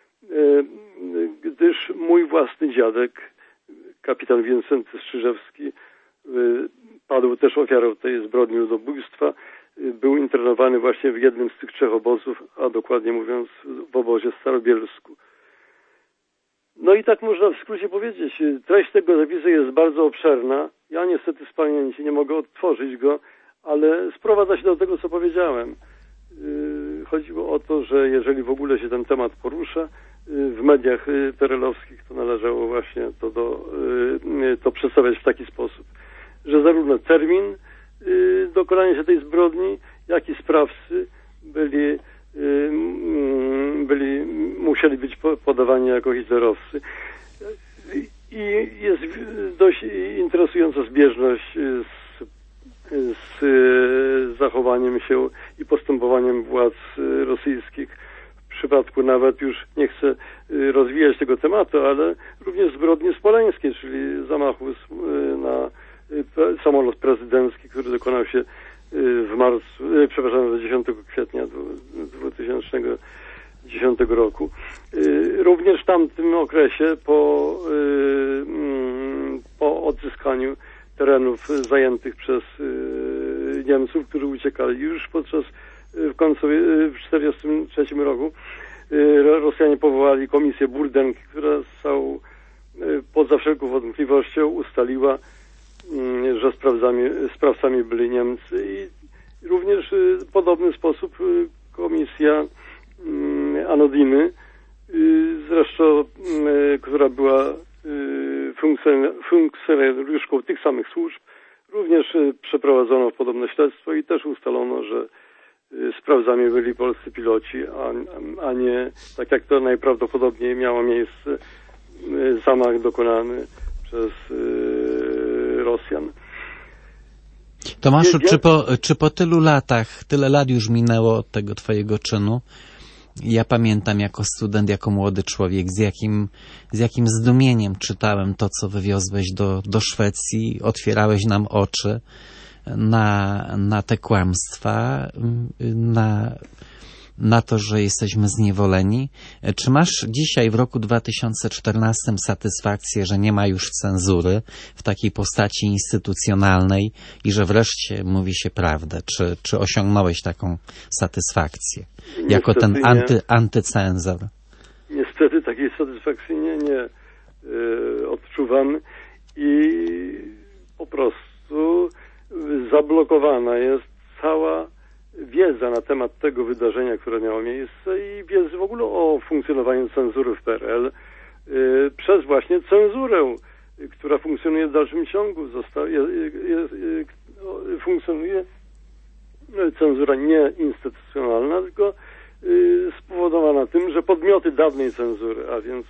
gdyż mój własny dziadek, kapitan Wincenty Strzyżewski, padł też ofiarą tej zbrodni ludobójstwa. Był internowany właśnie w jednym z tych 3 obozów, a dokładnie mówiąc w obozie Starobielsku. No i tak można w skrócie powiedzieć. Treść tego zapisu jest bardzo obszerna. Ja niestety z pamięci nie mogę odtworzyć go, ale sprowadza się do tego, co powiedziałem. Chodziło o to, że jeżeli w ogóle się ten temat porusza w mediach perelowskich, to należało właśnie to przedstawiać w taki sposób, że zarówno termin dokonania się tej zbrodni, jak i sprawcy musieli być podawani jako hitlerowcy. I jest dość interesująca zbieżność z zachowaniem się i postępowaniem władz rosyjskich w przypadku, nawet już nie chcę rozwijać tego tematu, ale również zbrodni smoleńskiej, czyli zamachu na samolot prezydencki, który dokonał się w 10 kwietnia 2010 roku. Również w tamtym okresie po odzyskaniu terenów zajętych przez Niemców, którzy uciekali już w 1943 roku, Rosjanie powołali komisję Burdenki, która poza wszelką wątpliwością ustaliła, że sprawcami byli Niemcy, i również w podobny sposób komisja Anodiny, zresztą która była funkcjonariuszką tych samych służb, również przeprowadzono podobne śledztwo i też ustalono, że sprawcami byli polscy piloci, a nie, tak jak to najprawdopodobniej miało miejsce, zamach dokonany przez Rosjan. Tomaszu, czy po tylu latach, tyle lat już minęło od tego twojego czynu, ja pamiętam jako student, jako młody człowiek, z jakim zdumieniem czytałem to, co wywiozłeś do Szwecji, otwierałeś nam oczy na te kłamstwa, na to, że jesteśmy zniewoleni. Czy masz dzisiaj w roku 2014 satysfakcję, że nie ma już cenzury w takiej postaci instytucjonalnej i że wreszcie mówi się prawdę? Czy osiągnąłeś taką satysfakcję jako ten antycenzor? Niestety takiej satysfakcji nie odczuwam i po prostu zablokowana jest cała wiedza na temat tego wydarzenia, które miało miejsce i wiedzy w ogóle o funkcjonowaniu cenzury w PRL przez właśnie cenzurę, która funkcjonuje w dalszym ciągu. Funkcjonuje cenzura nie instytucjonalna, tylko spowodowana tym, że podmioty dawnej cenzury, a więc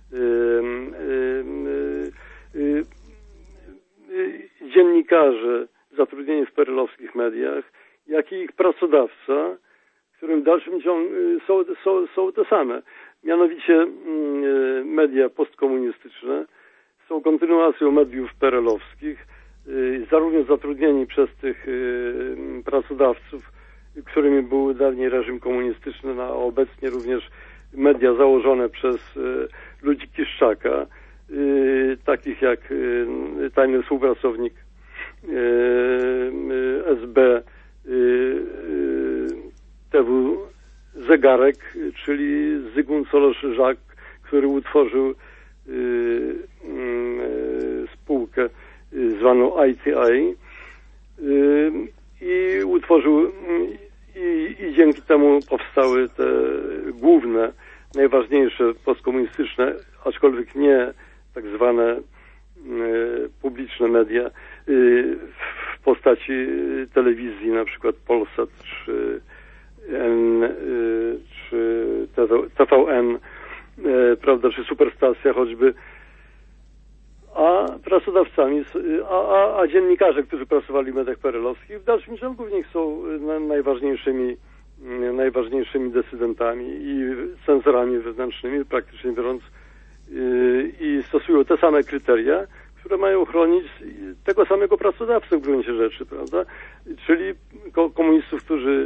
dziennikarze zatrudnieni w perelowskich mediach, jak i ich pracodawca, którym w dalszym ciągu są te same. Mianowicie media postkomunistyczne są kontynuacją mediów perelowskich, zarówno zatrudnieni przez tych pracodawców, którymi był dawniej reżim komunistyczny, a obecnie również media założone przez ludzi Kiszczaka, takich jak tajny współpracownik SB TW Zegarek, czyli Zygmunt Solorz-Żak, który utworzył spółkę zwaną ITI i utworzył i dzięki temu powstały te główne, najważniejsze postkomunistyczne, aczkolwiek nie tak zwane publiczne media w postaci telewizji, na przykład Polsat czy TVN, prawda, czy Superstacja choćby, a pracodawcami, a dziennikarze, którzy pracowali w mediach perelowskich, w dalszym ciągu w nich są najważniejszymi decydentami i cenzorami wewnętrznymi, praktycznie biorąc, i stosują te same kryteria, które mają chronić tego samego pracodawcę w gruncie rzeczy, prawda? Czyli komunistów, którzy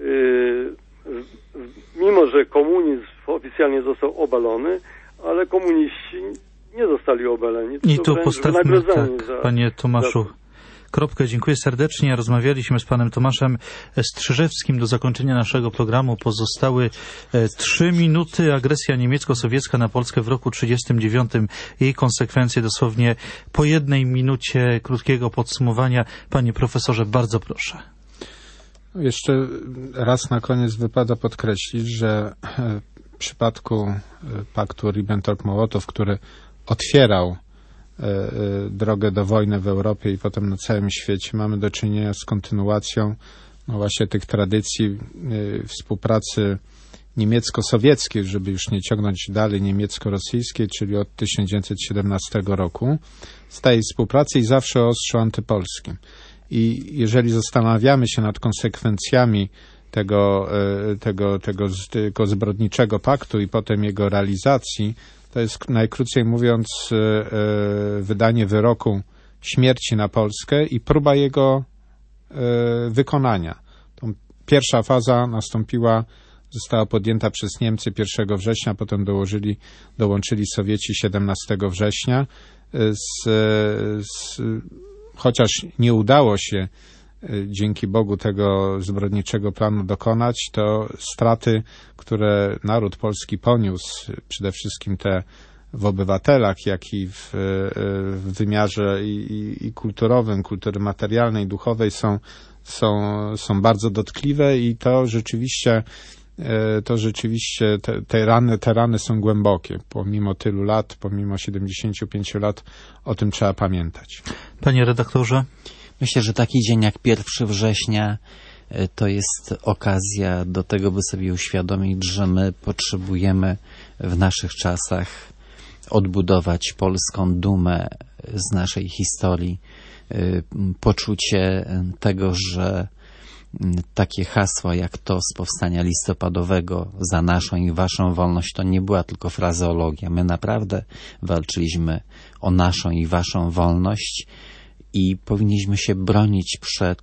mimo że komunizm oficjalnie został obalony, ale komuniści nie zostali obaleni. I tu postawmy, tak, panie Tomaszu, kropkę. Dziękuję serdecznie. Rozmawialiśmy z panem Tomaszem Strzyżewskim. Do zakończenia naszego programu pozostały 3 minuty. Agresja niemiecko-sowiecka na Polskę w roku 1939. Jej konsekwencje dosłownie po 1 minucie krótkiego podsumowania. Panie profesorze, bardzo proszę. Jeszcze raz na koniec wypada podkreślić, że w przypadku paktu Ribbentrop-Mołotow, który otwierał drogę do wojny w Europie i potem na całym świecie, mamy do czynienia z kontynuacją właśnie tych tradycji współpracy niemiecko-sowieckiej, żeby już nie ciągnąć dalej niemiecko-rosyjskiej, czyli od 1917 roku, z tej współpracy i zawsze o ostrzu antypolskim. I jeżeli zastanawiamy się nad konsekwencjami tego zbrodniczego paktu i potem jego realizacji, to jest najkrócej mówiąc wydanie wyroku śmierci na Polskę i próba jego wykonania. Tą pierwsza faza została podjęta przez Niemcy 1 września, potem dołączyli Sowieci 17 września. Chociaż nie udało się dzięki Bogu tego zbrodniczego planu dokonać, to straty, które naród polski poniósł, przede wszystkim te w obywatelach, jak i w wymiarze i kulturowym, kultury materialnej, duchowej są bardzo dotkliwe i to rzeczywiście te rany są głębokie. Pomimo tylu lat, pomimo 75 lat, o tym trzeba pamiętać. Panie redaktorze? Myślę, że taki dzień jak 1 września to jest okazja do tego, by sobie uświadomić, że my potrzebujemy w naszych czasach odbudować polską dumę z naszej historii, poczucie tego, że takie hasła jak to z powstania listopadowego za naszą i waszą wolność to nie była tylko frazeologia. My naprawdę walczyliśmy o naszą i waszą wolność i powinniśmy się bronić przed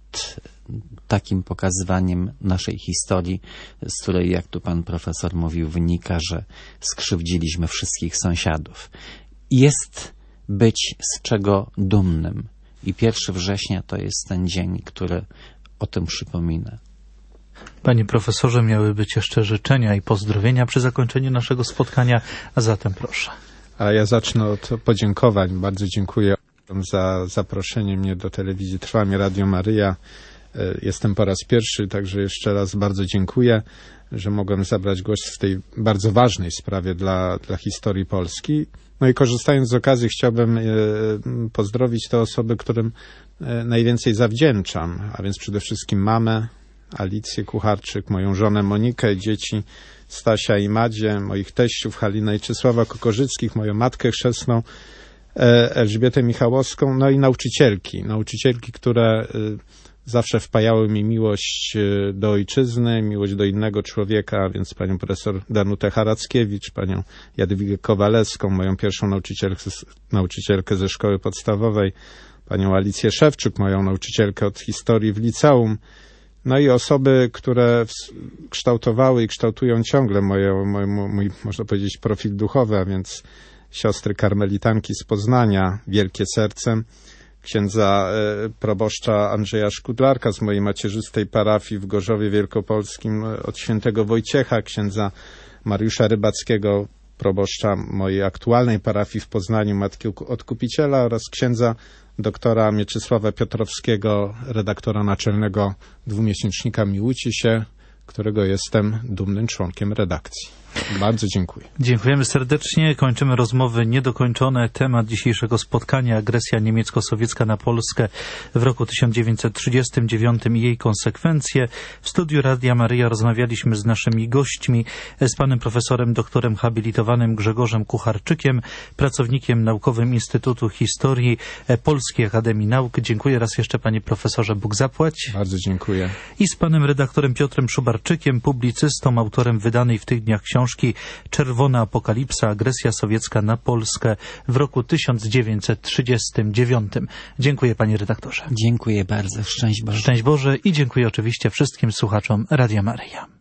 takim pokazywaniem naszej historii, z której, jak tu pan profesor mówił, wynika, że skrzywdziliśmy wszystkich sąsiadów. Jest być z czego dumnym. I 1 września to jest ten dzień, który o tym przypomina. Panie profesorze, miały być jeszcze życzenia i pozdrowienia przy zakończeniu naszego spotkania, a zatem proszę. A ja zacznę od podziękowań. Bardzo dziękuję za zaproszenie mnie do telewizji Trwam i Radio Maryja. Jestem po raz pierwszy, także jeszcze raz bardzo dziękuję, że mogłem zabrać głos w tej bardzo ważnej sprawie dla historii Polski. No i korzystając z okazji chciałbym pozdrowić te osoby, którym najwięcej zawdzięczam, a więc przede wszystkim mamę Alicję Kucharczyk, moją żonę Monikę, dzieci Stasia i Madzie, moich teściów Halinę i Czesława Kokorzyckich, moją matkę chrzestną Elżbietę Michałowską, no i nauczycielki, które zawsze wpajały mi miłość do ojczyzny, miłość do innego człowieka, a więc panią profesor Danutę Harackiewicz, panią Jadwigę Kowalewską, moją pierwszą nauczycielkę ze szkoły podstawowej, panią Alicję Szewczyk, moją nauczycielkę od historii w liceum, no i osoby, które kształtowały i kształtują ciągle mój, można powiedzieć, profil duchowy, a więc siostry karmelitanki z Poznania, wielkie sercem, księdza proboszcza Andrzeja Szkudlarka z mojej macierzystej parafii w Gorzowie Wielkopolskim od świętego Wojciecha, księdza Mariusza Rybackiego, proboszcza mojej aktualnej parafii w Poznaniu, Matki Odkupiciela, oraz księdza doktora Mieczysława Piotrowskiego, redaktora naczelnego dwumiesięcznika Miłuci się, którego jestem dumnym członkiem redakcji. Bardzo dziękuję. Dziękujemy serdecznie. Kończymy rozmowy niedokończone. Temat dzisiejszego spotkania: agresja niemiecko-sowiecka na Polskę w roku 1939 i jej konsekwencje. W studiu Radia Maryja rozmawialiśmy z naszymi gośćmi, z panem profesorem doktorem habilitowanym Grzegorzem Kucharczykiem, pracownikiem naukowym Instytutu Historii Polskiej Akademii Nauk. Dziękuję raz jeszcze, panie profesorze, Bóg zapłać. Bardzo dziękuję. I z panem redaktorem Piotrem Szubarczykiem, publicystą, autorem wydanej w tych dniach książki Czerwona Apokalipsa, agresja sowiecka na Polskę w roku 1939. Dziękuję, panie redaktorze. Dziękuję bardzo. Szczęść Boże. Szczęść Boże i dziękuję oczywiście wszystkim słuchaczom Radia Maryja.